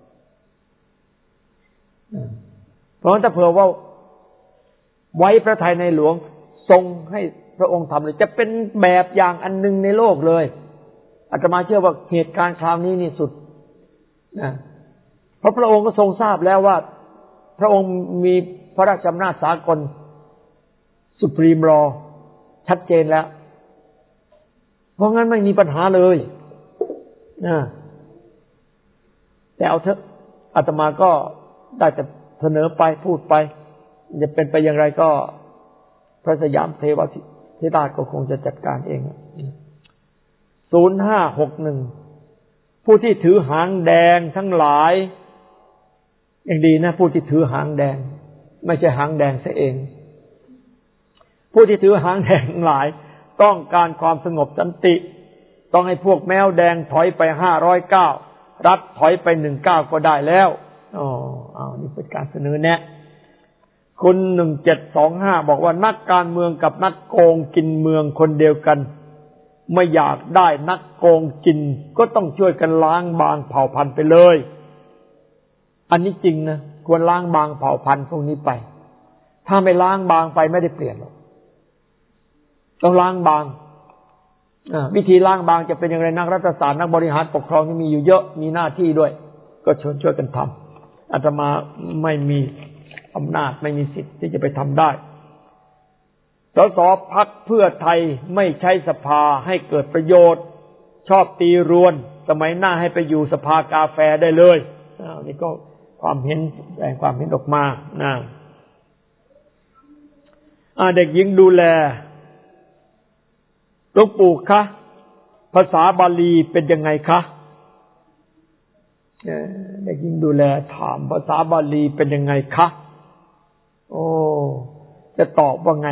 เพราะฉะนั้นถ้าเผื่อว่าไว้พระทัยในหลวงทรงให้พระองค์ทำเลยจะเป็นแบบอย่างอันหนึ่งในโลกเลยอาตมาเชื่อว่าเหตุการณ์คราวนี้นี่สุดนะเพราะพระองค์ก็ทรงทราบแล้วว่าพระองค์มีพระราชอำนาจสากลสุพรีมรอชัดเจนแล้วเพราะงั้นไม่มีปัญหาเลยนะแต่เอาเถอะอาตมาก็ได้แต่เสนอไปพูดไปจะเป็นไปอย่างไรก็พระสยามเทวทิราชก็คงจะจัดการเองศูนย์ห้าหกหนึ่งผู้ที่ถือหางแดงทั้งหลายอย่างดีนะผู้ที่ถือหางแดงไม่ใช่หางแดงซะเองผู้ที่ถือหางแดงทั้งหลายต้องการความสงบสันติต้องให้พวกแมวแดงถอยไปห้าร้อยเก้ารัฐถอยไปหนึ่งเก้าก็ได้แล้วอ๋ออ้าวนี่เป็นการเสนอแนะคุณหนึ่งเจ็ดสองห้าบอกว่านักการเมืองกับนักโกงกินเมืองคนเดียวกันไม่อยากได้นักโกงกินก็ต้องช่วยกันล้างบางเผ่าพันธุ์ไปเลยอันนี้จริงนะควรล้างบางเผ่าพันธุ์พวกนี้ไปถ้าไม่ล้างบางไปไม่ได้เปลี่ยนหรอกต้องล้างบางวิธีล้างบางจะเป็นอย่างไรนักรัฐศาสตร์นักบริหารปกครองนี่มีอยู่เยอะมีหน้าที่ด้วยก็ชวนช่วยกันทำอาตมาไม่มีอำนาจไม่มีสิทธิ์ที่จะไปทำได้สสพรรคเพื่อไทยไม่ใช้สภาให้เกิดประโยชน์ชอบตีรวนสมัยหน้าให้ไปอยู่สภากาแฟได้เลยนี่ก็ความเห็นแสดงความเห็นออกมานะเด็กหญิงดูแลหลวงปู่คะภาษาบาลีเป็นยังไงคะเด็กหญิงดูแลถามภาษาบาลีเป็นยังไงคะโอ้จะตอบว่าไง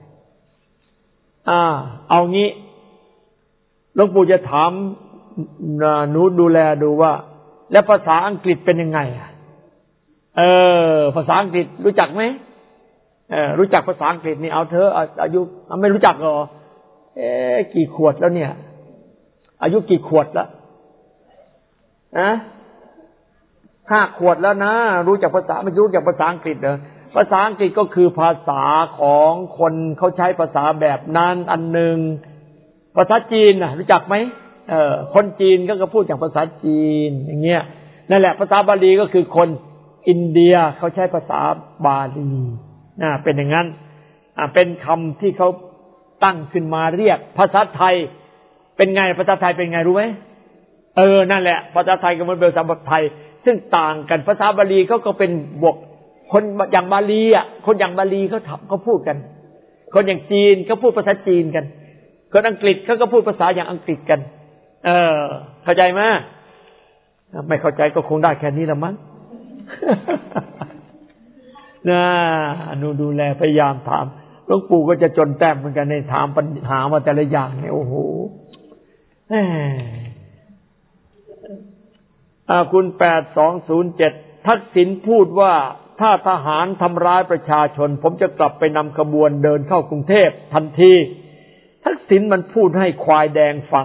อ่าเอางี้หลวงปู่จะถามหนูดูแลดูว่าแล้วภาษาอังกฤษเป็นยังไงเออภาษาอังกฤษรู้จักไหมเออรู้จักภาษาอังกฤษนี่เอาเธออายุไม่รู้จักหรอเอ๊ะกี่ขวดแล้วเนี่ยอายุกี่ขวดแล้วนะห้าขวดแล้วนะรู้จักภาษาไม่รู้จักภาษาอังกฤษเหรอภาษาอังกฤษก็คือภาษาของคนเขาใช้ภาษาแบบนั้นอันหนึ่งภาษาจีนน่ะรู้จักไหมเออคนจีนก็ก็พูดอย่างภาษาจีนอย่างเงี้ยนั่นแหละภาษาบาลีก็คือคนอินเดียเขาใช้ภาษาบาลีน่ะเป็นอย่างนั้นอ่าเป็นคำที่เขาตั้งขึ้นมาเรียกภาษาไทยเป็นไงภาษาไทยเป็นไงรู้ไหมเออนั่นแหละภาษาไทยกับมันเป็นภาษาไทยซึ่งต่างกันภาษาบาลีเขาก็เป็นบวกคนอย่างบาลีอ่ะคนอย่างบาลีเขาเขาพูดกันคนอย่างจีนเขาพูดภาษาจีนกันคนอังกฤษเขาก็พูดภาษาอย่างอังกฤษกันเออเข้าใจไหมไม่เข้าใจก็คงได้แค่นี้ละมั้งนะหนูดูแลพยายามถามหลวงปู่ก็จะจนแต้มเหมือนกันในถามปัญหามาแต่ละอย่างเนี่ยโอ้โหแหมคุณแปดสองศูนย์เจ็ดทักษิณพูดว่าถ้าทหารทำร้ายประชาชนผมจะกลับไปนำขบวนเดินเข้ากรุงเทพทันทีทักษิณมันพูดให้ควายแดงฟัง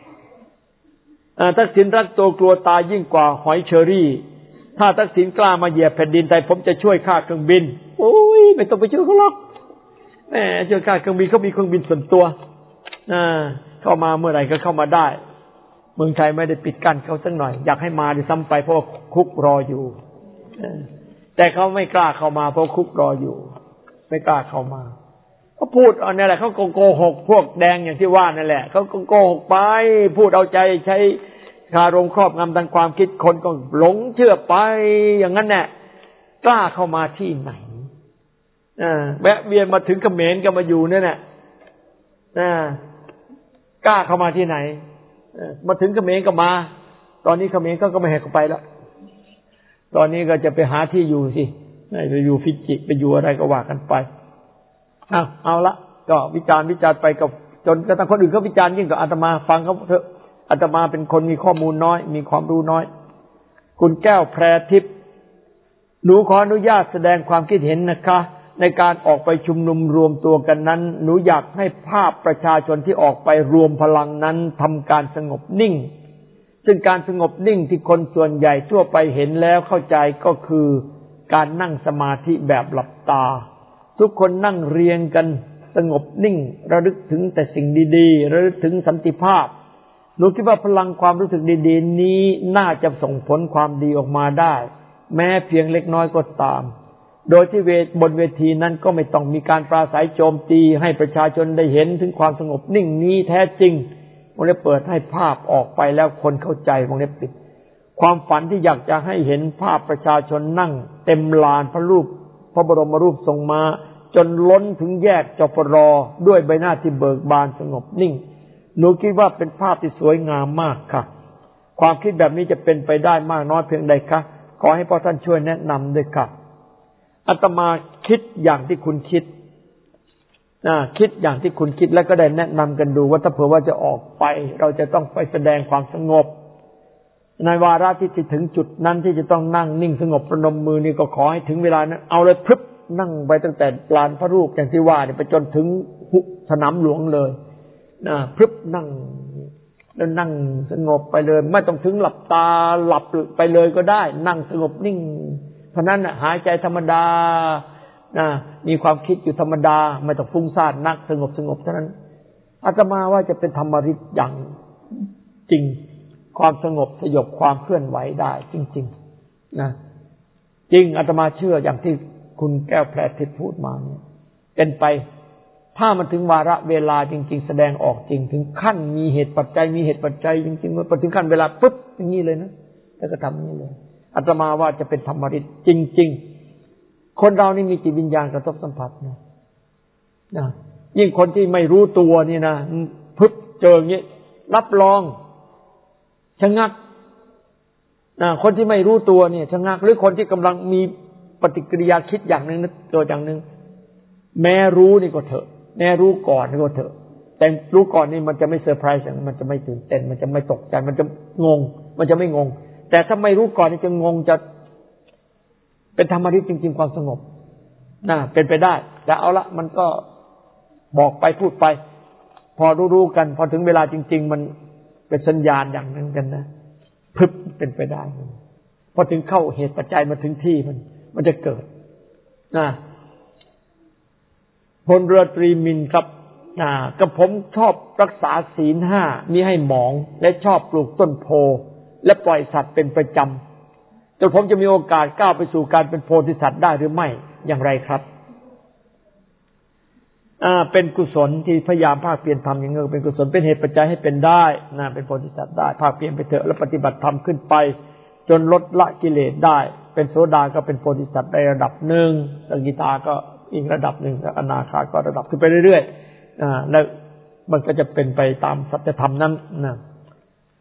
ทักษิณรักตัวกลัวตายยิ่งกว่าหอยเชอรี่ถ้าทักษิณกล้ามาเหยียบแผ่นดินไทยผมจะช่วยค่าเครื่องบินโอ้ยไม่ต้องไปช่วยเขาหรอกแหมช่วยค่าเครื่องบินเขามีเครื่องบินส่วนตัวอ่าเข้ามาเมื่อไหร่ก็เข้ามาได้เมืองไทยไม่ได้ปิดกั้นเขาสักหน่อยอยากให้มาดิซ้ำไปเพราะคุกรออยู่แต่เขาไม่กล้าเข้ามาเพราะคุกรออยู่ไม่กล้าเข้ามาเขาพูดเอาเนี่ยแหละเขาโกหกพวกแดงอย่างที่ว่านั่นแหละเขาโกหกไปพูดเอาใจใช้คารมครอบงำทางความคิดคนก็หลงเชื่อไปอย่างนั้นแหละกล้าเข้ามาที่ไหนอ่าแวะเวียนมาถึงเขมรก็มาอยู่นั่นแหละอ่ากล้าเข้ามาที่ไหนมาถึงเขมรก็มาตอนนี้เขมรก็ก็ไม่ให้เขาไปแล้วตอนนี้ก็จะไปหาที่อยู่สิไปอยู่ฟิจิไปอยู่อะไรก็ว่ากันไปเอาเอาละก็วิจารณ์วิจารณ์ไปกับจนกระทั่งคนอื่นเขาวิจารณ์ยิ่งกว่าอาตมาฟังเขาเถอะอาตมาเป็นคนมีข้อมูลน้อยมีความรู้น้อยคุณแก้วแพรทิพย์หนูขออนุญาตแสดงความคิดเห็นนะคะในการออกไปชุมนุมรวมตัวกันนั้นหนูอยากให้ภาพประชาชนที่ออกไปรวมพลังนั้นทำการสงบนิ่งซึ่งการสงบนิ่งที่คนส่วนใหญ่ทั่วไปเห็นแล้วเข้าใจก็คือการนั่งสมาธิแบบหลับตาทุกคนนั่งเรียงกันสงบนิ่งระลึกถึงแต่สิ่งดีๆระลึกถึงสันติภาพหนูคิดว่าพลังความรู้สึกดีๆนี้น่าจะส่งผลความดีออกมาได้แม้เพียงเล็กน้อยก็ตามโดยที่เวทบนเวทีนั้นก็ไม่ต้องมีการปราศัยโจมตีให้ประชาชนได้เห็นถึงความสงบนิ่งนี้แท้จริงวงเล็บเปิดให้ภาพออกไปแล้วคนเข้าใจวงเล็บปิดความฝันที่อยากจะให้เห็นภาพประชาชนนั่งเต็มลานพระรูปพระบรมรูปทรงม้าจนล้นถึงแยกจปรด้วยใบหน้าที่เบิกบานสงบนิ่งหนูคิดว่าเป็นภาพที่สวยงามมากค่ะความคิดแบบนี้จะเป็นไปได้มากน้อยเพียงใดคะขอให้พ่อท่านช่วยแนะนำด้วยค่ะอาตมาคิดอย่างที่คุณคิดนะคิดอย่างที่คุณคิดแล้วก็ได้แนะนำกันดูว่าถ้าเผื่อว่าจะออกไปเราจะต้องไปแสดงความสงบในวาระที่จะถึงจุดนั้นที่จะต้องนั่งนิ่งสงบประนมมือนี่ก็ขอให้ถึงเวลานั้นเอาเลยพรึบนั่งไปตั้งแต่ลานพระรูปอย่างที่ว่าเนี่ยไปจนถึงสนามหลวงเลยนะพรึบนั่งแล้วนั่งสงบไปเลยไม่ต้องถึงหลับตาหลับไปเลยก็ได้นั่งสงบนิ่งเพราะนั้นน่ะหายใจธรรมดานะมีความคิดอยู่ธรรมดาไม่ต้องฟุ้งซ่านนักสงบสงบเท่านั้นอาตมาว่าจะเป็นธรรมฤทธิ์อย่างจริงความสงบสยบความเคลื่อนไหวได้จริงๆนะจริงอาตมาเชื่ออย่างที่คุณแก้วแพรทิพย์พูดมาเนี่ยเป็นไปถ้ามันถึงวาระเวลาจริงๆแสดงออกจริงถึงขั้นมีเหตุปัจจัยมีเหตุปัจจัยจริงๆพอถึงขั้นเวลาปุ๊บอย่างนี้เลยนะแล้วก็ทำอย่างนี้เลยอาตมาว่าจะเป็นธรรมฤทธิ์จริงๆคนเรานี่มีจิตวิญญาณกระทบสัมผัสนะนะยิ่งคนที่ไม่รู้ตัวนี่นะพึบเจออย่างนี้รับรองชะงักนะคนที่ไม่รู้ตัวเนี่ยชะงักหรือคนที่กำลังมีปฏิกิริยาคิดอย่างหนึ่งตัวอย่างหนึ่งแม้รู้นี่ก็เถอะแม้รู้ก่อนนี่ก็เถอะแต่รู้ก่อนนี่มันจะไม่เซอร์ไพรส์อย่างมันจะไม่ตื่นเต้นมันจะไม่ตกใจมันจะงงมันจะไม่งงแต่ถ้าไม่รู้ก่อนนี่จะงงจะเป็นธรรมฤทธิ์จริงๆความสงบน่ะเป็นไปได้แต่เอาละมันก็บอกไปพูดไปพอรู้ๆกันพอถึงเวลาจริงๆมันเป็นสัญญาณอย่างนั้นกันนะพึบเป็นไปได้พอถึงเข้าเหตุปัจจัยมาถึงที่มันมันจะเกิดนะพลเรือตรีมินครับนะกับผมชอบรักษาศีลห้ามิให้หมองและชอบปลูกต้นโพและปล่อยสัตว์เป็นประจำจนผมจะมีโอกาสก้าวไปสู่การเป็นโพธิสัตว์ได้หรือไม่อย่างไรครับอ่าเป็นกุศลที่พยายามภาคเพียรทำอย่างเงี้ยเป็นกุศลเป็นเหตุปัจจัยให้เป็นได้นะเป็นโพธิสัตว์ได้ภาคเพียรไปเถอะแล้วปฏิบัติธรรมขึ้นไปจนลดละกิเลสได้เป็นโสดาก็เป็นโพธิสัตว์ในระดับหนึ่งสกิทาก็อีกระดับหนึ่งอนาคาก็ระดับขึ้นไปเรื่อยๆอ่าแล้วมันก็จะเป็นไปตามสัจธรรมนั้นนะ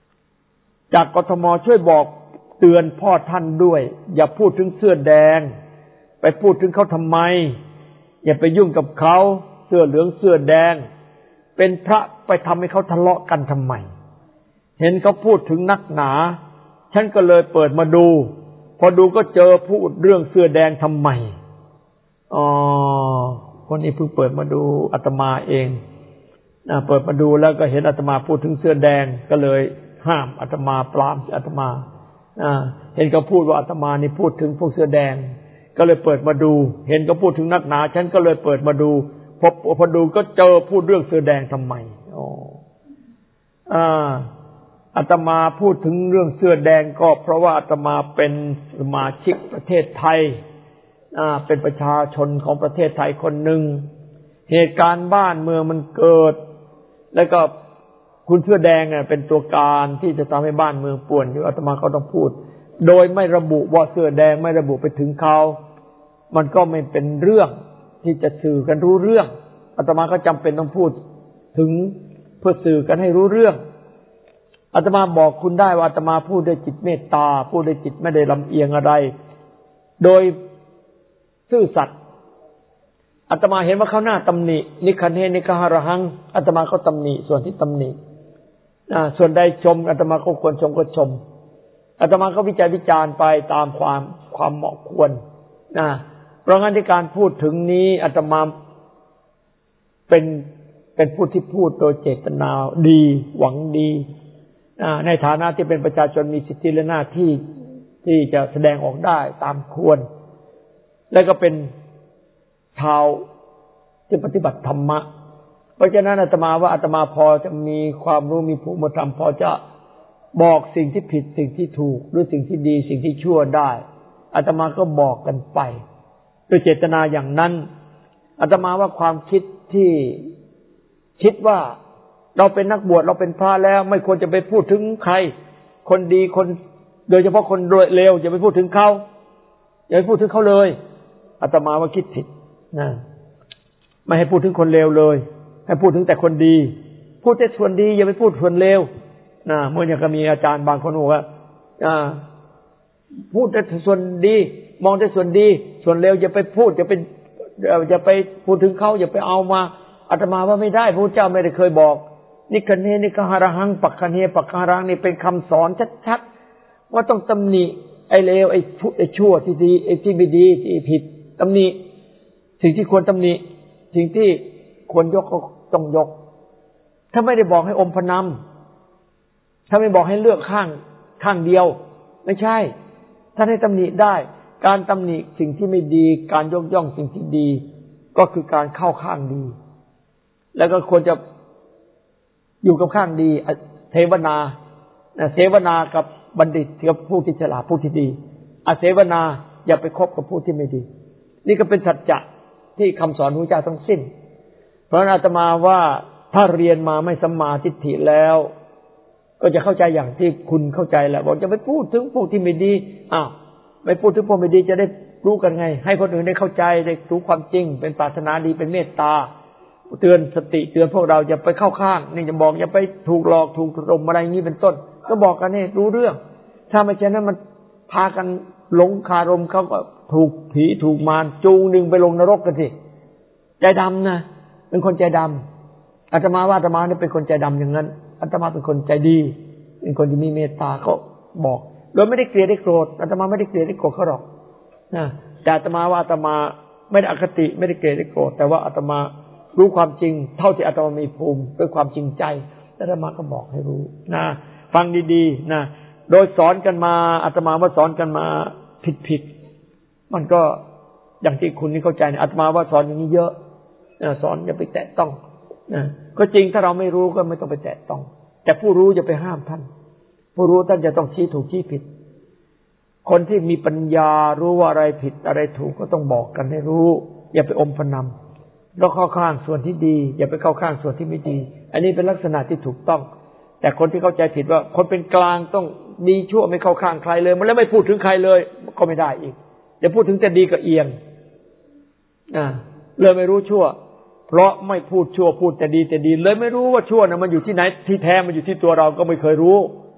จากกทมช่วยบอกเตือนพ่อท่านด้วยอย่าพูดถึงเสื้อแดงไปพูดถึงเขาทำไมอย่าไปยุ่งกับเขาเสื้อเหลืองเสื้อแดงเป็นพระไปทำให้เขาทะเลาะกันทำไมเห็นเขาพูดถึงนักหนาฉันก็เลยเปิดมาดูพอดูก็เจอพูดเรื่องเสื้อแดงทำไมอ๋อคนนี้เพิ่งเปิดมาดูอาตมาเองนะเปิดมาดูแล้วก็เห็นอาตมาพูดถึงเสื้อแดงก็เลยห้ามอาตมาปรามอาตมาอ่าเห็นเขาพูดว่าอาตมานี่พูดถึงพวกเสื้อแดงก็เลยเปิดมาดูเห็นเขาพูดถึงนักหนาฉันก็เลยเปิดมาดูพอพอดูก็เจอพูดเรื่องเสื้อแดงทำไมอ๋ออ่าอาตมาพูดถึงเรื่องเสื้อแดงก็เพราะว่าอาตมาเป็นสมาชิกประเทศไทยอ่าเป็นประชาชนของประเทศไทยคนหนึ่งเหตุการณ์บ้านเมืองมันเกิดแล้วก็คุณเสื้อแดงเนี่ยเป็นตัวการที่จะทำให้บ้านเมืองป่วนอยู่อาตมาก็ต้องพูดโดยไม่ระบุว่าเสื้อแดงไม่ระบุไปถึงเขามันก็ไม่เป็นเรื่องที่จะสื่อกันรู้เรื่องอาตมาก็จำเป็นต้องพูดถึงเพื่อสื่อกันให้รู้เรื่องอาตมาบอกคุณได้ว่าอาตมาพูดด้วยจิตเมตตาพูดด้วยจิตไม่ได้ลำเอียงอะไรโดยซื่อสัตย์อาตมาเห็นว่าเขาหน้าตำหนินิคันเฮนิคหรหังอาตมาก็ตำหนิส่วนที่ตำหนิอ่าส่วนใดชมอาตมาก็ควรชมก็ชมอาตมาก็วิจัยวิจารณ์ไปตามความความเหมาะควรนะเพราะงั้นที่การพูดถึงนี้อาตมาเป็นเป็นผู้ที่พูดโดยเจตนาดีหวังดีในฐานะที่เป็นประชาชนมีสิทธิและหน้าที่ที่จะแสดงออกได้ตามควรและก็เป็นชาวที่ปฏิบัติธรรมะเพราะฉะนั้นอาตมาว่าอาตมาพอจะมีความรู้มีภูมิธรรมพอจะบอกสิ่งที่ผิดสิ่งที่ถูกหรือสิ่งที่ดีสิ่งที่ชั่วได้อาตมาก็บอกกันไปโดยเจตนาอย่างนั้นอาตมาว่าความคิดที่คิดว่าเราเป็นนักบวชเราเป็นพระแล้วไม่ควรจะไปพูดถึงใครคนดีคนโดยเฉพาะคนเลวอย่าไปพูดถึงเขาอย่าไปพูดถึงเขาเลยอาตมาว่าคิดผิดนะไม่ให้พูดถึงคนเลวเลยให้พูดถึงแต่คนดีพูดแต่ส่วนดีอย่าไปพูดส่วนเลวนะเมื่ออย่างก็มีอาจารย์บางคนบอกว่าอ่าพูดแต่ส่วนดีมองแต่ส่วนดีส่วนเลวอย่าไปพูดอย่าไปอย่าไปพูดถึงเขาอย่าไปเอามาอาตมาว่าไม่ได้พระพุทธเจ้าไม่ได้เคยบอกนิคันเฮนิคหรหังปักคันเฮปักคารังนี่เป็นคำสอนชัดๆว่าต้องตำหนิไอ้เลวไอ้พุไอ้ชั่วที่ดีไอ้ที่ไม่ดีที่ผิดตำหนิสิ่งที่ควรตำหนิสิ่งที่ควรยกก็ต้องยกถ้าไม่ได้บอกให้อมพนำถ้าไม่บอกให้เลือกข้างข้างเดียวไม่ใช่ถ้าให้ตำหนิได้การตำหนิสิ่งที่ไม่ดีการยกย่องสิ่งที่ดีก็คือการเข้าข้างดีแล้วก็ควรจะอยู่กับข้างดีเทวนาเสวนากับบัณฑิตกับผู้ที่ฉลาดผู้ที่ดีอเสวนาอย่าไปคบกับผู้ที่ไม่ดีนี่ก็เป็นสัจจะที่คำสอนพระพุทธเจ้าทั้งสิ้นเพราะฉะนั้นอาตมาว่าถ้าเรียนมาไม่สัมมาทิฏฐิแล้วก็จะเข้าใจอย่างที่คุณเข้าใจแหละบอกจะไปพูดถึงพวกที่ไม่ดีอ้าวไม่พูดถึงพวกไม่ดีจะได้รู้กันไงให้คนอื่นได้เข้าใจได้รู้ความจริงเป็นปรารถนาดีเป็นเมตตาเตือนสติเตือนพวกเราอย่าไปเข้าข้างนี่จะบอกอย่าไปถูกหลอกถูกรมอะไรอย่างนี้เป็นต้นก็บอกกันให้รู้เรื่องถ้าไม่เช่นนั้นมันพากันหลงคารมเขาก็ถูกผีถูกมารจูงดึงไปลงนรกกันสิใจดำนะเป็นคนใจดำอาตมาว่าอาตมาเนี่ยเป็นคนใจดำอย่างนั้นอาตมาเป็นคนใจดีเป็นคนที่มีเมตตาก็บอกโดยไม่ได้เกลียดได้โกรธอาตมาไม่ได้เกลียดได้โกรธเขาหรอกนะแต่อาตมาว่าอาตมาไม่ได้อคติไม่ได้เกลียดได้โกรธแต่ว่าอาตมารู้ความจริงเท่าที่อาตมามีภูมิด้วยความจริงใจอาตมาก็บอกให้รู้นะฟังดีๆนะโดยสอนกันมาอาตมาว่าสอนกันมาผิดๆมันก็อย่างที่คุณนี่เข้าใจนะอาตมาว่าสอนอย่างนี้เยอะนะสอนอย่าไปแตะต้องนะก็จริงถ้าเราไม่รู้ก็ไม่ต้องไปแตะต้องแต่ผู้รู้จะไปห้ามท่านผู้รู้ท่านจะต้องชี้ถูกชี้ผิดคนที่มีปัญญารู้ว่าอะไรผิดอะไรถูกก็ต้องบอกกันให้รู้อย่าไปอมพนำแล้วเข้าข้างส่วนที่ดีอย่าไปเข้าข้างส่วนที่ไม่ดีอันนี้เป็นลักษณะที่ถูกต้องแต่คนที่เข้าใจผิดว่าคนเป็นกลางต้องดีชั่วไม่เข้าข้างใครเลยมันแล้วไม่พูดถึงใครเลยก็ไม่ได้อีกจะพูดถึงแต่ดีก็เอียงอ่าเลยไม่รู้ชั่วเพราะไม่พูดชั่วพูดแต่ดีแต่ดีเลยไม่รู้ว่าชั่วน่ะมันอยู่ที่ไหนที่แท้มันอยู่ที่ตัวเราก็ไม่เคยรู้เพ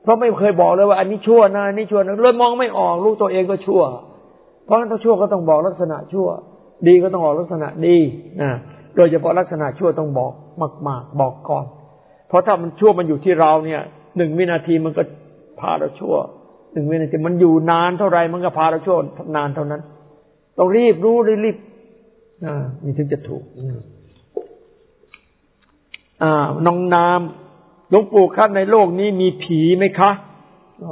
ราะไม่เคยบอกเลยว่าอันนี้ชั่วนะอันนี้ชั่วนะเลยมองไม่ออกรู้ตัวเองก็ชั่วเพราะฉะนั้นถ้าชั่วก็ต้องบอกลักษณะชั่วดีก็ต้องบอกลักษณะดีนะโดยเฉพาะลักษณะชั่วต้องบอกมากๆบอกก่อนเพราะถ้ามันชั่วมันอยู่ที่เราเนี่ยหนึ่งวินาทีมันก็พาเราชั่วหนึ่งวินาทีมันอยู่นานเท่าไรมันก็พาเราชั่วนานเท่านั้นต้องรีบรู้รีบอ่านี่ถึงจะถูกอ่าน้องน้ำหลวงปู่ครับในโลกนี้มีผีไหมคะอ๋อ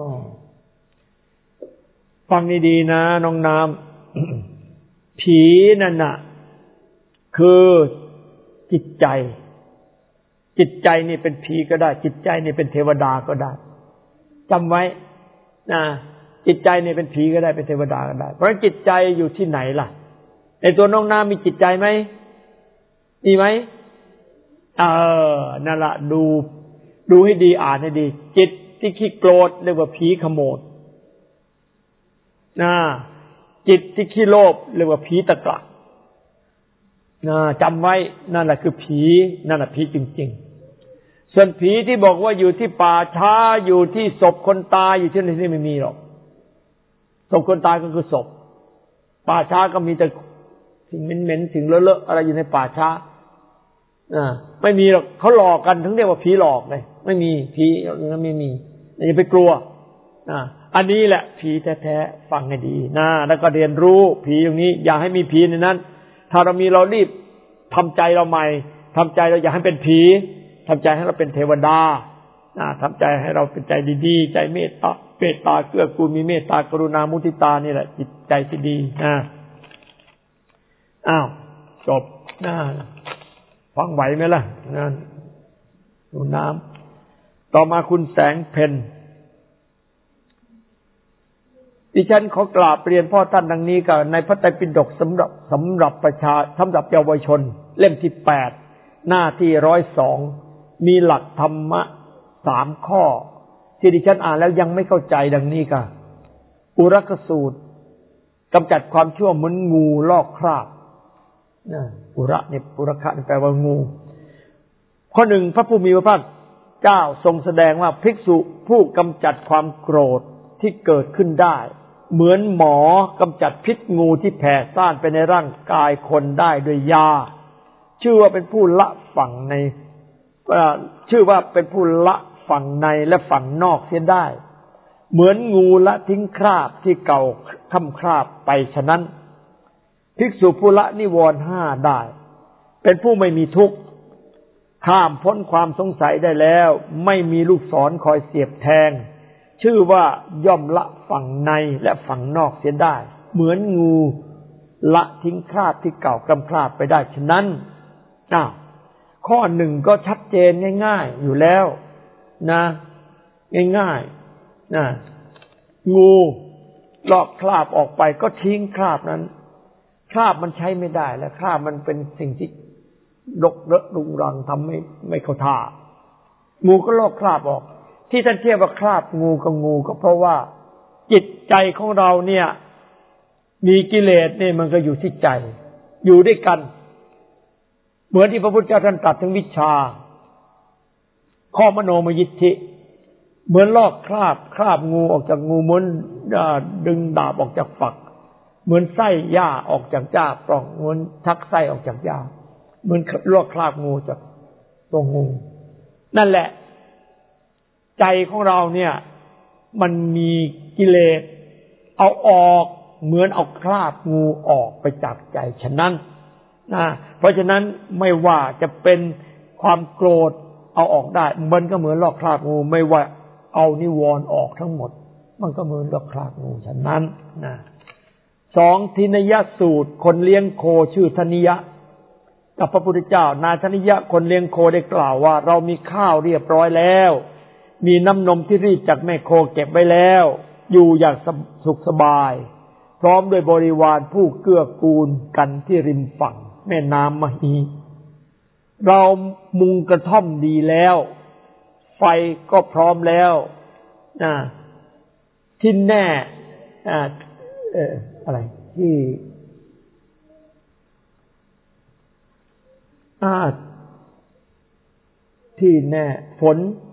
ฟังดีๆนะน้องน้ำ ผีนั่นน่ะคือจิตใจจิตใจนี่เป็นผีก็ได้จิตใจนี่เป็นเทวดาก็ได้จำไว้นะจิตใจนี่เป็นผีก็ได้เป็นเทวดาก็ได้เพราะจิตใจอยู่ที่ไหนล่ะในตัวน้องน้ำมีจิตใจไหมมีไหมเออนั่นละดูดูให้ดีอ่านให้ดีจิตที่ขี้โกรธเรียกว่าผีขโมยนะจิตที่ขี้โลภเรียกว่าผีตะกละนะจำไว้นั่นแหละคือผีนั่นแหละผีจริงๆส่วนผีที่บอกว่าอยู่ที่ป่าช้าอยู่ที่ศพคนตายอยู่ที่ไหนที่ไม่มีหรอกศพคนตายก็คือศพป่าช้าก็มีแต่สิ่งเหม็นๆสิ่งเลอะๆอะไรอยู่ในป่าช้าอ่าไม่มีหรอกเขาหลอกกันถึงเรียกว่าผีหลอกเลยไม่มีผีอย่างนั้นไม่มีอย่าไปกลัวอ่าอันนี้แหละผีแท้ๆฟังให้ดีนะแล้วก็เรียนรู้ผีอย่างนี้อย่าให้มีผีในนั้นถ้าเรามีเรารีบทำใจเราใหม่ทำใจเราอย่าให้เป็นผีทำใจให้เราเป็นเทวดานะทำใจให้เราเป็นใจดีๆใจเมตตาเมตตาเกื้อกูลมีเมตตากรุณามุทิตานี่แหละจิตใจที่ดีนะอ้าวจบนะฟังไหวไหมล่ะนั่นดูน้ำต่อมาคุณแสงเพ็ญดิฉันขอกราบเรียนพ่อท่านดังนี้กับในพระไตรปิฎกสำหรับสำหรับประชาสำหรับเยาวชนเล่มที่แปดหน้าที่ร้อยสองมีหลักธรรมะสามข้อที่ดิฉันอ่านแล้วยังไม่เข้าใจดังนี้ค่ะอุรกสูตรกำจัดความชั่วเหมือนงูลอกคราบนะอุระเนี่ยอุรคะนี่แปลว่างูข้อหนึ่งพระผู้มีพระภาคเจ้าทรงแสดงว่าภิกษุผู้กำจัดความโกรธที่เกิดขึ้นได้เหมือนหมอกำจัดพิษงูที่แผ่ซ่านไปในร่างกายคนได้ด้วยยาชื่อว่าเป็นผู้ละฝั่งในชื่อว่าเป็นผู้ละฝั่งในและฝั่งนอกเสียได้เหมือนงูละทิ้งคราบที่เก่าค้ำคราบไปฉะนั้นภิกษุผู้ละนิวรณ์ห้าได้เป็นผู้ไม่มีทุกข์ข้ามพ้นความสงสัยได้แล้วไม่มีลูกศรคอยเสียบแทงชื่อว่าย่อมละฝั่งในและฝั่งนอกเสียได้เหมือนงูละทิ้งคราบที่เก่ากำคราบไปได้ฉะนั้นอ้าวข้อหนึ่งก็ชัดเจนง่ายๆอยู่แล้วนะง่ายๆนะงูลอกคราบออกไปก็ทิ้งคราบนั้นคราบมันใช้ไม่ได้แล้วคราบมันเป็นสิ่งที่รกเรอะรุงรังทำไม่ไม่เข้าท่างูก็ลอกคราบออกที่ท่านเทียบว่าคราบงูกับงูก็เพราะว่าจิตใจของเราเนี่ยมีกิเลสเนี่ยมันก็อยู่ที่ใจอยู่ด้วยกันเหมือนที่พระพุทธเจ้าท่านตรัสถึงวิชชาข้อมโนมยิทธิเหมือนลอกคราบคราบงูออกจากงูเหมือนดึงดาบออกจากฝักเหมือนไส้หญ้าออกจากหญ้าปล่องเหมือนทักไส้ออกจากหญ้าเหมือนลอกคราบงูจากตัวงูนั่นแหละใจของเราเนี่ยมันมีกิเลสเอาออกเหมือนเอาคราบงูออกไปจากใจฉะนั้นนะเพราะฉะนั้นไม่ว่าจะเป็นความโกรธเอาออกได้มันก็เหมือนลอกคราบงูไม่ว่าเอานิวรณ์ออกทั้งหมดมันก็เหมือนลอกคราบงูฉะนั้นนะสองทินยสูตรคนเลี้ยงโคชื่อธนิยะกับพระพุทธเจ้านายธนิยะคนเลี้ยงโคได้กล่าวว่าเรามีข้าวเรียบร้อยแล้วมีน้ำนมที่รีดจากแม่โคเก็บไว้แล้วอยู่อย่างสุขสบายพร้อมด้วยบริวารผู้เกื้อกูลกันที่ริมฝั่งแม่น้ำมหีเรามุงกระท่อมดีแล้วไฟก็พร้อมแล้วนะที่แน่อ่าเอ่ออะไรที่อ่าที่แน่ฝน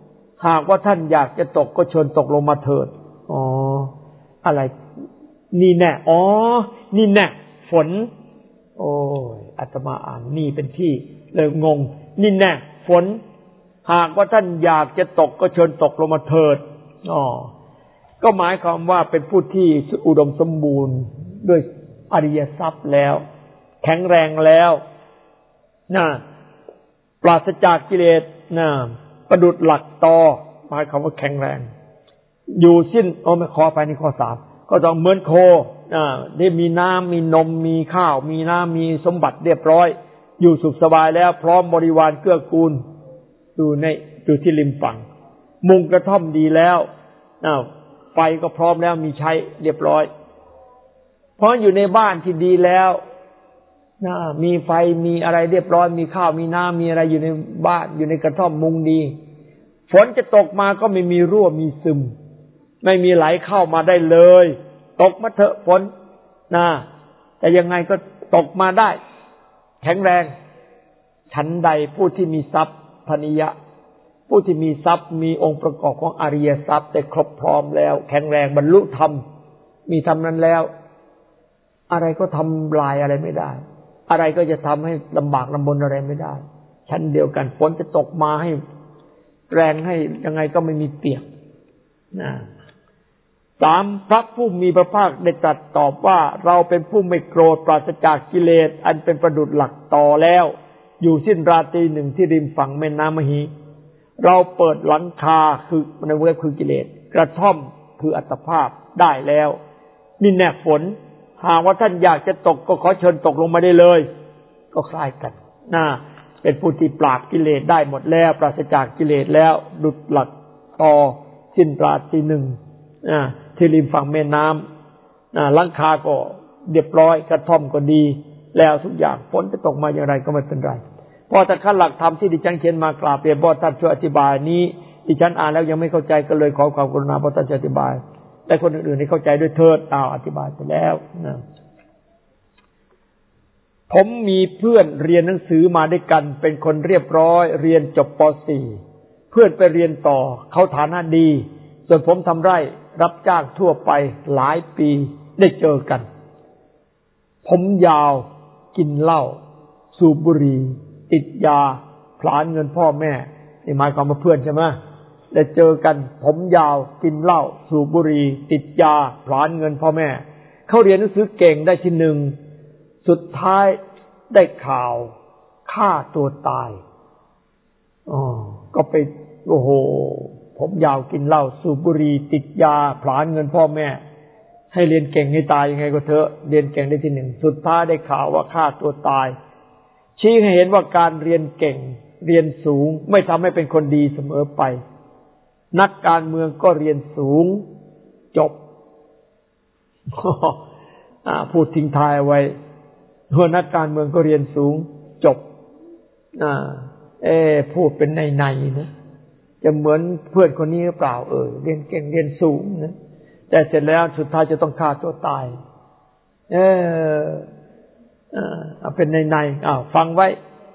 หากว่าท่านอยากจะตกก็เชิญตกลงมาเถิดอ๋ออะไรนี่แน่อ๋อนี่แน่ฝนโอ้ยอาตมาอ่านนี่เป็นที่เลยงงนี่แน่ฝนหากว่าท่านอยากจะตกก็เชิญตกลงมาเถิดอ๋อก็หมายความว่าเป็นผู้ที่อุดมสมบูรณ์ด้วยอริยทรัพย์แล้วแข็งแรงแล้วนะปราศจากกิเลสนะประดุจหลักตอหมายความว่าแข็งแรงอยู่สิ้นโอ้ไม่ขอไปนี่ข้อสามก็ต้องเหมือนโคอ่าที่มีน้ำมีนมมีข้าวมีน้ำมีสมบัติเรียบร้อยอยู่สุขสบายแล้วพร้อมบริวารเกื้อกูลอยู่ในอยู่ที่ริมฝั่งมุงกระท่อมดีแล้วอ้าวไฟก็พร้อมแล้วมีใช้เรียบร้อยเพราะอยู่ในบ้านที่ดีแล้วนะมีไฟมีอะไรเรียบร้อยมีข้าวมีน้ำมีอะไรอยู่ในบ้านอยู่ในกระท่อมมุงดีฝนจะตกมาก็ไม่มีรั่วมีซึมไม่มีไหลเข้ามาได้เลยตกมาเถอะฝนนะแต่ยังไงก็ตกมาได้แข็งแรงฉันใดผู้ที่มีทรัพย์พนิยะผู้ที่มีทรัพย์มีองค์ประกอบของอริยทรัพย์ได้ครบพร้อมแล้วแข็งแรงบรรลุธรรมมีธรรมนั้นแล้วอะไรก็ทำลายอะไรไม่ได้อะไรก็จะทำให้ลำบากลำบนอะไรไม่ได้ชั้นเดียวกันฝนจะตกมาให้แรงให้ยังไงก็ไม่มีเปียกนะสามพระผู้มีพระภาคได้ตรัสตอบว่าเราเป็นผู้ไม่โกรธปราศจากกิเลสอันเป็นประดุจหลักต่อแล้วอยู่สิ้นราตรีหนึ่งที่ริมฝั่งแม่น้ำมหีเราเปิดหลังคาคือในวงเล็บคือกิเลสกระท่อมคืออัตภาพได้แล้วนี่แน่ฝนหากว่าท่านอยากจะตกก็ขอเชิญตกลงมาได้เลยก็คล้ายกันนะเป็นผู้ที่ปราบกิเลสได้หมดแล้วปราศจากกิเลสแล้วดุจหลักต่อสิ้นราตรีหนึ่งอ่าที่ริมฝั่งแม่น้ำอ่าหลังคาก็เรียบร้อยกระท่อมก็ดีแล้วทุกอย่างฝนจะตกมาอย่างไรก็ไม่เป็นไรเพราะแต่ขั้นหลักธรรมที่ดิฉันเขียนมากราบเรียนพ่อท่านช่วยอธิบายนี้ดิฉันอ่านแล้วยังไม่เข้าใจก็เลยขอความกรุณาพ่อท่านช่วยอธิบายแต่คนอื่นๆให้เข้าใจด้วยเถิดอ้าวอธิบายไปแล้วนะผมมีเพื่อนเรียนหนังสือมาด้วยกันเป็นคนเรียบร้อยเรียนจบป สี่ เพื่อนไปเรียนต่อเขาฐานะดีส่วนผมทำไร่รับจ้างทั่วไปหลายปีได้เจอกันผมยาวกินเหล้าสูบบุหรี่ติดยาผลาญเงินพ่อแม่นี่หมายความว่าเพื่อนใช่ไหมได้เจอกันผมยาวกินเหล้าสูบบุหรี่ติดยาผลาญเงินพ่อแม่เขาเรียนหนังสือเก่งได้ที่หนึ่งสุดท้ายได้ข่าวฆ่าตัวตายอ๋อก็ไปโอ้โหผมยาวกินเหล้าสูบบุหรี่ติดยาผลาญเงินพ่อแม่ให้เรียนเก่งให้ตายยังไงก็เถอะเรียนเก่งได้ที่หนึ่งสุดท้ายได้ข่าวว่าฆ่าตัวตายชี้ให้เห็นว่าการเรียนเก่งเรียนสูงไม่ทำให้เป็นคนดีเสมอไปนักการเมืองก็เรียนสูงจบ พูดทิ้งท้ายไว้ว่านักการเมืองก็เรียนสูงจบเออพูดเป็นในๆนะจะเหมือนเพื่อนคนนี้หรือเปล่าเออเรียนเก่งเรียนสูงนะแต่เสร็จแล้วสุดท้ายจะต้องฆ่าตัวตายเออเอาเป็นในๆอ้าวฟังไว้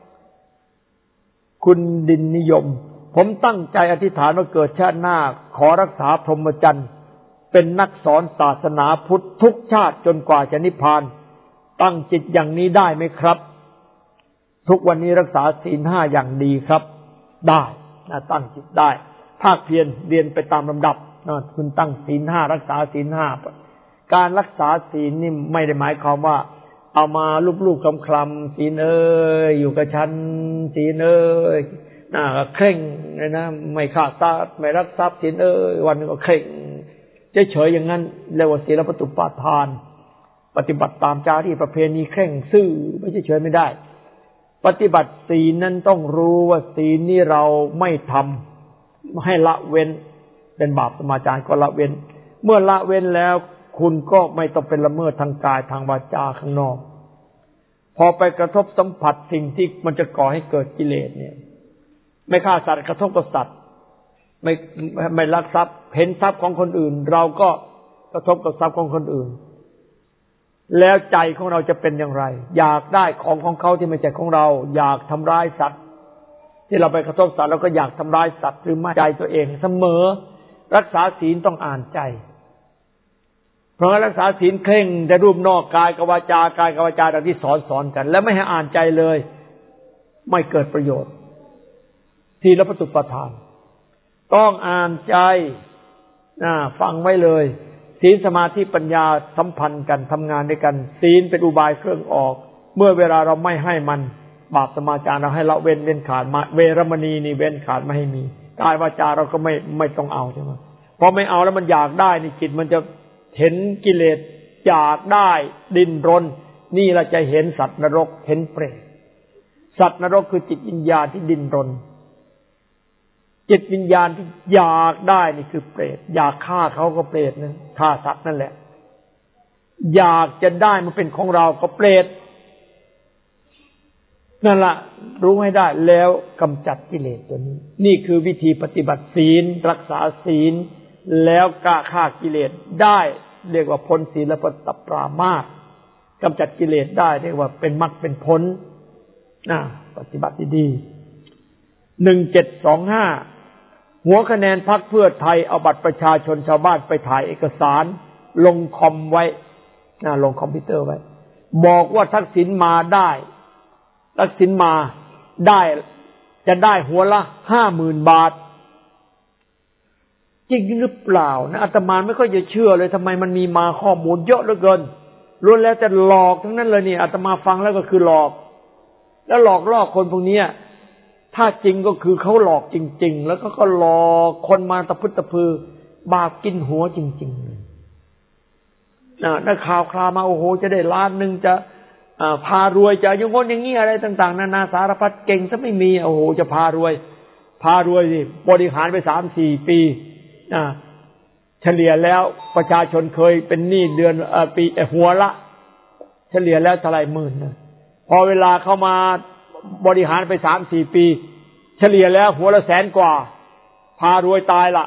คุณดินนิยมผมตั้งใจอธิษฐานว่าเกิดชาติหน้าขอรักษาพรหมจรรย์เป็นนักสอนศาสนาพุทธทุกชาติจนกว่าจะนิพพานตั้งจิตอย่างนี้ได้ไหมครับทุกวันนี้รักษาศีลห้าอย่างดีครับได้นะตั้งจิตได้ภาคเพียรเรียนไปตามลำดับนะคุณตั้งศีลห้ารักษาศีลห้าการรักษาศีลนี่ไม่ได้หมายความว่าเอามาลูบๆคลำๆศีลเอ้ยอยู่กับฉันศีลเอ้ยน่าเคร่งเลยนะไม่ฆ่าสัตว์ไม่รักทรัพย์ศีลเอ้ยวันนึงก็เคร่งเฉยๆอย่างนั้นเรียกว่าศีลปฏิปทานปฏิบัติตามจารีตประเพณีเคร่งซื่อไม่เฉยๆไม่ได้ปฏิบัติศีลนั้นต้องรู้ว่าศีลนี้เราไม่ทำให้ละเว้นเป็นบาปสมาจารก็ละเว้นเมื่อละเว้นแล้วคุณก็ไม่ต้องเป็นละเมิดทางกายทางวาจาข้างนอกพอไปกระทบสัมผัสสิ่งที่มันจะก่อให้เกิดกิเลสเนี่ยไม่ฆ่าสัตว์กระทบกับสัตว์ไม่ไม่ลักทรัพย์เห็นทรัพย์ของคนอื่นเราก็กระทบกับทรัพย์ของคนอื่นแล้วใจของเราจะเป็นอย่างไรอยากได้ของของเขาที่ไม่ใช่ของเราอยากทำร้ายสัตว์ที่เราไปกระทบสัตว์เราก็อยากทำร้ายสัตว์หรือไม่ใจตัวเองเสมอรักษาศีลต้องอ่านใจเพราะรักษาศีลเคร่งแต่รูปนอกกายกับวาจากายกับวาจาดังที่สอนสอนกันแล้วไม่ให้อ่านใจเลยไม่เกิดประโยชน์ทีละปฏิปทานต้องอ่านใจนะฟังไว้เลยศีลสมาธิปัญญาสัมพันธ์กันทำงานด้วยกันศีลเป็นอุบายเครื่องออกเมื่อเวลาเราไม่ให้มันบาปสมาจารเราให้ละเว้นเว้นขาดมาเวรมณีนี่เว้นขาดไม่ให้มีกายวาจาเราก็ไม่ไม่ต้องเอาใช่ไหมพอไม่เอาแล้วมันอยากได้นี่จิตมันจะเห็นกิเลสอยากได้ดิ้นรนนี่เราจะเห็นสัตว์นรกเห็นเปรตสัตว์นรกคือจิตวิญญาณที่ดิ้นรนจิตวิญญาณที่อยากได้นี่คือเปรตอยากฆ่าเขาก็เปรตนะฆ่าสัตว์นั่นแหละอยากจะได้มันเป็นของเราก็เปรตนั่นละรู้ให้ได้แล้วกำจัดกิเลสตัวนี้นี่คือวิธีปฏิบัติศีลรักษาศีลแล้วกล้าฆ่ากิเลสได้เรียกว่าพ้นศีลปฏิปรามาสกำจัดกิเลสได้เรียกว่าเป็นมรรคเป็นผลนะปฏิบัติดีหนึ่งเจ็ดสองห้าหัวคะแนนพรรคเพื่อไทยเอาบัตรประชาชนชาวบ้านไปถ่ายเอกสารลงคอมไว้นะลงคอมพิวเตอร์ไว้บอกว่าทักษิณมาได้ทักษิณมาได้จะได้หัวละห้าหมื่นบาทจริงหรือเปล่านะอาตมาไม่ค่อยจะเชื่อเลยทำไมมันมีมาข้อมูลเยอะเหลือเกินล้วนแล้วแต่หลอกทั้งนั้นเลยนี่อาตมาฟังแล้วก็คือหลอกแล้วหลอกล่อคนพวกนี้ถ้าจริงก็คือเขาหลอกจริงๆแล้วก็ก็หลอกคนมาตะพึดตะพือบาปกินหัวจริงๆเลยนะได้ข่าวคราวมาโอ้โหจะได้ล้านนึงจะพารวยจะอย่างงนอย่างงี้อะไรต่างๆนานาสารพัดเก่งซะไม่มีโอ้โหจะพารวยพารวยสิบริหารไป สามสี่ ปีอ่าเฉลี่ยแล้วประชาชนเคยเป็นหนี้เดือนเอ่อปีหัวละเฉลี่ยแล้วเท่าไหร่หมื่นนะพอเวลาเข้ามาบริหารไป สามสี่ ปีเฉลี่ยแล้วหัวละแสนกว่าพารวยตายละ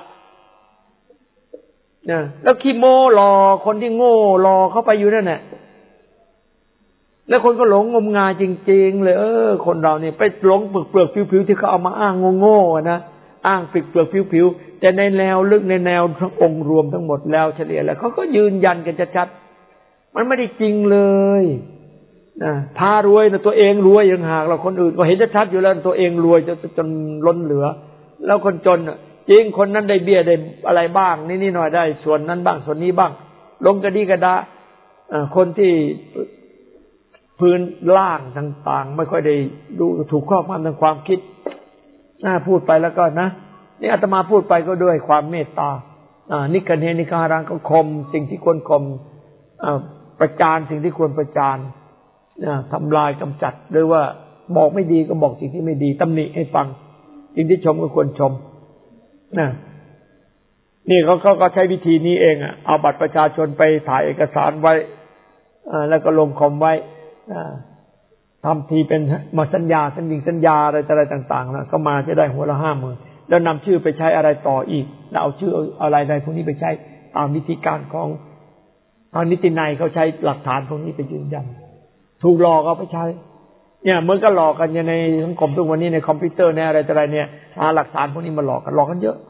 นะแล้วขี้โม้หลอกคนที่โง่หลอกเข้าไปอยู่นั่นแหละแล้วคนก็หลงงมงายจริงๆเลยเออคนเราเนี่ยไปหลงเปลือกเปลือกผิวๆที่เขาเอามาอ้างโง่ๆนะอ้างเปลือกเปลือกผิวๆแต่ในแนวลึกในแนวทั้งองค์รวมทั้งหมดแล้วเฉลี่ยแล้วเขาก็ยืนยันกันชัดๆมันไม่ได้จริงเลยนะพารวยนะตัวเองรวยอย่างหากเราคนอื่นก็เห็นชัดๆอยู่แล้วตัวเองรวยจนจนล้นเหลือแล้วคนจนจริงคนนั้นได้เบี้ยได้อะไรบ้างนี่ๆหน่อยได้ส่วนนั้นบ้างส่วนนี้บ้างลงกระดีกระดาคนที่พื้นล่างต่างๆไม่ค่อยได้ดูถูกครอบงำทางความคิดน่าพูดไปแล้วก็นะนี่อาตมาพูดไปก็ด้วยความเมตตาอ่านิกันเฮนิการังก็คมสิ่งที่ควรคมอ่าประจานสิ่งที่ควรประจานอ่าทำลายกำจัดหรือว่าบอกไม่ดีก็บอกสิ่งที่ไม่ดีตำหนิให้ฟังสิ่งที่ชมก็ควรชมนะนี่เขาเขาก็ใช้วิธีนี้เองอ่ะเอาบัตรประชาชนไปถ่ายเอกสารไว้อ่าแล้วก็ลงคอมไว้ทำทีเป็นมาสัญญาสัญญิงสัญญาอะไรอะไรต่างๆนะก็มาจะได้หัวละห้าหมื่นแล้วนำชื่อไปใช้อะไรต่ออีกแล้วเอาชื่ออะไรใดพวกนี้ไปใช้ตามวิธีการของทางนิตินัยเขาใช้หลักฐานพวกนี้ไปยืนยันถูกหลอกเอาไปใช้เนี่ยเหมือนก็หลอกกันในสังคมทุกวันนี้ในคอมพิวเตอร์ในอะไรอะไรเนี่ยหาหลักฐานพวกนี้มาหลอกกันหลอกกันเยอะ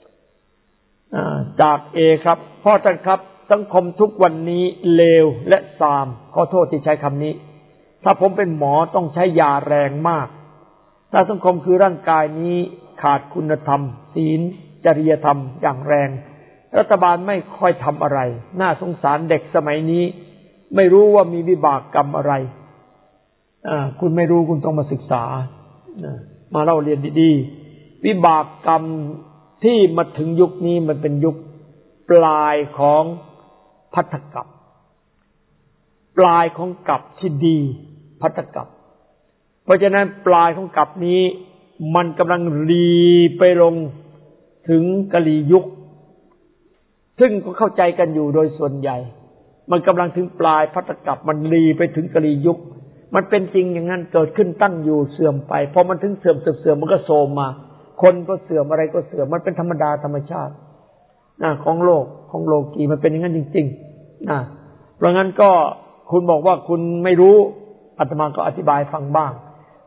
จากเอครับพ่อท่านครับสังคมทุกวันนี้เลวและทรามขอโทษที่ใช้คำนี้ถ้าผมเป็นหมอต้องใช้ยาแรงมากถ้าสังคมคือร่างกายนี้ขาดคุณธรรมศีลจริยธรรมอย่างแรงรัฐบาลไม่ค่อยทำอะไรน่าสงสารเด็กสมัยนี้ไม่รู้ว่ามีวิบากกรรมอะไรอ่าคุณไม่รู้คุณต้องมาศึกษามาเล่าเรียนดีๆวิบากกรรมที่มาถึงยุคนี้มันเป็นยุคปลายของภัตตกัปปลายของกัปที่ดีภัตตกัปเพราะฉะนั้นปลายของกัปนี้มันกำลังรีไปลงถึงกะลียุคซึ่งก็เข้าใจกันอยู่โดยส่วนใหญ่มันกำลังถึงปลายภัตตกัปมันรีไปถึงกะลียุคมันเป็นจริงอย่างนั้นเกิดขึ้นตั้งอยู่เสื่อมไปพอมันถึงเสื่อมเสื่อมมันก็โทรมมาคนก็เสื่อมอะไรก็เสื่อมมันเป็นธรรมดาธรรมชาตินะของโลกของโลกีมันเป็นอย่างนั้นจริงๆนะเพราะงั้นก็คุณบอกว่าคุณไม่รู้อาตมาก็อธิบายฟังบ้าง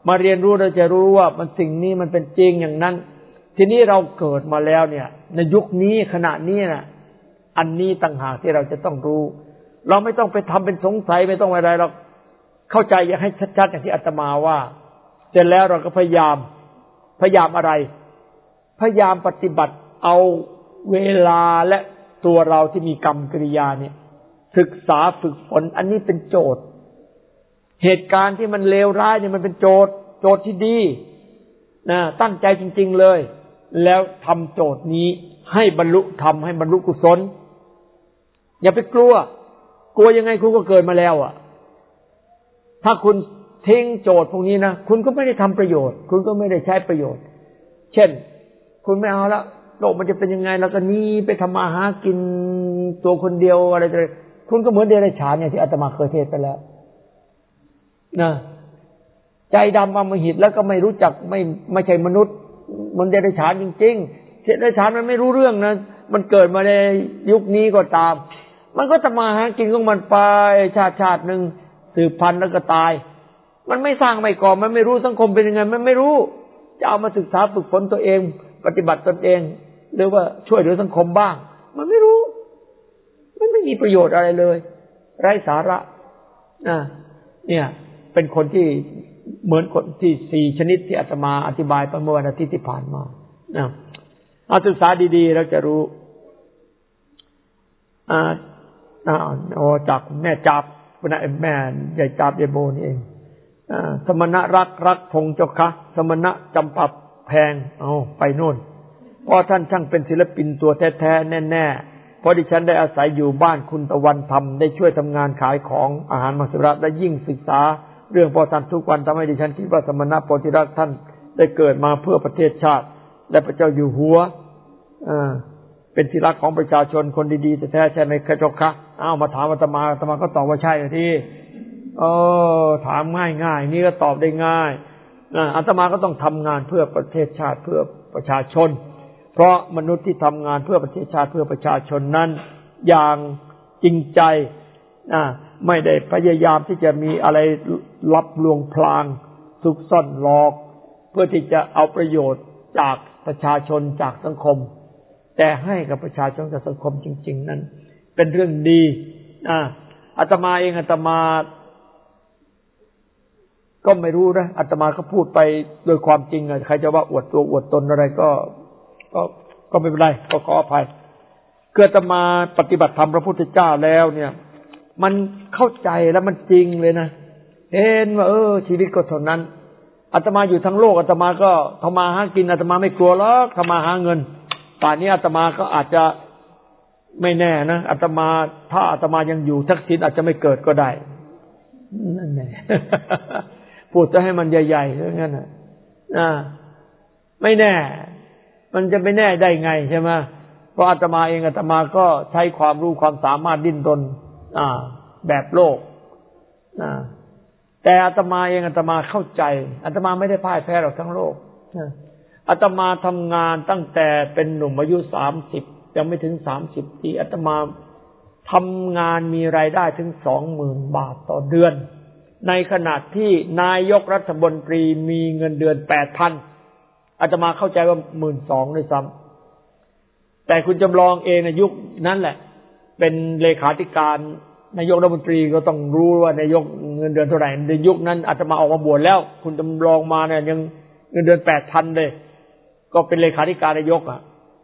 มาเรียนรู้เราจะรู้ว่ามันสิ่งนี้มันเป็นจริงอย่างนั้นทีนี้เราเกิดมาแล้วเนี่ยในยุคนี้ขณะนี้น่ะอันนี้ต่างหากที่เราจะต้องรู้เราไม่ต้องไปทำเป็นสงสัยไม่ต้องอะไรเราเข้าใจอยากให้ชัดๆอย่างที่อาตมาว่าเสร็จแล้วเราก็พยายามพยายามอะไรพยายามปฏิบัติเอาเวลาและตัวเราที่มีกรรมกิริยาเนี่ยศึกษาฝึกฝนอันนี้เป็นโจทย์เหตุการณ์ที่มันเลวร้ายเนี่ยมันเป็นโจทย์โจทย์ที่ดีนะตั้งใจจริงๆเลยแล้วทำโจทย์นี้ให้บรรลุธรรมให้บรรลุกุศลอย่าไปกลัวกลัวยังไงคุณก็เกิดมาแล้วอ่ะถ้าคุณทิ้งโจทย์พวกนี้นะคุณก็ไม่ได้ทำประโยชน์คุณก็ไม่ได้ใช้ประโยชน์เช่นคุณไม่เอาละโลกมันจะเป็นยังไงแล้วก็หนีไปทำมาหากินตัวคนเดียวอะไรอะไรคุณก็เหมือนเดรัจฉานเนี่ยที่อาตมาเคยเทศไปแล้วนะใจดำอำมหิตแล้วก็ไม่รู้จักไม่ไม่ใช่มนุษย์มันเดรัจฉานจริงๆเดรัจฉานมันไม่รู้เรื่องนะมันเกิดมาในยุคนี้ก็ตามมันก็ทำมาหากินของมันไปชาติชาติหนึ่งสืบพันธุ์แล้วก็ตายมันไม่สร้างไม่ก่อมันไม่รู้สังคมเป็นยังไงมันไม่รู้จะเอามาศึกษาฝึกฝนตัวเองปฏิบัติตนเองหรือว่าช่วยเหลือสังคมบ้างมันไม่รู้มันไม่มีประโยชน์อะไรเลยไร้สาระนะเนี่ยเป็นคนที่เหมือนคนที่สี่ชนิดที่อาตมาอธิบายไปเมื่อวันอาทิตย์ที่ผ่านมานะเอาศึกษาดีๆเราจะรู้อ่าอ่าโอ้จากแม่จับคุณแม่ใหญ่จับยายโบนี่เองอ่าสมณะรักรักพงเจ้าคะสมณะจำปับแพงเอาไปโน่นเพราะท่านช่างเป็นศิลปินตัวแท้ๆแน่ๆเพราะดิฉันได้อาศัยอยู่บ้านคุณตะวันธรรมได้ช่วยทำงานขายของอาหารมังสวิรัติและยิ่งศึกษาเรื่องพ่อท่านทุกวันทำให้ดิฉันคิดว่าสมณะโพธิรักษ์ท่านได้เกิดมาเพื่อประเทศชาติและพระเจ้าอยู่หัวอ่าเป็นที่รักของประชาชนคนดีๆแท้ๆใช่ไหมครับเจ้าคะอ้าวมาถามอาตมาอาตมาก็ตอบว่าใช่ที่เออถามง่ายๆนี่ก็ตอบได้ง่ายนะอาตมาก็ต้องทำงานเพื่อประเทศชาติเพื่อประชาชนเพราะมนุษย์ที่ทำงานเพื่อประเทศชาติเพื่อประชาชนนั้นอย่างจริงใจนะไม่ได้พยายามที่จะมีอะไรลับลวงพลางซุกซ่อนหลอกเพื่อที่จะเอาประโยชน์จากประชาชนจากสังคมแต่ให้กับประชาชนกับสังคมจริงๆนั้นเป็นเรื่องดีนะอาตมาเองอาตมาก็ไม่รู้นะอาตมาก็พูดไปโดยความจริงอ่ะใครจะว่าอวดตัวอวดตนอะไรก็ก็ก็ไม่เป็นไรก็ขออภัยเกิดอาตมาปฏิบัติธรรมพระพุทธเจ้าแล้วเนี่ยมันเข้าใจแล้วมันจริงเลยนะเห็นว่าเออชีวิตก็เท่านั้นอาตมาอยู่ทั้งโลกอาตมาก็ทำมาหากินอาตมาไม่กลัวหรอกทำมาหาเงินป่านนี้อาตมาก็อาจจะไม่แน่นะอาตมาถ้าอาตมายังอยู่ทักษิณอาจจะไม่เกิดก็ได้นั่นแหละพูดจะให้มันใหญ่ๆอย่างนั้นน่ะอ่าไม่แน่มันจะไม่แน่ได้ไงใช่ไหมเพราะอาตมาเองอาตมาก็ใช้ความรู้ความสามารถดิ้นรนอ่าแบบโลกอ่าแต่อาตมาเองอาตมาเข้าใจอาตมาไม่ได้พ่ายแพ้หรอกทั้งโลกอาตมาทำงานตั้งแต่เป็นหนุ่มอายุสามสิบยังไม่ถึงสามสิบปีอาตมาทำงานมีรายได้ถึงสองหมื่นบาทต่อเดือนในขณะที่นายกรัฐมนตรีมีเงินเดือนแปดพันอาตมาเข้าใจว่าหมื่นสองด้วยซ้ำแต่คุณจำลองเองในยุคนั้นแหละเป็นเลขาธิการนายกรัฐมนตรีก็ต้องรู้ว่านายกเงินเดือนเท่าไหร่ในยุคนั้นอาตมาออกมาบวชแล้วคุณจำลองมาเนี่ยยังเงินเดือนแปดพันเลยก็เป็นเลขาธิการนายกอ่ะ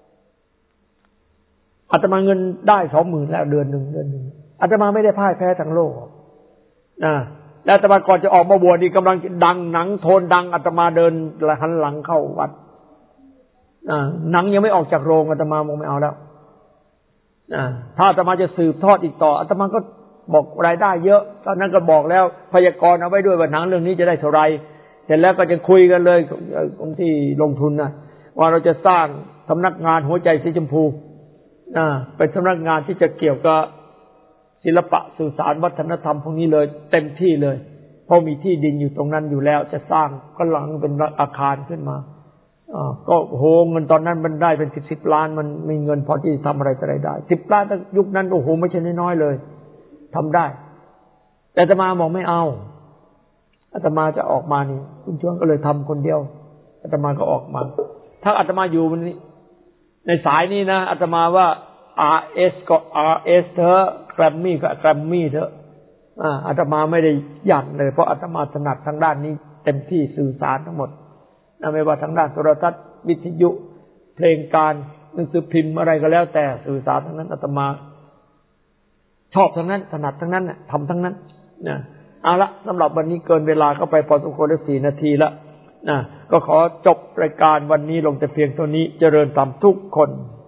อาตมาเงินได้สองหมื่นแล้วเดือนหนึ่งเดือนหนึ่งอาตมาไม่ได้พ่ายแพ้ทั้งโลกนะแล้วอาตมาก่อนจะออกมาบวชนี่กำลังดังหนังโทนดังอาตมาเดินหันหลังเข้าวัดอ่าหนังยังไม่ออกจากโรงอาตมามองไม่เอาแล้วอ่าถ้าอาตมาจะสืบทอดอีกต่ออาตมาก็บอกรายได้เยอะตอนนั้นก็บอกแล้วพยากรณ์เอาไว้ด้วยว่าหนังเรื่องนี้จะได้เท่าไรเสร็จแล้วก็จะคุยกันเลยคนที่ลงทุนนะว่าเราจะสร้างสำนักงานหัวใจสีชมพูอ่าเป็นสำนักงานที่จะเกี่ยวกับศิลปะสื่อสารวัฒนธรรมพวกนี้เลยเต็มที่เลยเพราะมีที่ดินอยู่ตรงนั้นอยู่แล้วจะสร้างก็หลังเป็นอาคารขึ้นมาอ่าก็โหเงินตอนนั้นมันได้เป็นสิบสิบล้านมันมีเงินพอที่จะทำอะไรอะไรได้สิบล้านตั้งยุคนั้นโอ้โหไม่ใช่น้อยๆเลยทำได้แต่อาตมาบอกไม่เอาอาตมาจะออกมานี่คุณชวนก็เลยทำคนเดียวอาตมาก็ออกมาถ้าอาตมาอยู่นี้ในสายนี้นะอาตมาว่า อาร์ เอส ก็ อาร์ เอส เถอะแกรมมี่ก็แกรมมี่เถอะอ่าอาตมาไม่ได้ยันเลยเพราะอาตมาถนัดทางด้านนี้เต็มที่สื่อสารทั้งหมดนะไม่ว่าทางด้านโทรทัศน์วิทยุเพลงการหนังสือพิมพ์อะไรก็แล้วแต่สื่อสารทั้งนั้นอาตมาชอบทั้งนั้นถนัดทั้งนั้นน่ะทำทั้งนั้นนะเอาละสำหรับวันนี้เกินเวลาก็ไปพอสมควรแล้วสี่นาทีละนะก็ขอจบรายการวันนี้ลงแต่เพียงเท่านี้เจริญธรรมทุกคน